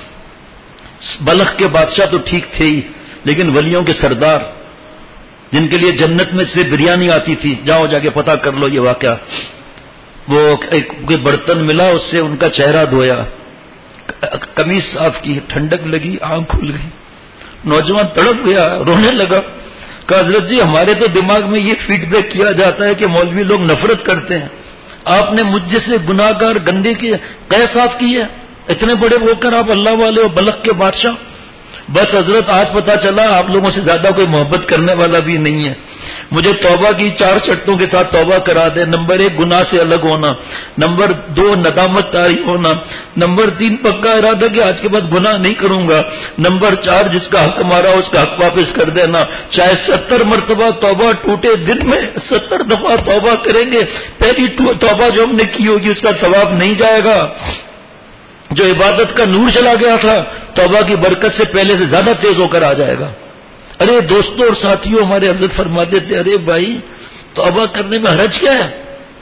بلخ کے بادشاہ تو ٹھیک تھے ہی، لیکن ولیوں کے سردار جن کے لیے جنت میں سے بریانی آتی تھی، جاؤ جا کے پتہ کر لو یہ واقعہ۔ وہ ایک برتن ملا، اس سے ان کا چہرہ دھویا، قمیص صاف کی، ٹھنڈک لگی، آنکھ کھل گئی، نوجوان تڑپ گیا، رونے لگا۔ کہ حضرت جی ہمارے تو دماغ میں یہ فیڈ بیک کیا جاتا ہے کہ مولوی لوگ نفرت کرتے ہیں، آپ نے مجھ جیسے گناہ گار گندے کی قے صاف کی ہے، اتنے بڑے ہو کر آپ اللہ والے اور بلخ کے بادشاہ۔ بس حضرت آج پتا چلا آپ لوگوں سے زیادہ کوئی محبت کرنے والا بھی نہیں ہے، مجھے توبہ کی چار شرطوں کے ساتھ توبہ کرا دے۔ نمبر ایک گناہ سے الگ ہونا، نمبر دو ندامت طاری ہونا، نمبر تین پکا ارادہ کہ آج کے بعد گناہ نہیں کروں گا، نمبر چار جس کا حق مارا اس کا حق واپس کر دینا۔ چاہے ستر مرتبہ توبہ ٹوٹے دن میں ستر دفعہ توبہ کریں گے، پہلی توبہ جو ہم نے کی ہوگی اس کا ثواب نہیں جائے گا۔ جو عبادت کا نور چلا گیا تھا توبہ کی برکت سے پہلے سے زیادہ تیز ہو کر آ جائے گا۔ ارے دوستوں اور ساتھیوں، ہمارے حضرت فرماتے تھے، ارے بھائی توبہ کرنے میں حرج کیا ہے؟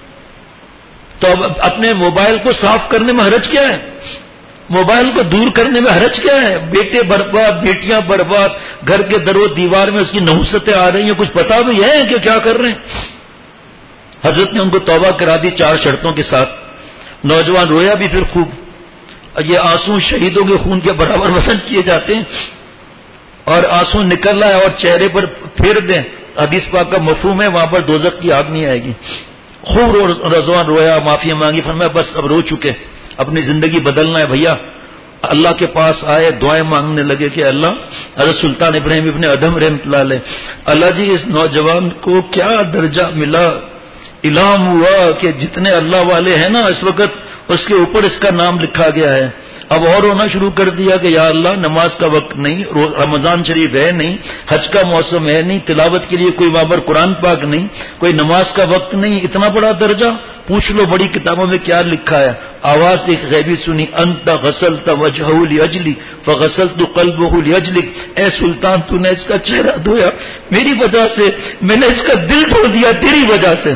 توبہ اپنے موبائل کو صاف کرنے میں حرج کیا ہے؟ موبائل کو دور کرنے میں حرج کیا ہے؟ بیٹے برباد، بیٹیاں برباد، گھر کے در و دیوار میں اس کی نحوستیں آ رہی ہیں، کچھ پتا بھی ہے کہ کیا کر رہے ہیں؟ حضرت نے ان کو توبہ کرا دی چار شرطوں کے ساتھ۔ نوجوان رویا بھی پھر خوب۔ یہ آنسو شہیدوں کے خون کے برابر وزن کیے جاتے ہیں، اور آنسو نکل آئے اور چہرے پر پھیر دیں، حدیث پاک کا مفہوم ہے وہاں پر دوزخ کی آگ نہیں آئے گی۔ خوب نوجوان رویا، معافی مانگی، فرمایا بس اب رو چکے، اپنی زندگی بدلنا ہے بھیا۔ اللہ کے پاس آئے، دعائیں مانگنے لگے کہ اللہ، حضرت سلطان ابراہیم ابن ادھم رحمۃ اللہ علیہ، اللہ جی اس نوجوان کو کیا درجہ ملا، الہام ہوا کہ جتنے اللہ والے ہیں نا اس وقت اس کے اوپر اس کا نام لکھا گیا ہے۔ اب اور ہونا شروع کر دیا کہ یا اللہ نماز کا وقت نہیں، رمضان شریف ہے نہیں، حج کا موسم ہے نہیں، تلاوت کے لیے کوئی وہاں پر قرآن پاک نہیں، کوئی نماز کا وقت نہیں، اتنا بڑا درجہ، پوچھ لو بڑی کتابوں میں کیا لکھا ہے۔ آواز ایک غیبی سنی، انت غسلت وجہہ لاجلی فغسلت قلبہ لاجلک، اے سلطان تو نے اس کا چہرہ دھویا میری وجہ سے، میں نے اس کا دل دھو دیا تیری وجہ سے۔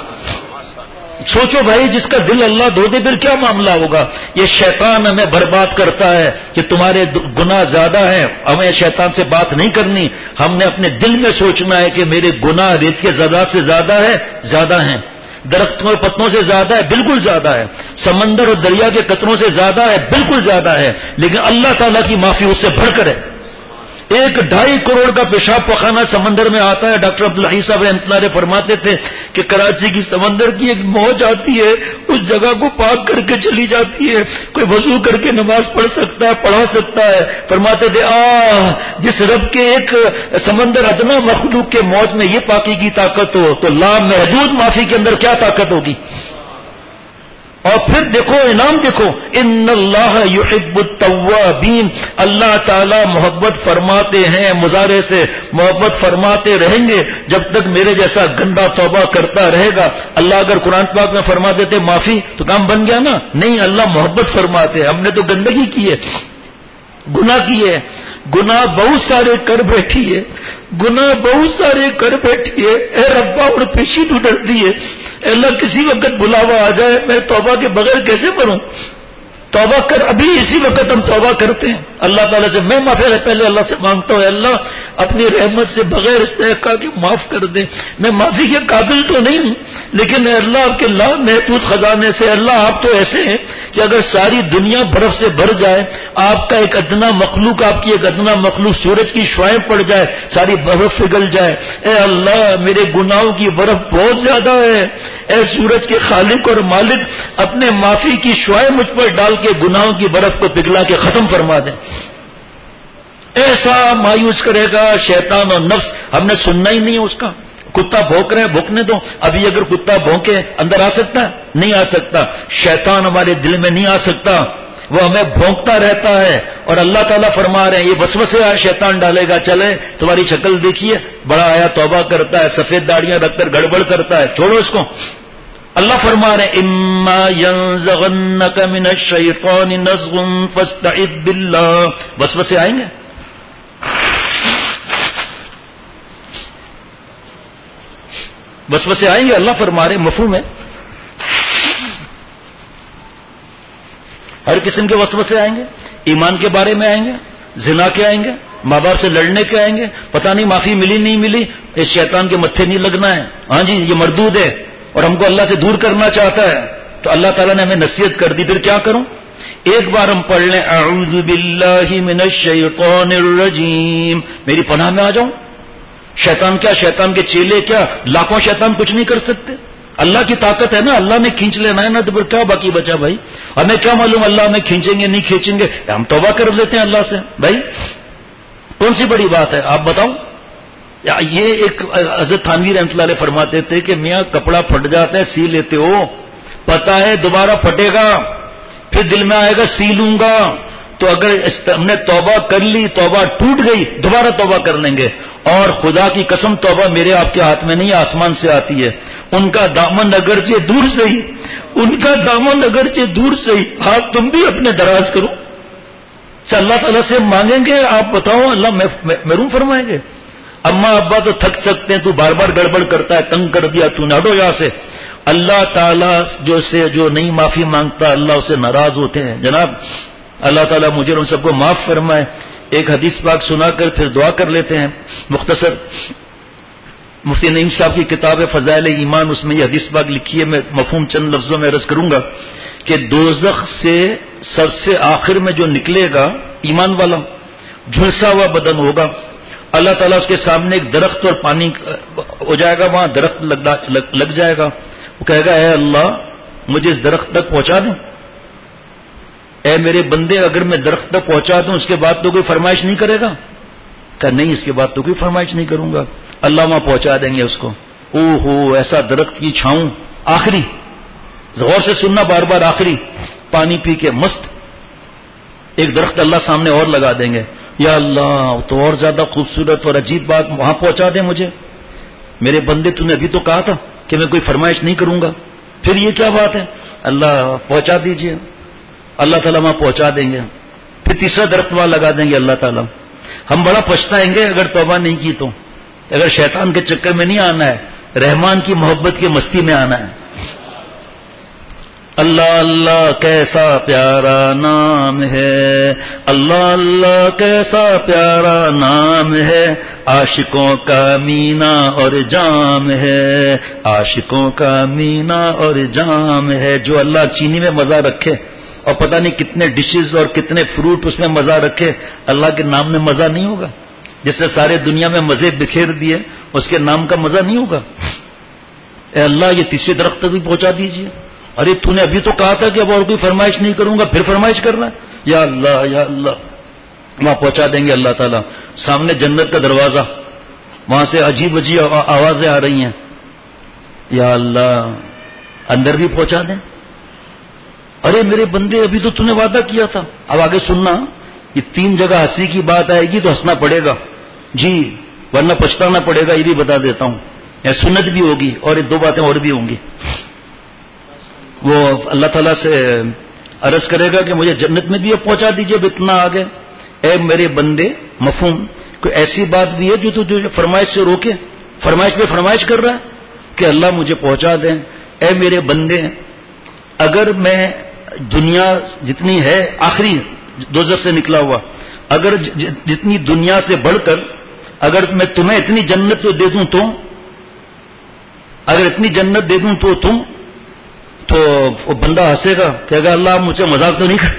سوچو بھائی، جس کا دل اللہ دھو دے پھر کیا معاملہ ہوگا۔ یہ شیطان ہمیں برباد کرتا ہے کہ تمہارے گناہ زیادہ ہیں، ہمیں شیطان سے بات نہیں کرنی، ہم نے اپنے دل میں سوچنا ہے کہ میرے گناہ ریت کے ذرات سے زیادہ ہے، زیادہ ہیں، درختوں اور پتوں سے زیادہ ہے، بالکل زیادہ ہے، سمندر اور دریا کے قطروں سے زیادہ ہے، بالکل زیادہ ہے، لیکن اللہ تعالیٰ کی معافی اس سے بڑھ کر ہے۔ ایک ڈھائی کروڑ کا پیشاب پخانہ سمندر میں آتا ہے. ڈاکٹر عبدالحی صاحب رحمۃ اللہ علیہ فرماتے تھے کہ کراچی کی سمندر کی ایک موج آتی ہے, اس جگہ کو پاک کر کے چلی جاتی ہے, کوئی وضو کر کے نماز پڑھ سکتا ہے, پڑھا سکتا ہے. فرماتے تھے آہ جس رب کے ایک سمندر ادنا مخلوق کے موج میں یہ پاکی کی طاقت ہو تو لامحدود معافی کے اندر کیا طاقت ہوگی. اور پھر دیکھو انعام دیکھو, ان اللہ یحب التوابین, اللہ تعالی محبت فرماتے ہیں مضارع سے, محبت فرماتے رہیں گے جب تک میرے جیسا گندا توبہ کرتا رہے گا. اللہ اگر قرآن پاک میں فرما دیتے معافی تو کام بن گیا نا, نہیں, اللہ محبت فرماتے. ہم نے تو گندگی کی ہے, گناہ کیے, گناہ بہت سارے کر بیٹھی ہے, گناہ بہت سارے کر بیٹھی ہے. اے ربا اور پیشی تو ڈرتی ہے, اللہ کسی وقت بلاوا آ جائے میں توبہ کے بغیر کیسے کروں. توبہ کر, ابھی اسی وقت ہم توبہ کرتے ہیں اللہ تعالیٰ سے. میں معافی پہلے اللہ سے مانگتا ہوں, اللہ اپنی رحمت سے بغیر استحقاق کی معاف کر دے. میں معافی کے قابل تو نہیں ہوں, لیکن اے اللہ آپ کے لا محدود خزانے سے, اللہ آپ تو ایسے ہیں کہ اگر ساری دنیا برف سے بھر جائے, آپ کا ایک ادنا مخلوق, آپ کی ایک ادنا مخلوق سورج کی شعاعیں پڑ جائے, ساری برف پگھل جائے. اے اللہ میرے گناہوں کی برف بہت زیادہ ہے, اے سورج کے خالق اور مالک اپنے معافی کی شعاعیں مجھ پر ڈال کے گناہوں کی برف کو پگھلا کے ختم فرما دیں. ایسا مایوس کرے گا شیطان اور نفس, ہم نے سننا ہی نہیں ہے اس کا. کتا بھونک رہے ہیں, بھونکنے دو. ابھی اگر کتا بھونکے اندر آ سکتا ہے, نہیں آ سکتا. شیطان ہمارے دل میں نہیں آ سکتا, وہ ہمیں بھونکتا رہتا ہے. اور اللہ تعالیٰ فرما رہے ہیں یہ وسوسے شیطان ڈالے گا, چلے تمہاری شکل دیکھیے, بڑا آیا توبہ کرتا ہے, سفید داڑیاں رکھ کر گڑبڑ کرتا ہے, چھوڑو اس کو. اللہ فرما رہے ہیں اما ينزغنك من الشیطان نزغ فاستعذ باللہ. وسوسے آئیں گے, وسوسے آئیں گے, اللہ فرما رہے ہیں, مفہوم ہے. ہر قسم کے وسوسے آئیں گے, ایمان کے بارے میں آئیں گے, زنا کے آئیں گے, ماں باپ سے لڑنے کے آئیں گے, پتہ نہیں معافی ملی نہیں ملی, اس شیطان کے متھے نہیں لگنا ہے, ہاں جی یہ مردود ہے اور ہم کو اللہ سے دور کرنا چاہتا ہے. تو اللہ تعالیٰ نے ہمیں نصیحت کر دی, پھر کیا کروں. ایک بار ہم پڑھ لیں اعوذ باللہ من الشیطان الرجیم, میری پناہ میں آ جاؤں. شیطان کیا, شیطان کے چیلے کیا, لاکھوں شیطان کچھ نہیں کر سکتے. اللہ کی طاقت ہے نا, اللہ نے کھینچ لینا ہے نا, تو پھر کیا باقی بچا بھائی. ہمیں کیا معلوم اللہ ہمیں کھینچیں گے نہیں کھینچیں گے, ہم توبہ کر لیتے ہیں اللہ سے. بھائی کون سی بڑی بات ہے, آپ بتاؤ. یہ ایک حضرت تھانوی رحمۃ اللہ علیہ فرماتے تھے کہ میاں کپڑا پھٹ جاتا ہے سی لیتے ہو, پتا ہے دوبارہ پھٹے گا, پھر دل میں آئے گا سی لوں گا, تو اگر ہم نے توبہ کر لی, توبہ ٹوٹ گئی, دوبارہ توبہ کر لیں گے. اور خدا کی قسم توبہ میرے آپ کے ہاتھ میں نہیں, آسمان سے آتی ہے. ان کا دامن اگرچہ دور سے ہی, ان کا دامن اگرچہ دور سے ہی, ہاتھ تم بھی اپنے دراز کرو, اللہ تعالیٰ سے مانگیں گے. آپ بتاؤ اللہ محروم فرمائیں گے. اما ابا تو تھک سکتے ہیں, تو بار بار گڑبڑ کرتا ہے, تنگ کر دیا تو نے, ہٹو یہاں سے. اللہ تعالیٰ جو سے جو نہیں معافی مانگتا اللہ اسے ناراض ہوتے ہیں. جناب اللہ تعالیٰ مجھے ان سب کو معاف فرمائے. ایک حدیث پاک سنا کر پھر دعا کر لیتے ہیں مختصر. مفتی نعیم صاحب کی کتاب ہے فضائل ایمان, اس میں یہ حدیث پاک لکھی ہے, میں مفہوم چند لفظوں میں عرض کروں گا کہ دوزخ سے سب سے آخر میں جو نکلے گا ایمان والا, جھلسا ہوا بدن ہوگا, اللہ تعالیٰ اس کے سامنے ایک درخت اور پانی ہو جائے گا, وہاں درخت لگ, لگ, لگ جائے گا. وہ کہے گا اے اللہ مجھے اس درخت تک پہنچا دیں, اے میرے بندے اگر میں درخت تک پہنچا دوں اس کے بعد تو کوئی فرمائش نہیں کرے گا. کہ نہیں اس کے بعد تو کوئی فرمائش نہیں کروں گا. اللہ وہاں پہنچا دیں گے اس کو. او ہو ایسا درخت کی چھاؤں, آخری, غور سے سننا بار بار, آخری پانی پی کے مست ایک درخت اللہ سامنے اور لگا دیں گے. یا اللہ تو اور زیادہ خوبصورت اور عجیب بات, وہاں پہنچا دیں مجھے. میرے بندے تو نے ابھی تو کہا تھا کہ میں کوئی فرمائش نہیں کروں گا, پھر یہ کیا بات ہے. اللہ پہنچا دیجئے, اللہ تعالیٰ وہاں پہنچا دیں گے. پھر تیسرا درخت وہاں لگا دیں گے اللہ تعالیٰ. ہم بڑا پچھتائیں گے اگر توبہ نہیں کی تو. اگر شیطان کے چکر میں نہیں آنا ہے, رحمان کی محبت کی مستی میں آنا ہے. اللہ اللہ کیسا پیارا نام ہے, اللہ اللہ کیسا پیارا نام ہے, عاشقوں کا مینا اور جام ہے, عاشقوں کا مینا اور جام ہے. جو اللہ چینی میں مزہ رکھے اور پتہ نہیں کتنے ڈشز اور کتنے فروٹ اس میں مزہ رکھے, اللہ کے نام میں مزہ نہیں ہوگا. جس سے سارے دنیا میں مزے بکھیر دیے، اس کے نام کا مزہ نہیں ہوگا؟ اے اللہ یہ تیسرے درخت تک بھی پہنچا دیجیے. ارے تو نے ابھی تو کہا تھا کہ اب اور کوئی فرمائش نہیں کروں گا، پھر فرمائش کر رہا ہے. یا اللہ یا اللہ، وہاں پہنچا دیں گے اللہ تعالیٰ. سامنے جنت کا دروازہ، وہاں سے عجیب عجیب آوازیں آ رہی ہیں. یا اللہ اندر بھی پہنچا دیں. ارے میرے بندے ابھی تو تم نے وعدہ کیا تھا. اب آگے سننا، یہ تین جگہ ہنسی کی بات آئے گی تو ہنسنا پڑے گا جی، ورنہ پچھتانا پڑے گا، یہ بھی بتا دیتا ہوں. یا سنت بھی ہوگی اور دو باتیں اور بھی ہوں گی. وہ اللہ تعالیٰ سے عرض کرے گا کہ مجھے جنت میں بھی اب پہنچا دیجئے، اب اتنا آگے. اے میرے بندے، مفہوم کوئی ایسی بات بھی ہے جو تجھے فرمائش سے روکے؟ فرمائش پہ فرمائش کر رہا ہے کہ اللہ مجھے پہنچا دیں. اے میرے بندے، اگر میں دنیا جتنی ہے آخری دوزخ سے نکلا ہوا، اگر جتنی دنیا سے بڑھ کر اگر میں تمہیں اتنی جنت تو دے دوں تو اگر اتنی جنت دے دوں تو تم تو وہ بندہ ہنسے گا، کہے گا اللہ مجھے مذاق تو نہیں کر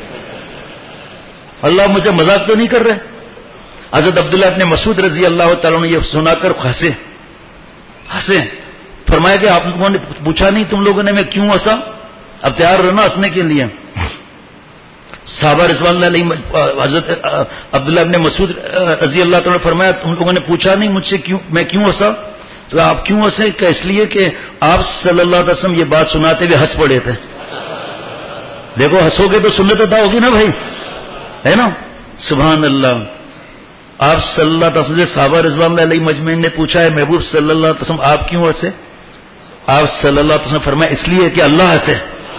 اللہ مجھے مذاق تو نہیں کر رہے. حضرت عبداللہ ابن مسعود رضی اللہ تعالیٰ نے یہ سنا کر ہنسے ہنسے فرمایا کہ آپ لوگوں نے پوچھا نہیں تم لوگوں نے میں کیوں ہنسا؟ اب تیار رہنا ہنسنے کے لیے. صحابہ رضوان اللہ علیہ حضرت عبداللہ ابن مسعود رضی اللہ تعالیٰ نے فرمایا تم لوگوں نے پوچھا نہیں مجھ سے کیوں میں کیوں ہنسا؟ تو آپ کیوں ہنسے؟ کہ اس لیے کہ آپ صلی اللہ علیہ وسلم یہ بات سناتے ہوئے ہنس پڑے تھے. دیکھو ہنسو گے تو سنت ادا ہوگی نا بھائی، ہے نا؟ سبحان اللہ. آپ صلی اللہ علیہ وسلم صحابہ رضوان اللہ علیہ مجمعین نے پوچھا ہے محبوب صلی اللہ علیہ وسلم آپ کیوں ہنسے؟ آپ صلی اللہ علیہ وسلم فرمایا اس لیے کہ اللہ ہنسے.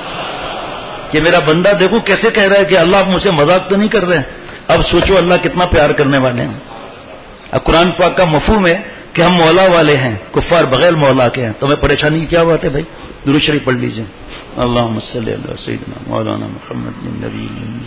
کہ میرا بندہ دیکھو کیسے کہہ رہا ہے کہ اللہ مجھے مذاق تو نہیں کر رہے. اب سوچو اللہ کتنا پیار کرنے والے ہیں. اب قرآن پاک کا مفہوم ہے کہ ہم مولا والے ہیں، کفار بغیر مولا کے ہیں. تو ہمیں پریشانی کی کیا بات ہے بھائی؟ درود شریف پڑھ لیجئے. اللہم صلی علی سیدنا مولانا محمد النبی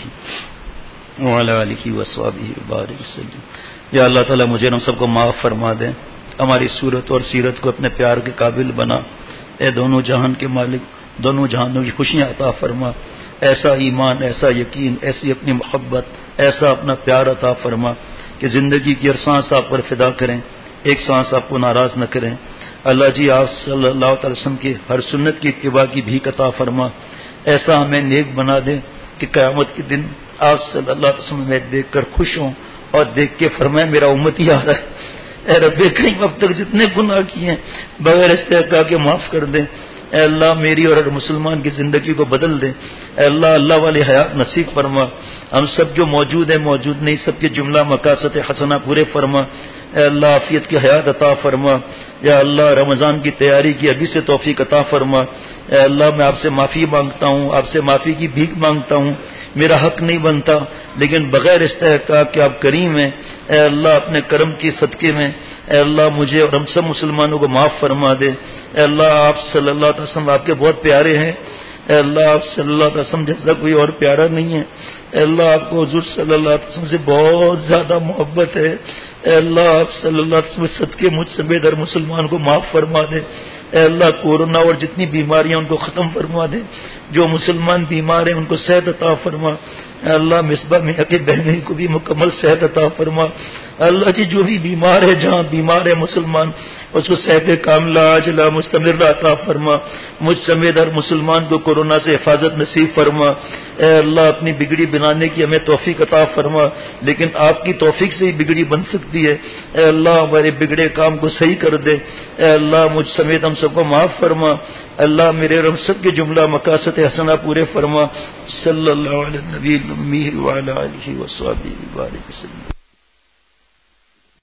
وعلی آلہ وصحبہ وبارک وسلم. یا اللہ تعالیٰ مجھے ہم سب کو معاف فرما دیں، ہماری صورت اور سیرت کو اپنے پیار کے قابل بنا. اے دونوں جہان کے مالک، دونوں جہانوں کی خوشیاں عطا فرما. ایسا ایمان، ایسا یقین، ایسی اپنی محبت، ایسا اپنا پیار عطا فرما کہ زندگی کی ہر سانس آپ پر فدا کریں، ایک سانس آپ کو ناراض نہ کریں. اللہ جی آپ صلی اللہ علیہ وسلم کی ہر سنت کی اتباع کی بھیک عطا فرما. ایسا ہمیں نیک بنا دے کہ قیامت کے دن آپ صلی اللہ علیہ وسلم میں دیکھ کر خوش ہوں اور دیکھ کے فرمائے میرا امتی آ رہا ہے. اے رب کریم اب تک جتنے گناہ کیے ہیں بغیر استحقاق کے معاف کر دیں. اے اللہ میری اور ہر مسلمان کی زندگی کو بدل دے. اے اللہ اللہ والی حیات نصیب فرما. ہم سب جو موجود ہیں موجود نہیں سب کے جملہ مقاصد حسنہ پورے فرما. اے اللہ عافیت کی حیات عطا فرما. یا اللہ رمضان کی تیاری کی ابھی سے توفیق عطا فرما. اے اللہ میں آپ سے معافی مانگتا ہوں، آپ سے معافی کی بھیک مانگتا ہوں. میرا حق نہیں بنتا لیکن بغیر استحقاق کہ آپ کریم ہیں. اے اللہ اپنے کرم کی صدقے میں اے اللہ مجھے اور ہم سب مسلمانوں کو معاف فرما دے. اے اللہ آپ صلی اللہ علیہ وسلم آپ کے بہت پیارے ہیں. اے اللہ آپ صلی اللہ علیہ وسلم جیسا کوئی اور پیارا نہیں ہے. اے اللہ آپ کو حضور صلی اللہ علیہ وسلم سے بہت زیادہ محبت ہے. اے اللہ آپ صلی اللہ علیہ وسلم صدقے مجھ سمیت ہر مسلمان کو معاف فرما دے. اے اللہ کورونا اور جتنی بیماریاں ان کو ختم فرما دے. جو مسلمان بیمار ہیں ان کو صحت عطا فرما. اے اللہ مصباح میں کے بہنیں کو بھی مکمل صحت عطا فرما. اللہ جی جو بھی بیمار ہے جہاں بیمار ہے مسلمان اس کو صحت کاملہ عاجلہ مستمر عطا فرما. مجھ سمیت ہر مسلمان کو کورونا سے حفاظت نصیب فرما. اے اللہ اپنی بگڑی بنانے کی ہمیں توفیق عطا فرما، لیکن آپ کی توفیق سے ہی بگڑی بن سکتی ہے. اے اللہ ہمارے بگڑے کام کو صحیح کر دے. اے اللہ مجھ سمیت ہم سب کو معاف فرما. اللہ میرے رب سب کے جملہ مقاصد حسنہ پورے فرما. صلی اللہ علیہ نبی الامی وعلی آلہ وصحبہ وبارک وسلم.